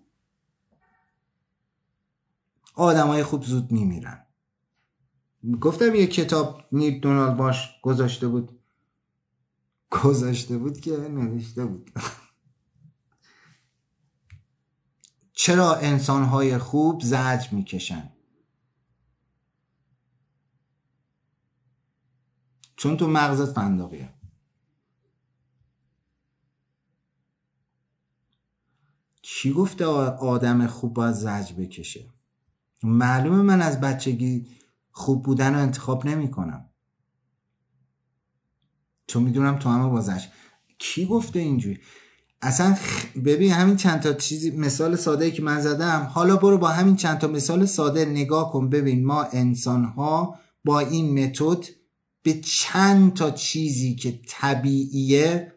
آدمای خوب زود میمیرن. گفتم یه کتاب نیل دونالد باش گذاشته بود گذاشته بود که نوشته بود چرا انسانهای خوب زجر میکشن؟ چون تو مغزت فندقیه. کی گفته آدم خوب باید زجر بکشه؟ معلومه من از بچگی خوب بودن رو انتخاب نمی کنم، چون میدونم تو همه با زجر. کی گفته اینجوری؟ اصلا ببین همین چند تا چیزی مثال ساده که من زدم، حالا برو با همین چند تا مثال ساده نگاه کن ببین ما انسان ها با این متد به چند تا چیزی که طبیعیه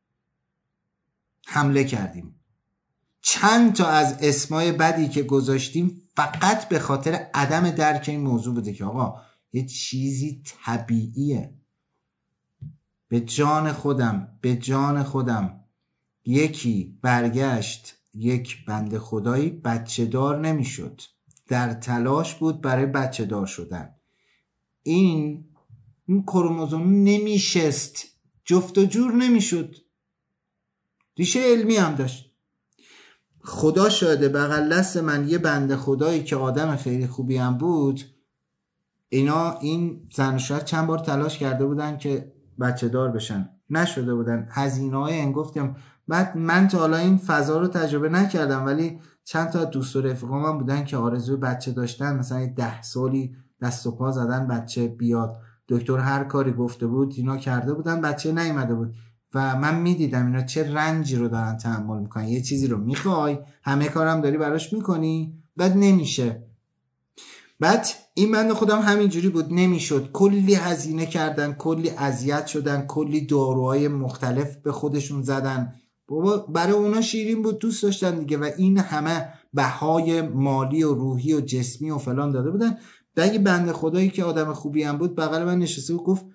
حمله کردیم. چند تا از اسمای بدی که گذاشتیم فقط به خاطر عدم درک این موضوع بوده که آقا یه چیزی طبیعیه. به جان خودم به جان خودم یکی برگشت، یک بنده خدایی بچه دار نمیشد، در تلاش بود برای بچه دار شدن. این این کروموزوم نمیشست، جفت و جور نمیشد، ریشه علمی هم داشت. خدا شاهده بغل دست من یه بنده خدایی که آدم خیلی خوبی هم بود، اینا این زن و شوهر چند بار تلاش کرده بودن که بچه دار بشن، نشده بودن. هزینه های انگفتم. بعد من تا حالا این فضا رو تجربه نکردم، ولی چند تا دوست و رفیقام هم بودن که آرزوی بچه داشتن، مثلا ده سالی دست و پا زدن بچه بیاد، دکتر هر کاری گفته بود اینا کرده بودن، بچه نیومده بود. و من میدیدم اینا چه رنجی رو دارن تحمل میکنن. یه چیزی رو میخوای، همه کارم داری براش میکنی، بعد نمیشه. بعد این من خودم همینجوری بود، نمیشد. کلی هزینه کردن، کلی اذیت شدن، کلی داروهای مختلف به خودشون زدن. بابا برای اونا شیرین بود، دوست داشتن دیگه، و این همه بهای مالی و روحی و جسمی و فلان داده بودن. دیگه بنده خدایی که آدم خوبی هم بود بغل من نشسته و گفت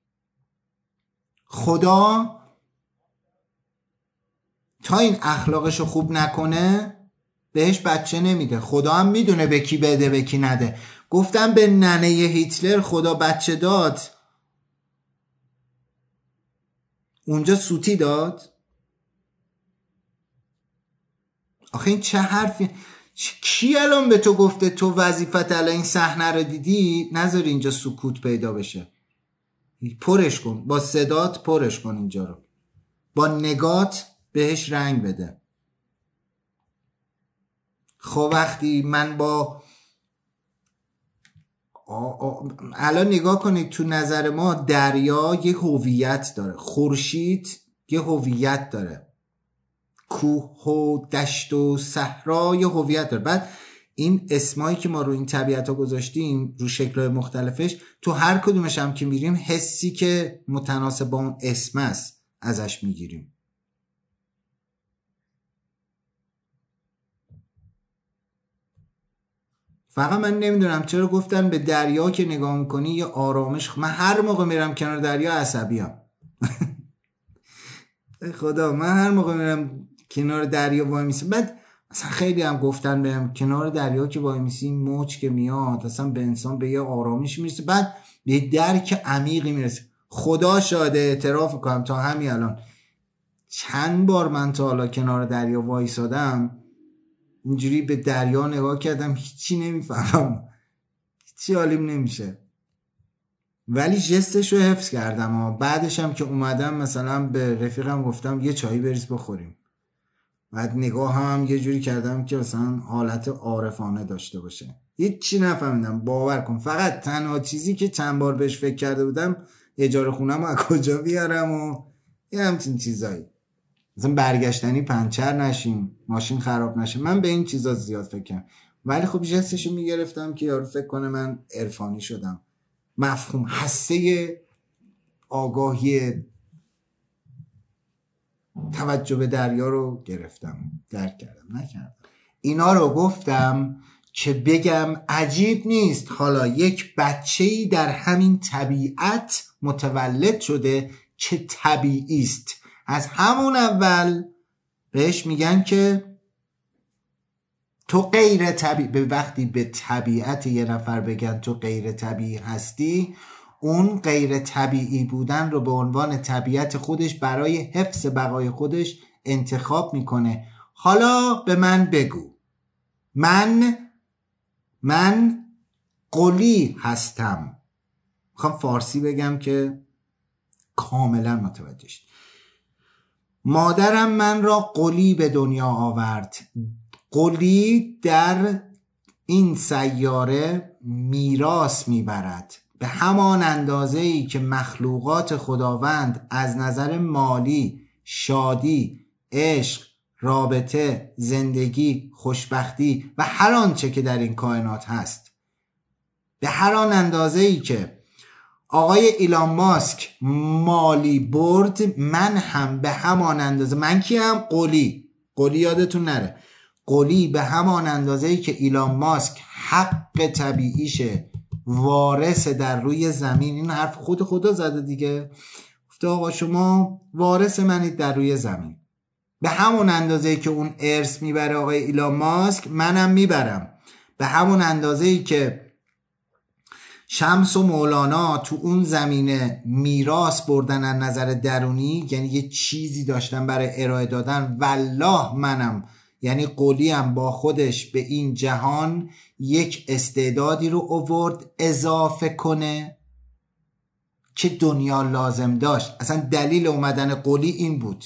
خدا تا این اخلاقشو خوب نکنه بهش بچه نمیده. خدا هم میدونه به کی بده به کی نده. گفتم به ننه هیتلر خدا بچه داد، اونجا سوتی داد؟ آخه این چه حرفی؟ کی الان به تو گفته تو وظیفت الان این صحنه رو دیدی نذاری اینجا سکوت پیدا بشه؟ پرش کن با صدات، پرش کن اینجا رو، با نگات بهش رنگ بده. خب وقتی من با الان نگاه کنید تو نظر ما دریا یه هویت داره، خورشید یه هویت داره، کوه و دشت و صحرا یه هویت داره. بعد این اسمایی که ما رو این طبیعت ها گذاشتیم رو شکل‌های مختلفش، تو هر کدومش هم که میریم حسی که متناسب با اون اسم است ازش میگیریم. فقط من نمیدونم چرا گفتن به دریا که نگاه میکنی یه آرامش. من هر موقع میرم کنار دریا عصبیم. خدا من هر موقع میرم کنار دریا وای میسم. بعد اصلا خیلی هم گفتن بهم کنار دریا که وای میسی موج که میاد اصلا به انسان به یه آرامش میرسه، بعد به درک عمیقی میرسه. خدا شاهده اعتراف کنم تا همین الان چند بار من تا حالا کنار دریا وایسادم اینجوری به دریا نگاه کردم هیچی نمیفهمم، هیچی حالیم نمیشه، ولی جستش رو حفظ کردم. و بعدش هم که اومدم مثلا به رفیقم گفتم یه چایی بریز بخوریم، بعد نگاه هم, هم یه جوری کردم که مثلا حالت عارفانه داشته باشه. هیچی نفهمیدم باور کن. فقط تنها چیزی که چند بار بهش فکر کرده بودم اجاره خونم از کجا بیارم و یه همچین چیزایی، مثلا برگشتنی پنچر نشیم، ماشین خراب نشه. من به این چیزا زیاد فکر کردم، ولی خب جستشو میگرفتم که یارو فکر کنه من عرفانی شدم. مفهوم هسته آگاهی توجه به دریا رو گرفتم، درک کردم، نکردم. اینا رو گفتم که بگم عجیب نیست حالا یک بچه‌ای در همین طبیعت متولد شده که طبیعی است. از همون اول بهش میگن که تو غیر طبیعی. به وقتی به طبیعت یه نفر بگن تو غیر طبیعی هستی، اون غیر طبیعی بودن رو به عنوان طبیعت خودش برای حفظ بقای خودش انتخاب میکنه. حالا به من بگو، من من قلی هستم. میخوام فارسی بگم که کاملا متوجه شید. مادرم من را قلی به دنیا آورد. قلی در این سیاره میراث میبرد به همان اندازه‌ای که مخلوقات خداوند از نظر مالی، شادی، عشق، رابطه، زندگی، خوشبختی و هر آنچه که در این کائنات هست، به هر آن اندازه‌ای که آقای ایلان ماسک مالی برد، من هم به همان اندازه. من کیم؟ قلی. قلی یادتون نره. قلی به همان اندازه‌ای که ایلان ماسک حق طبیعیشه، وارث در روی زمین. این حرف خود خدا زده دیگه، گفته آقا شما وارث منید در روی زمین. به همون اندازه‌ای که اون ارث میبره آقای ایلان ماسک، منم میبرم. به همون اندازه‌ای که شمس و مولانا تو اون زمینه میراث بردن از نظر درونی، یعنی یه چیزی داشتن برای ارائه دادن، والله منم یعنی قلیم با خودش به این جهان یک استعدادی رو آورد اضافه کنه که دنیا لازم داشت. اصلا دلیل اومدن قلی این بود.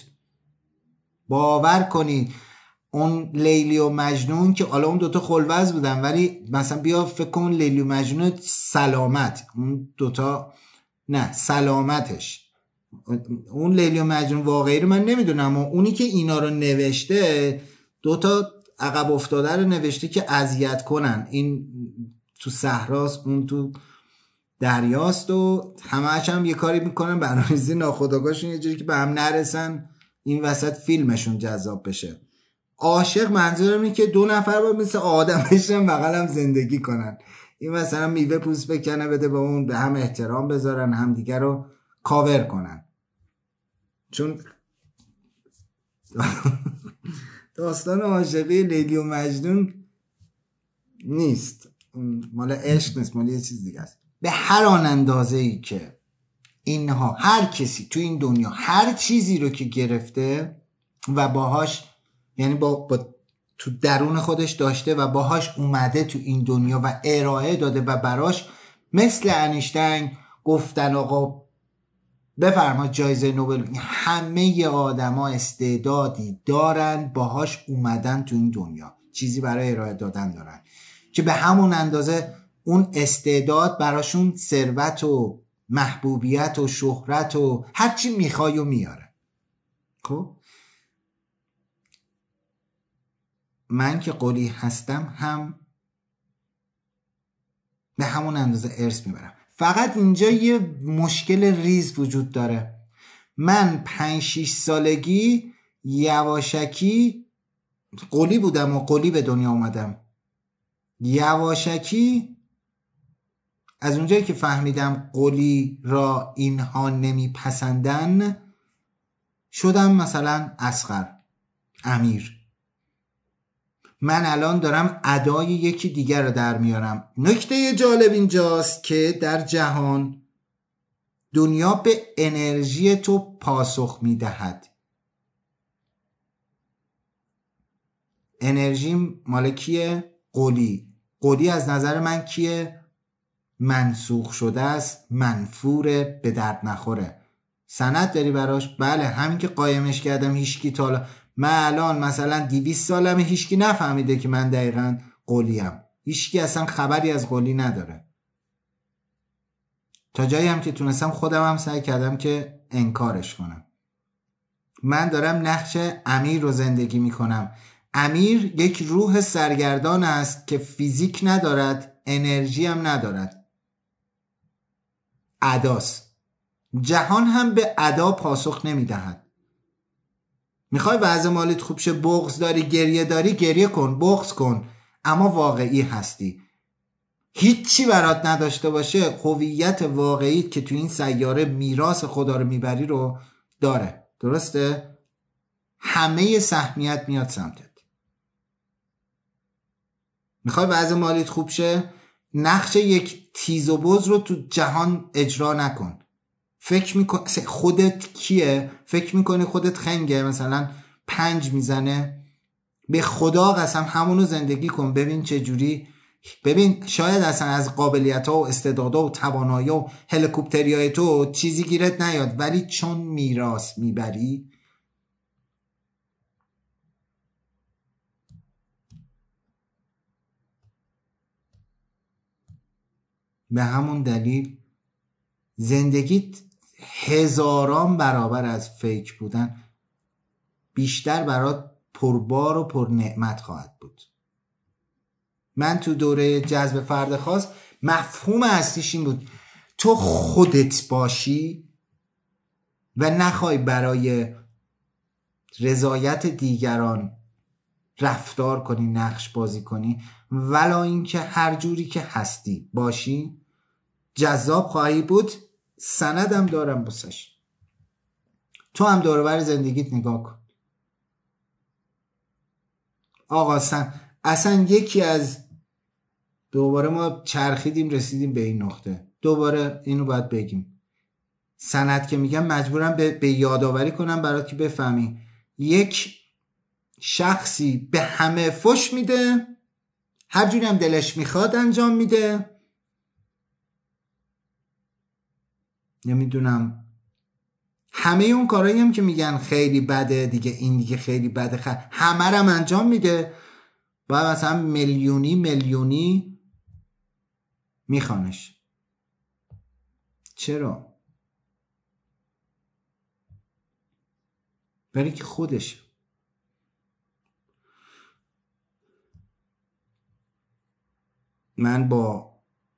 باور کنید اون لیلی و مجنون که حالا اون دوتا خلوز بودن، ولی مثلا بیا فکر کن لیلی و مجنون سلامت، اون دوتا نه سلامتش، اون لیلی و مجنون واقعی رو من نمیدونم، و اونی که اینا رو نوشته دوتا عقب افتاده رو نوشته که اذیت کنن. این تو صحراست، اون تو دریاست و همه‌اش هم یه کاری میکنن برنامه‌ریزی ناخودآگاهشون یه جوری که به هم نرسن این وسط فیلمشون جذاب بشه. عاشق منظورم اینه که دو نفر باید مثل آدم بشن بغل هم زندگی کنن. این مثلا میوه پوست بکنه بده به اون، به هم احترام بذارن، هم دیگر رو کاور کنن. چون داستان عاشقی لیلی و مجنون نیست، مال عشق نیست، مال یه چیز دیگه است. به هر آن اندازه‌ای که اینها، هر کسی تو این دنیا هر چیزی رو که گرفته و باهاش، یعنی با, با تو درون خودش داشته و باهاش اومده تو این دنیا و ارائه داده و براش مثل انیشتین گفتن آقا بفرما جایزه نوبل، همه آدما استعدادی دارن باهاش اومدن تو این دنیا، چیزی برای ارائه دادن دارن که به همون اندازه اون استعداد براشون ثروت و محبوبیت و شهرت و هرچی میخوای و میاره. خب من که قلی هستم هم به همون اندازه ارث میبرم. فقط اینجا یه مشکل ریز وجود داره. من پنج شیش سالگی یواشکی قلی بودم و قلی به دنیا اومدم. یواشکی از اونجایی که فهمیدم قلی را اینها نمیپسندن شدم مثلا اصغر، امیر. من الان دارم ادای یکی دیگر رو در میارم. نکته جالب اینجاست که در جهان دنیا به انرژی تو پاسخ میدهد. انرژیم مال کیه؟ قلی. قلی از نظر من کیه؟ منسوخ شده است، منفوره، به درد نخوره. سند داری براش؟ بله، همین که قایمش کردم هیچکی تا حالا، من الان مثلا دویست سالمه هیچکی نفهمیده که من دقیقاً قلیم، هیچکی اصلا خبری از قلی نداره. تا جایی هم که تونستم خودم هم سعی کردم که انکارش کنم. من دارم نقش امیر رو زندگی میکنم. امیر یک روح سرگردان است که فیزیک ندارد، انرژی هم ندارد، اداست. جهان هم به ادا پاسخ نمیدهد. میخوای وضع مالیت خوب شه، بغض داری، گریه داری، گریه کن، بغض کن، اما واقعی هستی. هیچی برات نداشته باشه، هویت واقعیت که تو این سیاره میراث خدا رو میبری رو داره. درسته؟ همه سهمیت میاد سمتت. میخوای وضع مالیت خوب شه، نقش یک تیز و بز رو تو جهان اجرا نکن. فکر میکن خودت کیه؟ فکر میکنی خودت خنگه مثلا پنج میزنه؟ به خدا قسم همونو زندگی کن، ببین چه جوری. ببین شاید اصلا از قابلیت ها و استعدادها و توانایی و هلیکوپتریای تو چیزی گیرت نیاد، ولی چون میراث میبری، به همون دلیل زندگیت هزاران برابر از فیک بودن بیشتر برات پربار و پر نعمت خواهد بود. من تو دوره جذب فرد خاص مفهوم اصلیش این بود تو خودت باشی و نخوای برای رضایت دیگران رفتار کنی، نقش بازی کنی، ولا اینکه هر جوری که هستی باشی، جذاب خواهی بود. سندم دارم بسش. تو هم دور و بر زندگیت نگاه کن آقا. سن... اصلا یکی از دوباره ما چرخیدیم رسیدیم به این نقطه، دوباره اینو باید بگیم. سند که میگم مجبورم به, به یادآوری کنم برات که بفهمی. یک شخصی به همه فش میده، هر جوری هم دلش میخواد انجام میده، نمیدونم همه اون کارهایی هم که میگن خیلی بده دیگه، این دیگه خیلی بده، خ... همه رو هم انجام میده. باید مثلا میلیونی میلیونی میخوانش. چرا؟ برای که خودش. من با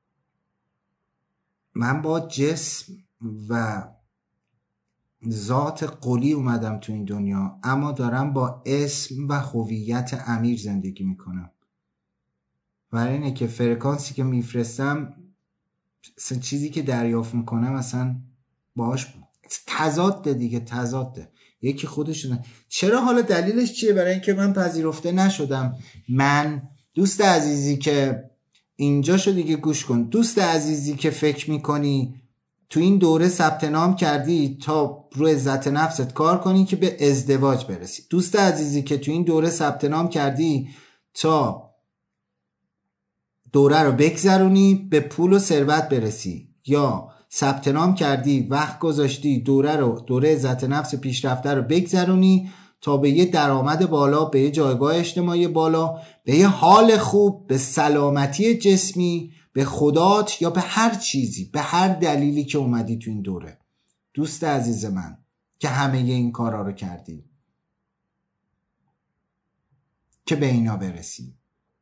من با جسم و ذات قلی اومدم تو این دنیا، اما دارم با اسم و هویت امیر زندگی میکنم. برای اینه که فرکانسی که میفرستم، چیزی که دریافت میکنم اصلا باهاش تضاده دیگه، تضاده. یکی خودشونه. چرا؟ حالا دلیلش چیه؟ برای اینکه من پذیرفته نشدم. من دوست عزیزی که اینجا شو دیگه گوش کن، دوست عزیزی که فکر میکنی تو این دوره ثبت نام کردی تا رو عزت نفست کار کنی که به ازدواج برسی، دوست عزیزی که تو این دوره ثبت نام کردی تا دوره رو بگذرونی به پول و ثروت برسی، یا ثبت نام کردی وقت گذاشتی دوره رو دوره عزت نفس پیشرفته رو بگذرونی تا به یه درآمد بالا، به یه جایگاه اجتماعی بالا، به یه حال خوب، به سلامتی جسمی، به خدات، یا به هر چیزی، به هر دلیلی که اومدی تو این دوره. دوست عزیز من که همه این کارا رو کردی که به اینا برسی.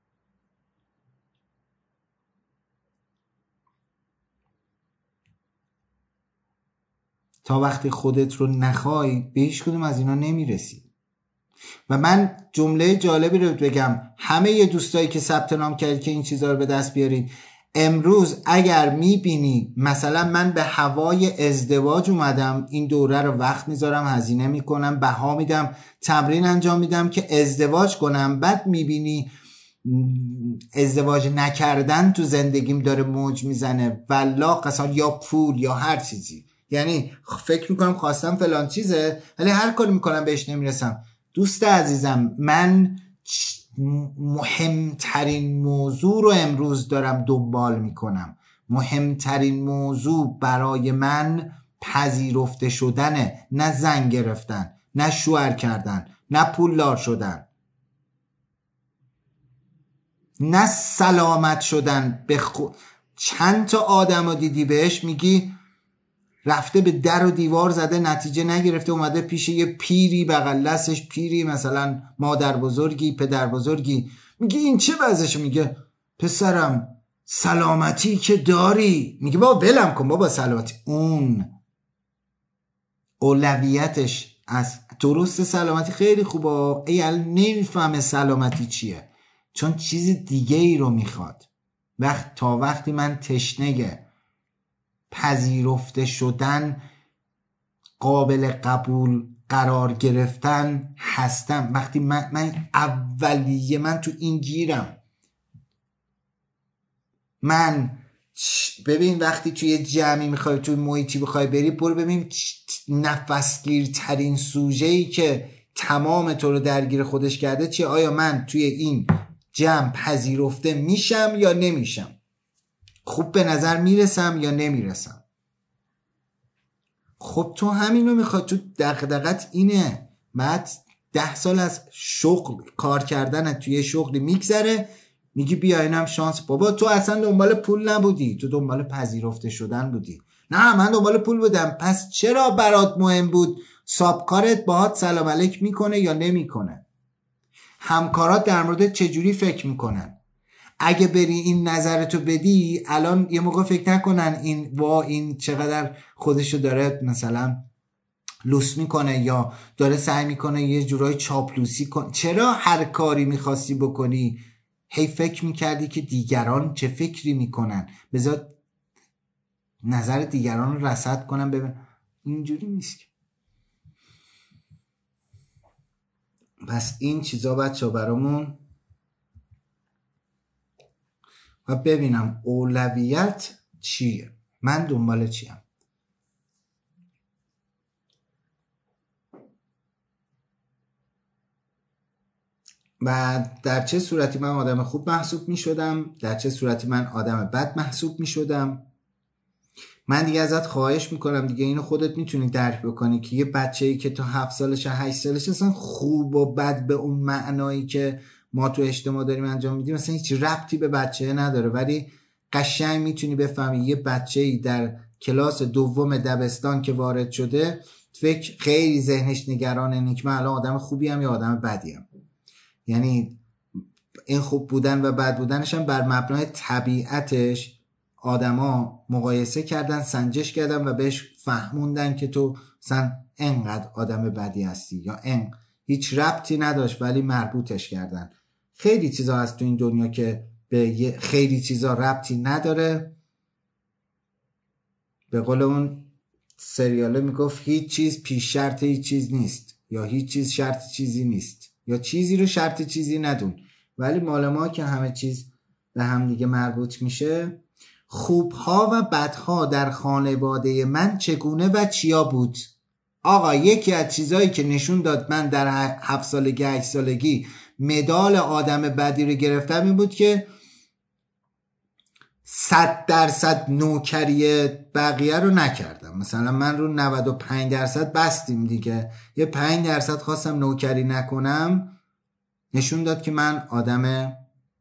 تا وقتی خودت رو نخوای به هیچ کدوم از اینا نمیرسی. و من جمله جالبی رو بگم، همه ی دوستایی که ثبت نام کردید که این چیزا رو به دست بیارید، امروز اگر میبینی مثلا من به هوای ازدواج اومدم، این دوره رو وقت میذارم، هزینه میکنم، بها میدم، تمرین انجام میدم که ازدواج کنم، بعد میبینی ازدواج نکردن تو زندگیم داره موج میزنه، والله قسم، یا پول یا هر چیزی، یعنی فکر میکنم خواستم فلان چیزه ولی هر کاری میکنم بهش نمیرسم. دوست عزیزم، من مهمترین موضوع رو امروز دارم دنبال میکنم. مهمترین موضوع برای من پذیرفته شدنه، نه زن گرفتن، نه شوهر کردن، نه پولدار شدن، نه سلامت شدن. به خو... چند تا آدم رو دیدی بهش میگی رفته به در و دیوار زده نتیجه نگرفته، اومده پیش یه پیری بغل دستش، پیری مثلا مادر بزرگی پدر بزرگی، میگه این چه وضعشه؟ میگه پسرم سلامتی که داری. میگه بابا ولم کن بابا سلامتی. اون اولویتش از درست سلامتی خیلی خوبه، ایال نمیفهمه سلامتی چیه، چون چیز دیگه ای رو میخواد. وقت تا وقتی من تشنه پذیرفته شدن، قابل قبول قرار گرفتن هستم، وقتی من, من اولیه من تو این گیرم، من ببین وقتی توی جمعی میخوای توی محیطی بخوای بری، برو ببین نفسگیرترین سوژه‌ای که تمام تو رو درگیر خودش کرده چیه؟ آیا من توی این جمع پذیرفته میشم یا نمیشم؟ خوب به نظر میرسم یا نمیرسم؟ خب تو همینو میخواد، تو دغدغت اینه. بعد ده سال از شغل کار کردن توی شغلی میگذره، میگی بیا اینم شانس. بابا تو اصلا دنبال پول نبودی، تو دنبال پذیرفته شدن بودی. نه من دنبال پول بودم. پس چرا برات مهم بود سابکارت باهات سلام علیک میکنه یا نمیکنه؟ همکارات در مورد چجوری فکر میکنن؟ اگه بری این نظرتو بدی، الان یه موقع فکر نکنن این وا این چقدر خودشو داره مثلا لوس میکنه یا داره سعی میکنه یه جورای چاپلوسی کن. چرا هر کاری میخواستی بکنی هی فکر میکردی که دیگران چه فکری میکنن، بذار نظر دیگران رو رصد کنم ببین؟ اینجوری نیست. پس این چیزا بچه برامون و ببینم اولویت چیه، من دنبال چیم. و در چه صورتی من آدم خوب محسوب می شدم، در چه صورتی من آدم بد محسوب می شدم. من دیگه ازت خواهش میکنم دیگه اینو خودت میتونی درک بکنی که یه بچه‌ای که تا هفت سالشه هشت سالشه اصلا خوب و بد به اون معنایی که ما تو اجتماع داریم انجام میدیم مثلا هیچ ربطی به بچه نداره، ولی قشنگ میتونی بفهمی یه بچه‌ای در کلاس دوم دبستان که وارد شده فکر خیلی ذهنش نگران اینه که من الان آدم خوبی ام یا آدم بدی ام. یعنی این خوب بودن و بد بودنش هم بر مبنای طبیعتش آدما مقایسه کردن، سنجش کردن و بهش فهموندن که تو مثلا انقدر آدم بدی هستی یا ان هیچ ربطی نداشت ولی مربوطش کردن. خیلی چیزا هست تو این دنیا که به خیلی چیزا ربطی نداره. به قول اون سریاله میگفت هیچ چیز پیش شرط هیچ چیز نیست، یا هیچ چیز شرط چیزی نیست، یا چیزی رو شرط چیزی ندون. ولی مال ما که همه چیز به هم دیگه مربوط میشه. خوبها و بدها در خانواده من چگونه و چیا بود؟ آقا یکی از چیزایی که نشون داد من در هفت سالگی هشت سالگی مدال آدم بدی رو گرفتم این بود که صد درصد نوکری بقیه رو نکردم. مثلا من رو نود و پنج درصد بستیم دیگه، یه پنج درصد خواستم نوکری نکنم. نشون داد که من آدم،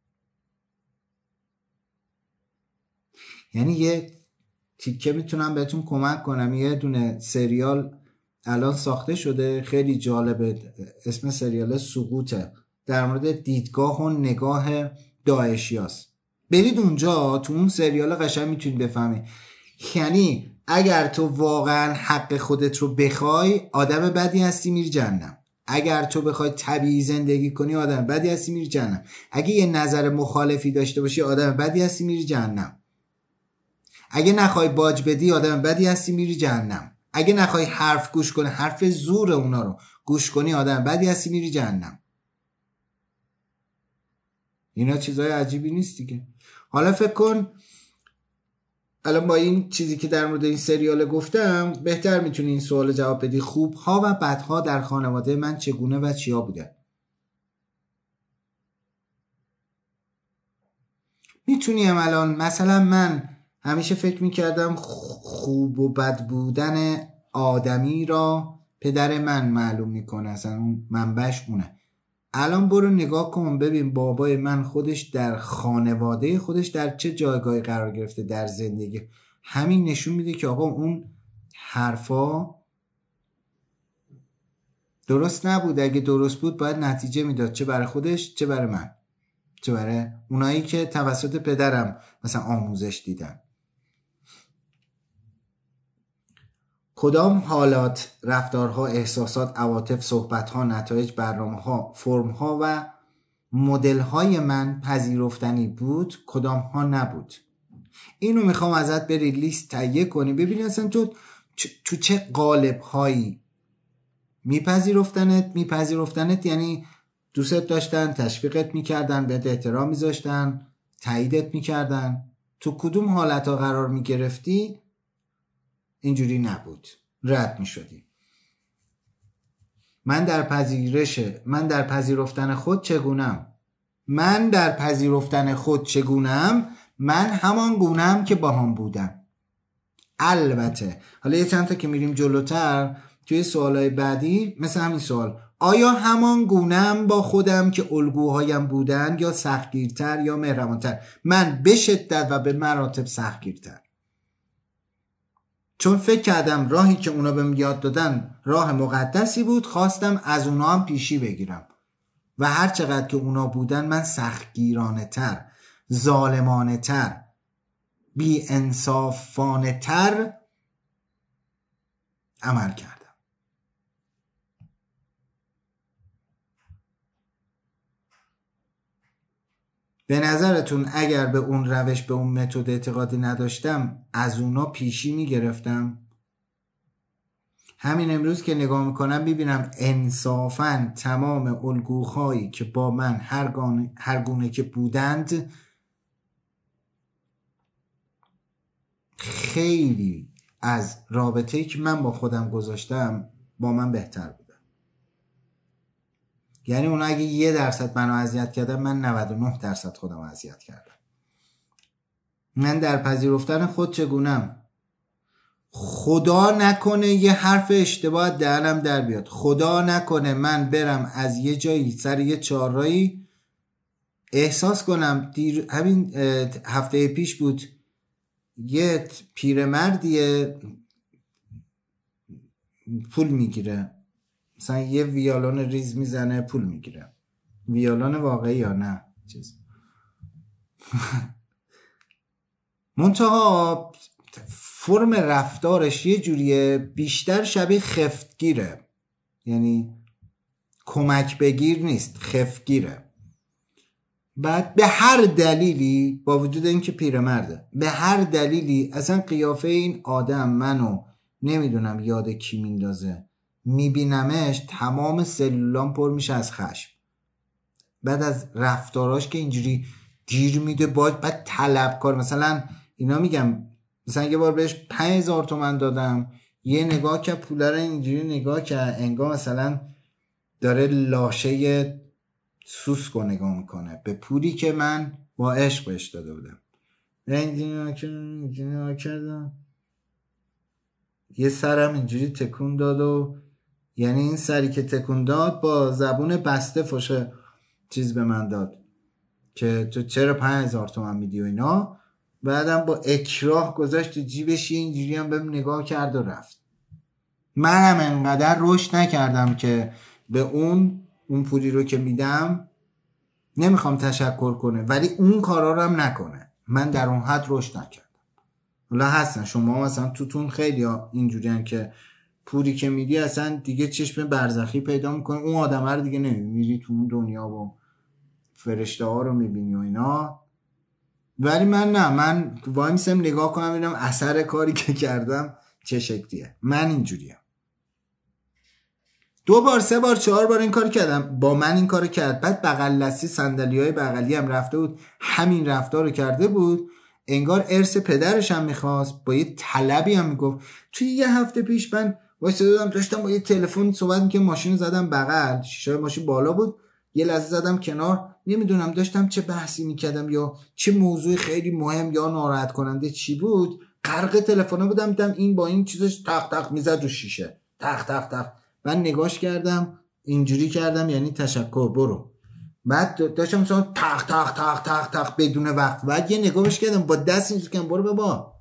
یعنی یه تیکه میتونم بهتون کمک کنم. یه دونه سریال الان ساخته شده خیلی جالبه، اسم سریال سقوطه، در مورد دیدگاه و نگاه داعشیاست. برید اونجا تو اون سریال قشنگ میتونید بفهمید. یعنی اگر تو واقعا حق خودت رو بخوای آدم بدی هستی میری جهنم. اگر تو بخوای طبیعی زندگی کنی آدم بدی هستی میری جهنم. اگه یه نظر مخالفی داشته باشی آدم بدی هستی میری جهنم. اگه نخوای باج بدی آدم بدی هستی میری جهنم. اگه نخوای حرف گوش کنی، حرف زور اونا رو گوش کنی آدم بدی هستی میری جهنم. اینا چیزای عجیبی نیست دیگه. حالا فکر کن الان با این چیزی که در مورد این سریال گفتم بهتر میتونی این سوال جواب بدی. خوبها و بدها در خانواده من چگونه و چیا بوده؟ میتونیم الان مثلا من همیشه فکر میکردم خوب و بد بودن آدمی را پدر من معلوم میکنه، اصلا اون منبعش اونه. الان برو نگاه کن ببین بابای من خودش در خانواده خودش در چه جایگاهی قرار گرفته در زندگی. همین نشون میده که آقا اون حرفا درست نبود. اگه درست بود باید نتیجه میداد، چه برای خودش چه برای من چه برای اونایی که توسط پدرم مثلا آموزش دیدن. کدام حالات، رفتارها، احساسات، عواطف، صحبتها، نتایج، برنامه‌ها، فرم‌ها و مدل‌های من پذیرفتنی بود، کدام ها نبود؟ اینو میخوام ازت بری لیست تهیه کنی، ببینی اصلا تو تو چه قالب‌هایی میپذیرفتنت. میپذیرفتنت یعنی دوستت داشتن، تشویقت میکردن، بهت احترام میذاشتن، تاییدت میکردن. تو کدوم حالتها قرار میگرفتی اینجوری نبود، رد میشدی. من در پذیرش من در پذیرفتن خود چگونم من در پذیرفتن خود چگونم من همان گونه‌ام که باهام بودم. البته حالا یه چند تا که میریم جلوتر توی سوالای بعدی مثل همین سوال، آیا همان گونه‌ام با خودم که الگوهایم بودن یا سختگیرتر یا مهربانتر؟ من به شدت و به مراتب سختگیرتر، چون فکر کردم راهی که اونا بهم یاد دادن راه مقدسی بود، خواستم از اونا هم پیشی بگیرم و هر چقدر که اونا بودن من سختگیرانه تر، ظالمانه تر، بی انصافانه تر عمل کردم. به نظرتون اگر به اون روش به اون متد اعتقادی نداشتم از اونا پیشی میگرفتم؟ همین امروز که نگاه میکنم ببینم انصافاً تمام الگوهایی که با من هر گونه, هر گونه که بودند خیلی از رابطه‌ای که من با خودم گذاشتم با من بهتر بودن. یعنی اونا اگه یه درصد منو اذیت کردن، من نود و نه درصد خودم اذیت کردم. من در پذیرفتن خود چگونم؟ خدا نکنه یه حرف اشتباه دهنم در بیاد، خدا نکنه من برم از یه جایی سر یه چهارراهی احساس کنم. دیر همین هفته پیش بود یه پیرمردیه پول میگیره، مثلا یه ویولون ریز میزنه پول میگیره. ویولون واقعی یا نه چیز منتها فرم رفتارش یه جوریه بیشتر شبیه خفتگیره، یعنی کمک بگیر نیست، خفتگیره. بعد به هر دلیلی با وجود اینکه پیرمرده، به هر دلیلی اصلا قیافه این آدم منو نمیدونم یاد کی میندازه، میبینمش تمام سلولام پر میشه از خشم. بعد از رفتاراش که اینجوری گیر میده باید بعد طلبکار، مثلا اینا میگم مثلا یه بار بهش پنج هزار تومن دادم، یه نگاه که پوله رو اینجوری نگاه که انگار مثلا داره لاشه سوسک رو نگاه میکنه به پولی که من با عشق بهش داده بودم. اینجوری کردم یه سرم اینجوری تکون داد و یعنی این سری که تکون داد با زبون بسته فشه چیز به من داد که تو چرا پنج هزار تومن میدی و اینا. بعدم با اکراه گذاشت تو جیبش، اینجوری هم بهم نگاه کرد و رفت. منم انقدر رشد نکردم که به اون اون پولی رو که میدم نمیخوام تشکر کنه، ولی اون کارا رو هم نکنه. من در اون حد رشد نکردم. حالا هستن شما مثلا توتون خیلی ها اینجوری هن که پولی که میدی اصلا دیگه چشم برزخی پیدا میکنه، اون آدم رو دیگه نمیبینی، میری تو اون دنیا و فرشته ها رو میبینی و اینا. ولی من نه، من وای میسم نگاه کنم ببینم اثر کاری که کردم چه شکلیه. من اینجوریم. دو بار سه بار چهار بار این کار کردم، با من این کار کرد. بعد بغل دستی صندلی‌های بغلی هم رفته بود همین رفتار رو کرده بود، انگار ارث پدرش هم میخواست، با یه طلبی هم میگفت. توی یه هفته پیش من وایساده بودم داشتم با یه تلفن صحبت می‌کردم، ماشین زدم بغل، شیشه ماشین بالا بود، یه لحظه زدم کنار، نمیدونم داشتم چه بحثی میکردم یا چه موضوع خیلی مهم یا ناراحت کننده چی بود، غرق تلفن بودم. دیدم این با این چیزش تق تق میزد رو شیشه، تق تق تق. من نگاش کردم، اینجوری کردم یعنی تشکر برو. بعد داشتم مثلا تق تق تق تق تق بدون وقت. بعد یه نگاهش کردم با دست اینجوری کردم برو بابا.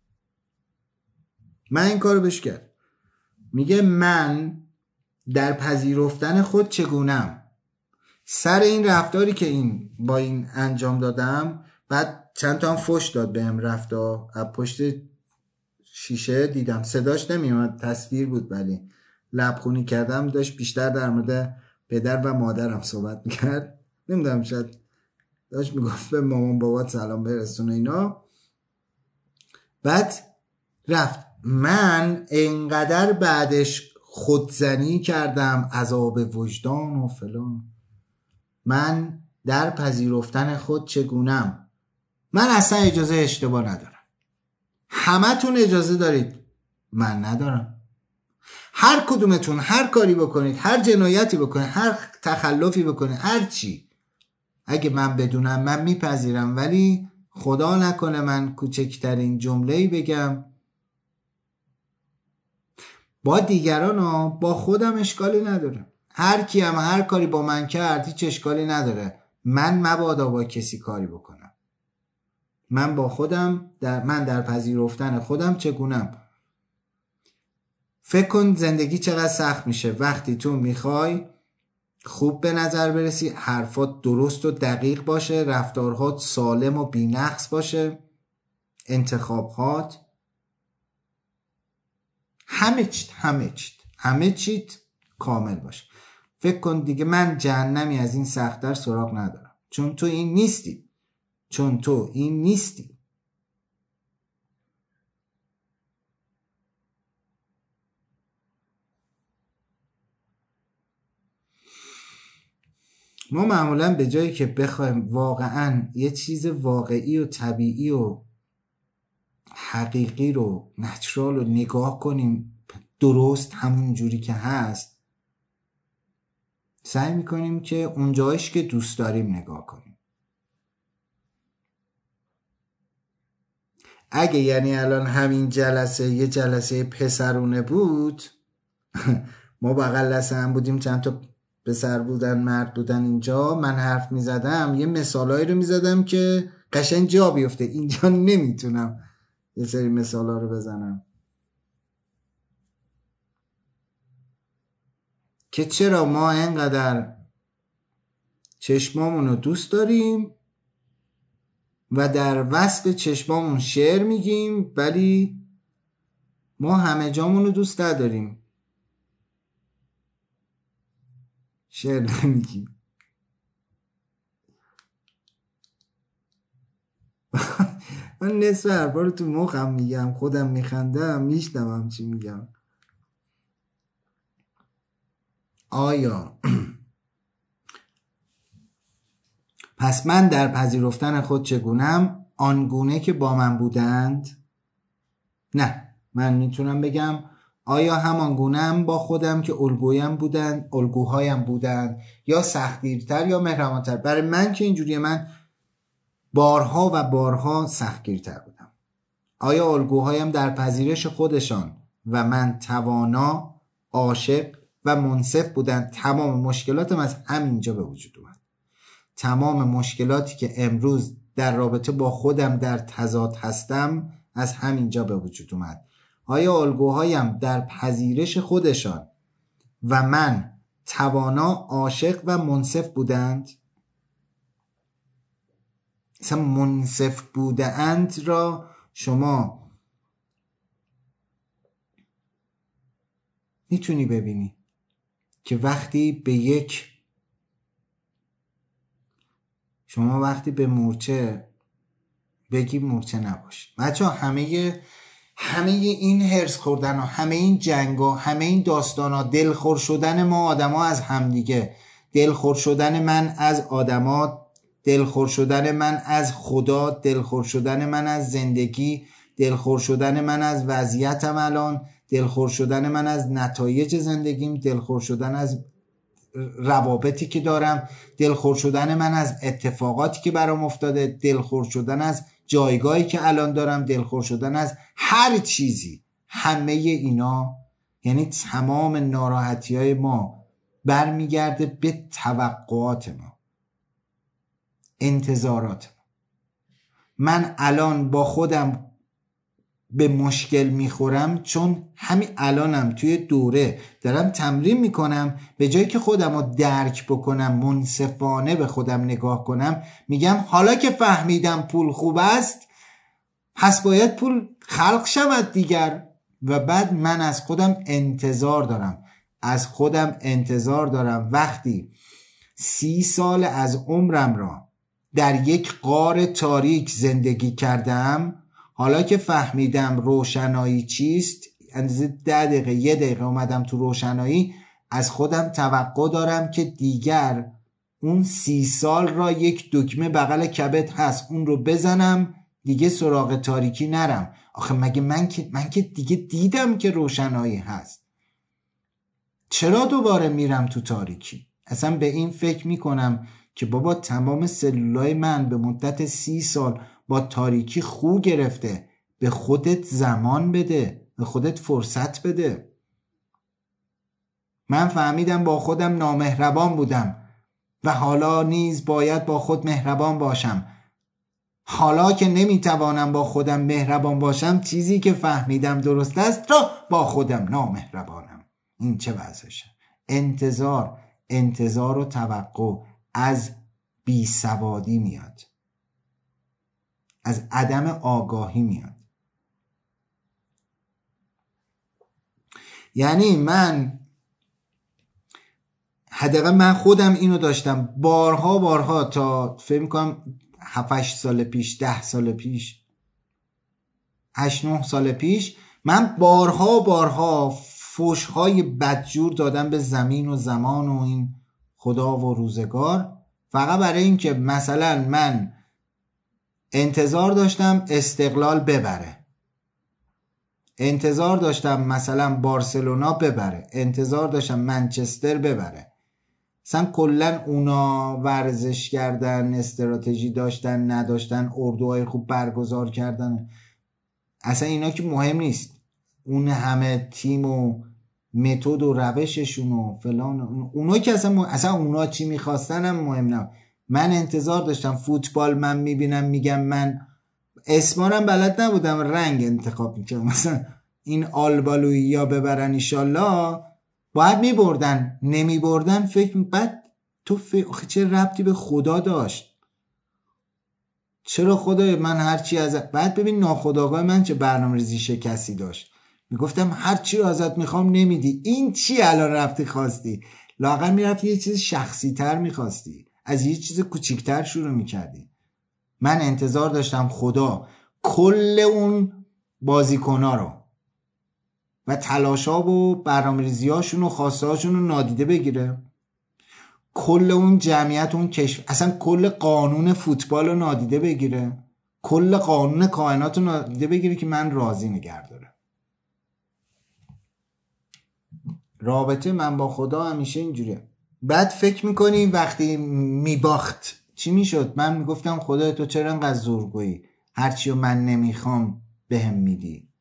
من این کارو بهش کرد. میگه من در پذیرفتن خود چگونم، سر این رفتاری که این با این انجام دادم. بعد چند تا هم فوش داد بهم، رفتا از پشت شیشه دیدم، صداش نمیومد، تصویر بود ولی لبخونی کردم، داشت بیشتر در مورد پدر و مادرم صحبت میکرد. نمیدونم شاید داشت میگفت به مامان بابات سلام برسون اینا. بعد رفت. من انقدر بعدش خودزنی کردم، عذاب وجدان و فلان. من در پذیرفتن خود چگونم. من اصلا اجازه اشتباه ندارم. همه تون اجازه دارید، من ندارم. هر کدومتون هر کاری بکنید، هر جنایتی بکنید، هر تخلفی بکنید، هر چی، اگه من بدونم من میپذیرم. ولی خدا نکنه من کوچکترین جمله‌ای بگم با دیگران ها، با خودم اشکالی نداره. هر کی هم هر کاری با من کرد هیچ اشکالی نداره. من مبادا با کسی کاری بکنم. من با خودم در من در پذیرفتن خودم چگونم. فکر کن زندگی چقدر سخت میشه وقتی تو میخوای خوب به نظر برسی، حرفات درست و دقیق باشه، رفتارهات سالم و بی‌نقص باشه، انتخابات همه چیت همه چیت همه چیت کامل باشه. فکر کن دیگه من جهنمی از این سخت‌تر سراغ ندارم، چون تو این نیستی، چون تو این نیستی. ما معمولا به جایی که بخوایم واقعا یه چیز واقعی و طبیعی و حقیقی رو نچرال رو نگاه کنیم درست همون جوری که هست، سعی میکنیم که اونجایش که دوست داریم نگاه کنیم. اگه یعنی الان همین جلسه یه جلسه پسرونه بود ما بغل دست هم بودیم، چند تا پسر بودن مرد بودن اینجا، من حرف میزدم یه مثالایی رو میزدم که قشنگ جا بیفته. اینجا نمیتونم یه سری مثالا رو بزنم که چرا ما اینقدر چشمامون رو دوست داریم و در وصف چشمامون شعر میگیم، ولی ما همه جامون رو دوست نداریم، شعر نمیگیم. من نصف حرفا رو تو مخم میگم، خودم میخندم، میشنوم چی میگم. آیا پس من در پذیرفتن خود چگونم؟ آنگونه که با من بودند؟ نه، من میتونم بگم آیا همان گونه‌ام با خودم که الگویم بودند، الگوهایم بودند، یا سختگیرتر یا مهربانتر؟ برای من که اینجوریه، من بارها و بارها سختگیرتر بودم. آیا الگوهایم در پذیرش خودشان و من توانا، عاشق و منصف بودند؟ تمام مشکلاتم از همینجا به وجود اومد. تمام مشکلاتی که امروز در رابطه با خودم در تضاد هستم از همینجا به وجود اومد. آیا الگوهایم در پذیرش خودشان و من توانا، عاشق و منصف بودند؟ مثلا منصف بودند را شما میتونی ببینی که وقتی به یک شما وقتی به مورچه بگی مورچه نباش. بچه همه همه این هرس خوردن و همه این جنگ و همه این داستان ها، دلخور شدن ما آدم ها از همدیگه، دلخور شدن من از آدم ها، دلخور شدن من از خدا، دلخور شدن من از زندگی، دلخور شدن من از وضعیتم الان، دلخور شدن من از نتایج زندگیم، دلخور شدن از روابطی که دارم، دلخور شدن من از اتفاقاتی که برام افتاده، دلخور شدن از جایگاهی که الان دارم، دلخور شدن از هر چیزی. همه اینا یعنی تمام ناراحتی های ما برمیگرده به توقعات ما، انتظارات ما. من الان با خودم به مشکل میخورم چون همین الانم توی دوره دارم تمرین میکنم، به جایی که خودم رو درک بکنم، منصفانه به خودم نگاه کنم، میگم حالا که فهمیدم پول خوب است پس باید پول خلق شود دیگر. و بعد من از خودم انتظار دارم از خودم انتظار دارم وقتی سی سال از عمرم را در یک غار تاریک زندگی کردم، حالا که فهمیدم روشنایی چیست، اندازه ده دقیقه یه دقیقه اومدم تو روشنایی، از خودم توقع دارم که دیگر اون سی سال را یک دکمه بغل کبد هست اون رو بزنم، دیگه سراغ تاریکی نرم. آخه مگه من که من که دیگه دیدم که روشنایی هست، چرا دوباره میرم تو تاریکی؟ اصلا به این فکر میکنم که بابا تمام سلولای من به مدت سی سال با تاریکی خو گرفته، به خودت زمان بده، به خودت فرصت بده. من فهمیدم با خودم نامهربان بودم و حالا نیز باید با خود مهربان باشم. حالا که نمیتوانم با خودم مهربان باشم، چیزی که فهمیدم درست است را با خودم نامهربانم. این چه وضعشه؟ انتظار انتظار و توقع از بیسوادی میاد، از عدم آگاهی میاد. یعنی من حداقل من خودم اینو داشتم بارها بارها تا فکر می‌کنم هفت سال پیش، ده سال پیش، هشت نه سال پیش، من بارها بارها فحش‌های بدجور دادم به زمین و زمان و این خدا و روزگار، فقط برای این که مثلا من انتظار داشتم استقلال ببره، انتظار داشتم مثلا بارسلونا ببره، انتظار داشتم منچستر ببره. اصلا کلن اونا ورزش کردن، استراتژی داشتن نداشتن، اردوهای خوب برگزار کردن، اصلا اینا که مهم نیست. اون همه تیم و متد و روششون و فلان، اونا که اصلا اصلا اونا چی میخواستن هم مهم نه. من انتظار داشتم فوتبال من میبینم میگم من اسمارم بلد نبودم رنگ انتخاب میکنم، مثلا این آلبالویی یا ببرن ایشالله باید میبردن، نمیبردن فکر می بعد تو فکر چه ربطی به خدا داشت؟ چرا خدای من هرچی ازت، بعد ببین ناخودآگاه من چه برنامه‌ریزی شکستی داشت، میگفتم هرچی رو ازت میخوام نمیدی، این چی الان رفتی خواستی؟ لااقل میرفتی یه چیز شخصی تر میخواستی، از یه چیز کوچیکتر شروع میکردی. من انتظار داشتم خدا کل اون بازیکن‌ها رو و تلاشا و برنامه‌ریزی‌هاشون و خواسته‌هاشون رو نادیده بگیره، کل اون جمعیت اون کشور، اصلا کل قانون فوتبال رو نادیده بگیره، کل قانون کائنات رو نادیده بگیره که من راضی نگه داره. رابطه من با خدا همیشه اینجوریه. بعد فکر میکنی وقتی میباخت چی میشد؟ من میگفتم خدای تو چرا انقدر زورگویی، هرچی رو من نمیخوام بهم میدی.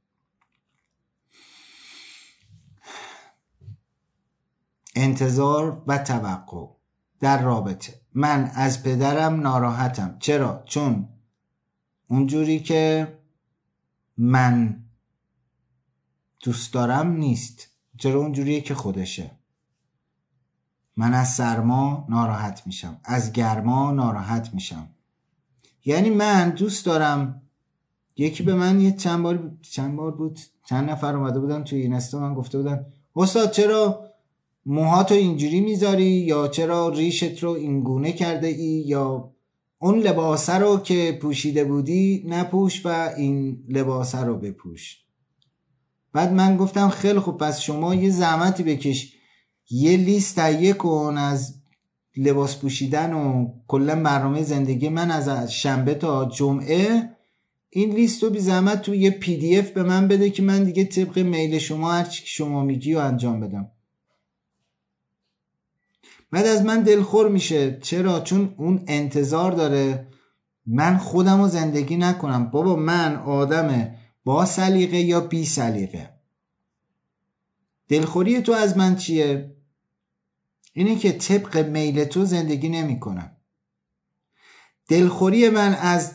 انتظار و توقع در رابطه. من از پدرم ناراحتم. چرا؟ چون اونجوری که من دوست دارم نیست. چرا؟ اونجوریه که خودشه. من از سرما ناراحت میشم، از گرما ناراحت میشم. یعنی من دوست دارم، یکی به من یه چند بار چند بار بود چند نفر اومده بودن توی اینستا، من گفته بودن استاد چرا موهاتو اینجوری میذاری، یا چرا ریشت رو اینگونه کرده ای، یا اون لباسه رو که پوشیده بودی نپوش و این لباسه رو بپوش. بعد من گفتم خیلی خوب، پس شما یه زحمتی بکش، یه لیست تهیه کن از لباس پوشیدن و کلا برنامه زندگی من از شنبه تا جمعه، این لیست رو بی زحمت تو یه پی دی اف به من بده که من دیگه طبق میل شما هر چی شما میگی رو انجام بدم. بعد از من دلخور میشه. چرا؟ چون اون انتظار داره من خودم رو زندگی نکنم. بابا من آدم با سلیقه یا بی سلیقه، دلخوری تو از من چیه؟ اینه که طبق میل تو زندگی نمی کنم. دلخوری من از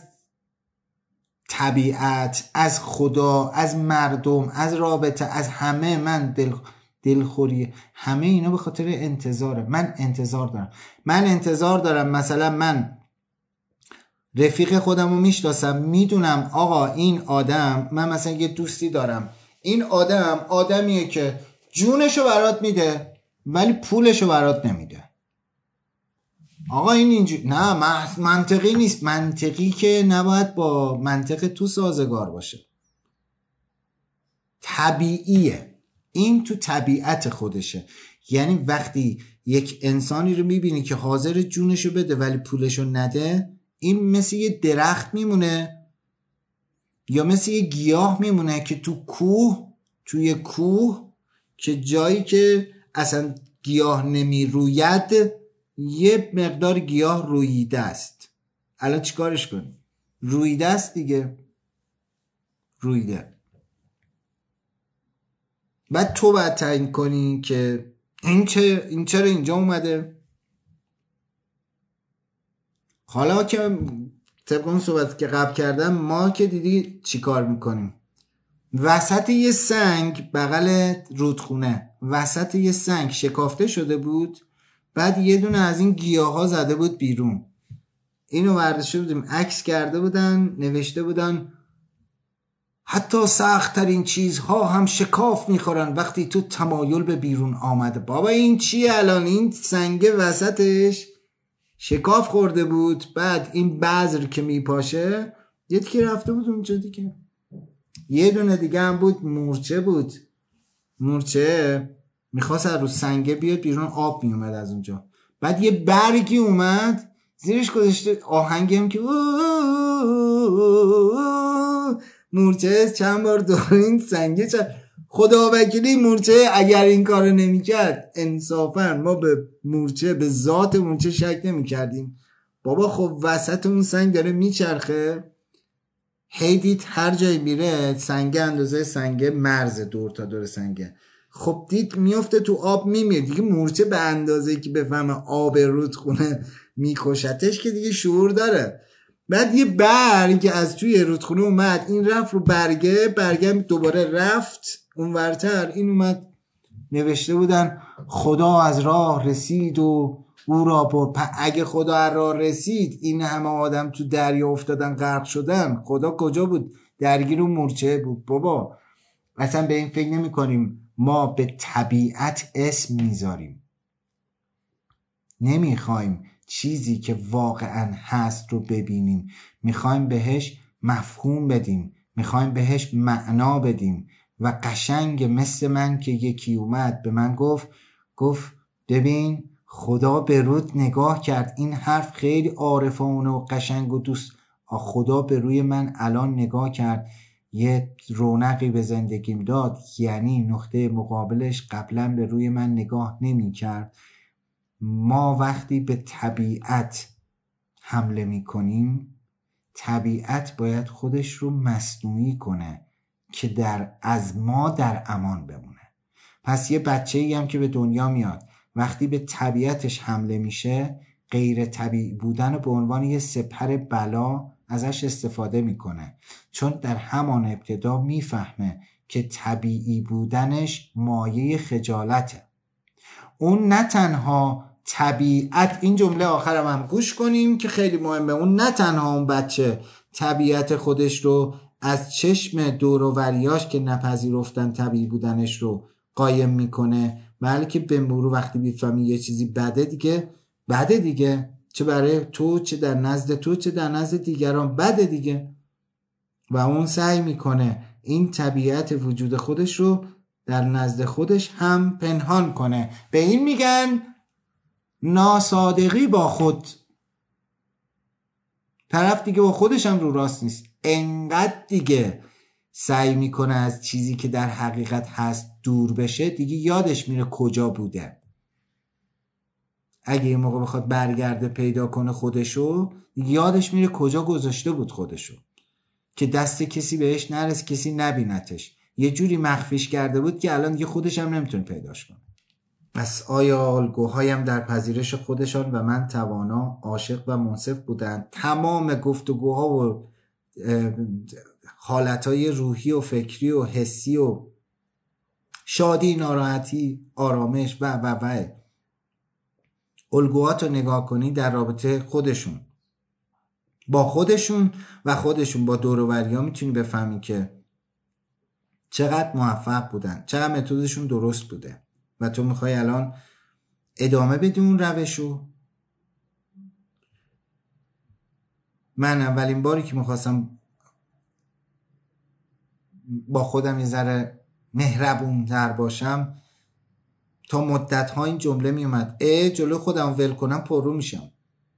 طبیعت، از خدا، از مردم، از رابطه، از همه، من دل دلخوری همه اینا به خاطر انتظاره. من انتظار دارم من انتظار دارم مثلا من رفیق خودم رو میشناسم، میدونم آقا این آدم، من مثلا یه دوستی دارم، این آدم آدمیه که جونشو برات میده ولی پولشو برات نمیده. آقا این اینجور نه، منطقی نیست. منطقی که نباید با منطق تو سازگار باشه. طبیعیه، این تو طبیعت خودشه. یعنی وقتی یک انسانی رو میبینی که حاضر جونشو بده ولی پولشو نده، این مثل یه درخت میمونه یا مثل یه گیاه میمونه که تو کوه، توی کوه که جایی که اصلا گیاه نمی روید، یه مقدار گیاه رویده است. الان چیکارش کنی؟ رویده است دیگه، رویده. بعد تو باید تعیین کنی که این چه این چرا اینجا اومده. حالا که طبق اون صحبت که قبل کردم، ما که دیدی چی کار میکنیم؟ وسط یه سنگ بغل رودخونه، وسط یه سنگ شکافته شده بود، بعد یه دونه از این گیاه ها زده بود بیرون. اینو برداشته بودیم عکس کرده بودن، نوشته بودن حتی سخت ترین چیزها هم شکاف میخورن وقتی تو تمایل به بیرون آمده. بابا این چیه الان؟ این سنگ وسطش شکاف خورده بود، بعد این بذر که میپاشه یه تیکه رفته بود اونجا دیگه. یه دونه دیگه هم بود، مورچه بود. مورچه میخواست از رو سنگه بیاد بیرون، آب میومد از اونجا. بعد یه برگی اومد زیرش گذاشته آهنگی هم که مورچه چند بار دور این سنگه چند. خدا وکیلی مورچه اگر این کارو نمیکرد انصافا ما به مورچه، به ذات مورچه شک نمیکردیم. بابا خب وسط اون سنگ داره میچرخه، هیدیت هر جای میره سنگه اندازه سنگه مرز دور تا دور سنگه، خب دید میفته تو آب میمیره دیگه. مورچه به اندازه‌ای که بفهمه آب رودخونه میکشتش که دیگه شعور داره. بعد یه برگ از توی رودخونه اومد، این رفت رو برگه، برگه دوباره رفت اون ورتر، این اومد نوشته بودن خدا از راه رسید و او را برد. اگه خدا از راه رسید این همه آدم تو دریا افتادن غرق شدن، خدا کجا بود؟ درگیر اون مورچه بود. بابا اصلا به این فکر نمی کنیم. ما به طبیعت اسم میذاریم، نمیخوایم چیزی که واقعا هست رو ببینیم، میخوایم بهش مفهوم بدیم، میخوایم بهش معنا بدیم. و قشنگ مثل من که یکی اومد به من گفت گفت ببین خدا به رود نگاه کرد. این حرف خیلی عارفانه و قشنگ و دوست. خدا به روی من الان نگاه کرد، یه رونقی به زندگیم داد. یعنی نقطه مقابلش قبلا به روی من نگاه نمی کرد. ما وقتی به طبیعت حمله می کنیم، طبیعت باید خودش رو مصنوعی کنه که در از ما در امان بمونه. پس یه بچه‌ای هم که به دنیا میاد وقتی به طبیعتش حمله میشه، غیر طبیعی بودن رو به عنوان یه سپر بلا ازش استفاده میکنه، چون در همان ابتدا میفهمه که طبیعی بودنش مایه خجالته. اون نه تنها طبیعت، این جمله آخرم هم گوش کنیم که خیلی مهمه، اون نه تنها اون بچه طبیعت خودش رو از چشم دور و بریاش که نپذیرفتن طبیعی بودنش رو قایم میکنه، بلکه به مرور وقتی میفهمی یه چیزی بده دیگه بده دیگه، چه برای تو، چه در نزد تو، چه در نزد دیگران بده دیگه. و اون سعی میکنه این طبیعت وجود خودش رو در نزد خودش هم پنهان کنه. به این میگن ناصادقی با خود. طرف دیگه با خودش هم رو راست نیست، انقدر دیگه سعی میکنه از چیزی که در حقیقت هست دور بشه، دیگه یادش میره کجا بوده. اگه یه موقع بخواد برگرده پیدا کنه خودشو، یادش میره کجا گذاشته بود خودشو، که دست کسی بهش نرسه، کسی نبینتش، یه جوری مخفیش کرده بود که الان دیگه خودش هم نمیتونه پیداش کنه. پس آیا الگوهایم در پذیرش خودشان و من توانا، عاشق و منصف بودند؟ تمام گفتگوها و حالتهای روحی و فکری و حسی و شادی، ناراحتی، آرامش و و و الگوهات رو نگاه کنی در رابطه خودشون با خودشون و خودشون با دور و بریا، میتونی بفهمی که چقدر موفق بودن، چقدر متدشون درست بوده و تو میخوای الان ادامه بدی اون روشو. من اولین باری که میخواستم با خودم یه ذره مهربون تر باشم، تا مدت ها این جمله میومد، اه جلو خودم ول کنم پررو میشم.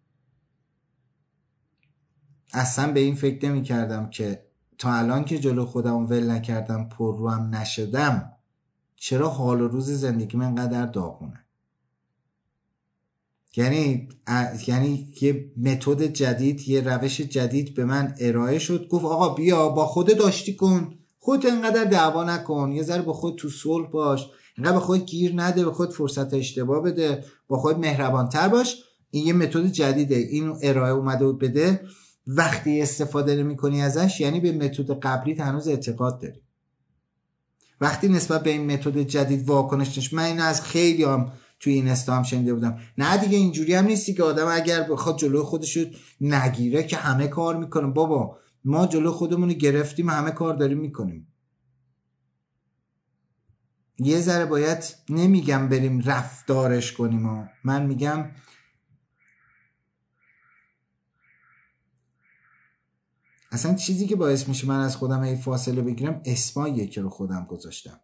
اصلا به این فکر نمی کردم که تا الان که جلو خودم ول نکردم پررو هم نشدم، چرا حال و روز زندگی من اینقدر داغونه. یعنی یعنی یه متد جدید، یه روش جدید به من ارائه شد، گفت آقا بیا با خودت داشتی کن، خودت اینقدر دعوا نکن، یه ذره با خود تو صلح باش، اینقدر به خود گیر نده، به خود فرصت اشتباه بده، با خود مهربانتر باش. این یه متد جدیده، اینو ارائه اومده بود بده. وقتی استفاده میکنی ازش یعنی به متد قبلی هنوز اعتقاد داری. وقتی نسبت به این متد جدید واکنش نش، من اینو از خیلی هم توی این استام شنیده بودم، نه دیگه اینجوری هم نیستی که آدم اگر بخواد جلو خودشو نگیره که همه کار میکنه. بابا ما جلو خودمون گرفتیم، همه کار داریم میکنیم. یه ذره باید، نمیگم بریم رفتارش کنیم ها. من میگم اصلا چیزی که باعث میشه من از خودم ای فاصله بگیرم اسماییه که رو خودم گذاشتم.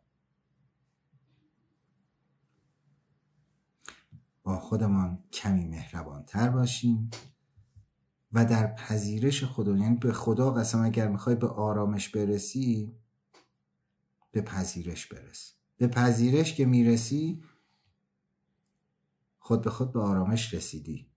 با خودمان کمی مهربان تر باشیم و در پذیرش خدا، یعنی به خدا قسم اگر میخوای به آرامش برسی، به پذیرش برس. به پذیرش که میرسی خود به خود به آرامش رسیدی.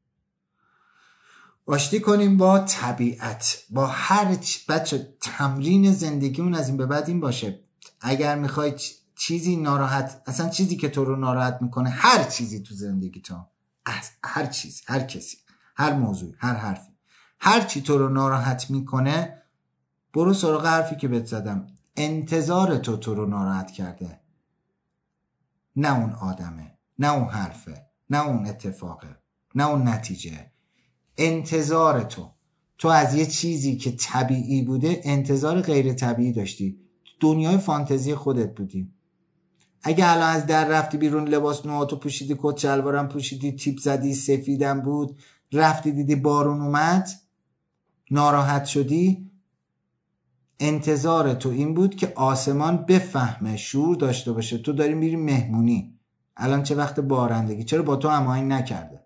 آشتی کنیم با طبیعت، با هر چ... بچه تمرین زندگیمون از این به بعد این باشه، اگر میخوای چیزی ناراحت، اصلا چیزی که تو رو ناراحت میکنه، هر چیزی تو زندگی تو، هر چیزی، هر کسی، هر موضوعی، هر حرفی، هر چی تو رو ناراحت میکنه، برو سراغ حرفی که بهت زدم. انتظار تو تو رو ناراحت کرده، نه اون آدمه، نه اون حرفه، نه اون اتفاقه، نه اون نتیجه. انتظار تو تو از یه چیزی که طبیعی بوده انتظار غیر طبیعی داشتی، دنیای فانتزی خودت بودی. اگه الان از در رفتی بیرون، لباس نواتو پوشیدی، کت شلوارم پوشیدی، تیپ زدی، سفیدم بود، رفتی دیدی بارون اومد، ناراحت شدی، انتظار تو این بود که آسمان بفهمه، شعور داشته باشه تو داری میری مهمونی، الان چه وقت بارندگی، چرا با تو هماهنگ نکرده؟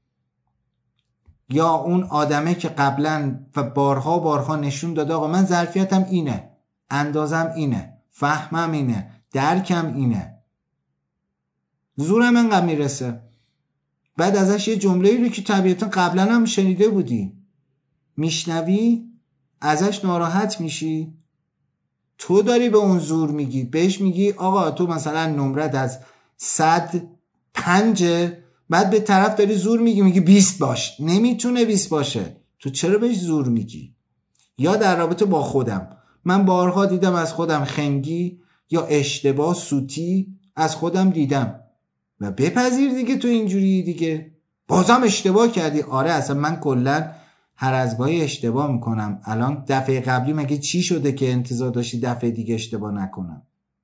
یا اون آدمه که قبلا و بارها بارها نشون داده آقا من ظرفیتم اینه، اندازم اینه، فهمم اینه، درکم اینه، زورم انقدر میرسه، بعد ازش یه جمله ای رو که طبیعتا قبلا هم شنیده بودی میشنوی، ازش ناراحت میشی، تو داری به اون زور میگی، بهش میگی آقا تو مثلا نمرت از صد پنجه، بعد به طرف داری زور میگی، میگی بیست باش، نمیتونه بیست باشه، تو چرا بهش زور میگی؟ یا در رابطه با خودم، من بارها دیدم از خودم خنگی یا اشتباه سوتی از خودم دیدم و بپذیر دیگه تو اینجوری دیگه، بازم اشتباه کردی. آره اصلا من کلا هر از گاهی اشتباه میکنم، الان دفعه قبلی مگه چی شده که انتظار داشتی دفعه دیگه اشتباه نکنم؟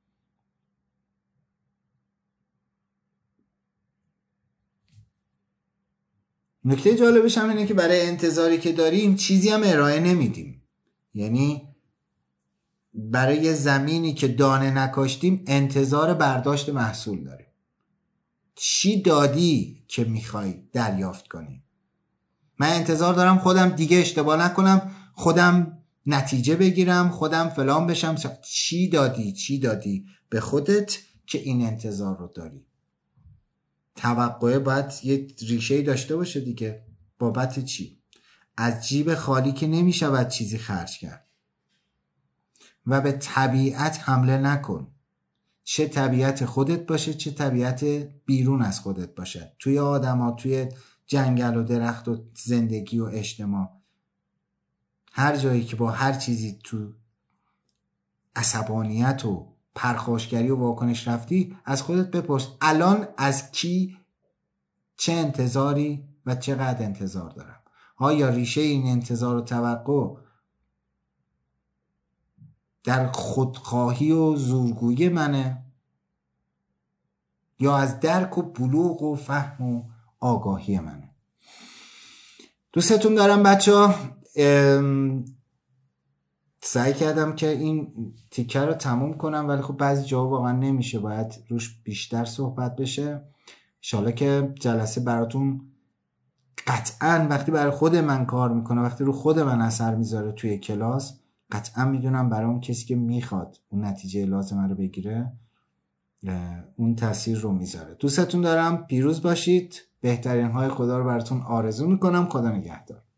نکته جالبش هم اینه که برای انتظاری که داریم چیزی هم ارائه نمیدیم. یعنی برای زمینی که دانه نکاشتیم انتظار برداشت محصول داریم. چی دادی که میخوای دریافت کنی؟ من انتظار دارم خودم دیگه اشتباه نکنم، خودم نتیجه بگیرم، خودم فلان بشم. چی دادی؟ چی دادی به خودت که این انتظار رو داری؟ توقعه باید یه ریشه‌ای داشته باشه دیگه. بابت چی؟ از جیب خالی که نمیشود چیزی خرج کرد. و به طبیعت حمله نکن، چه طبیعت خودت باشه چه طبیعت بیرون از خودت باشه، توی آدم ها، توی جنگل و درخت و زندگی و اجتماع، هر جایی که با هر چیزی تو عصبانیت و پرخاشگری و واکنش رفتی، از خودت بپرس الان از کی چه انتظاری و چقدر انتظار دارم. آیا ریشه این انتظار و توقع در خودخواهی و زورگویی منه یا از درک و بلوغ و فهم و آگاهی منه؟ دوستتون دارم بچه ها. سعی کردم که این تیکه رو تموم کنم ولی خب بعضی جاها واقعا نمیشه، باید روش بیشتر صحبت بشه. انشالله که جلسه براتون قطعا وقتی برای خود من کار میکنه، وقتی رو خود من اثر میذاره توی کلاس، قطعا میدونم برای اون کسی که میخواد اون نتیجه لازمه رو بگیره اون تاثیر رو میذاره. دوستتون دارم، پیروز باشید، بهترین های خدا رو براتون آرزو میکنم. خدا نگهدار.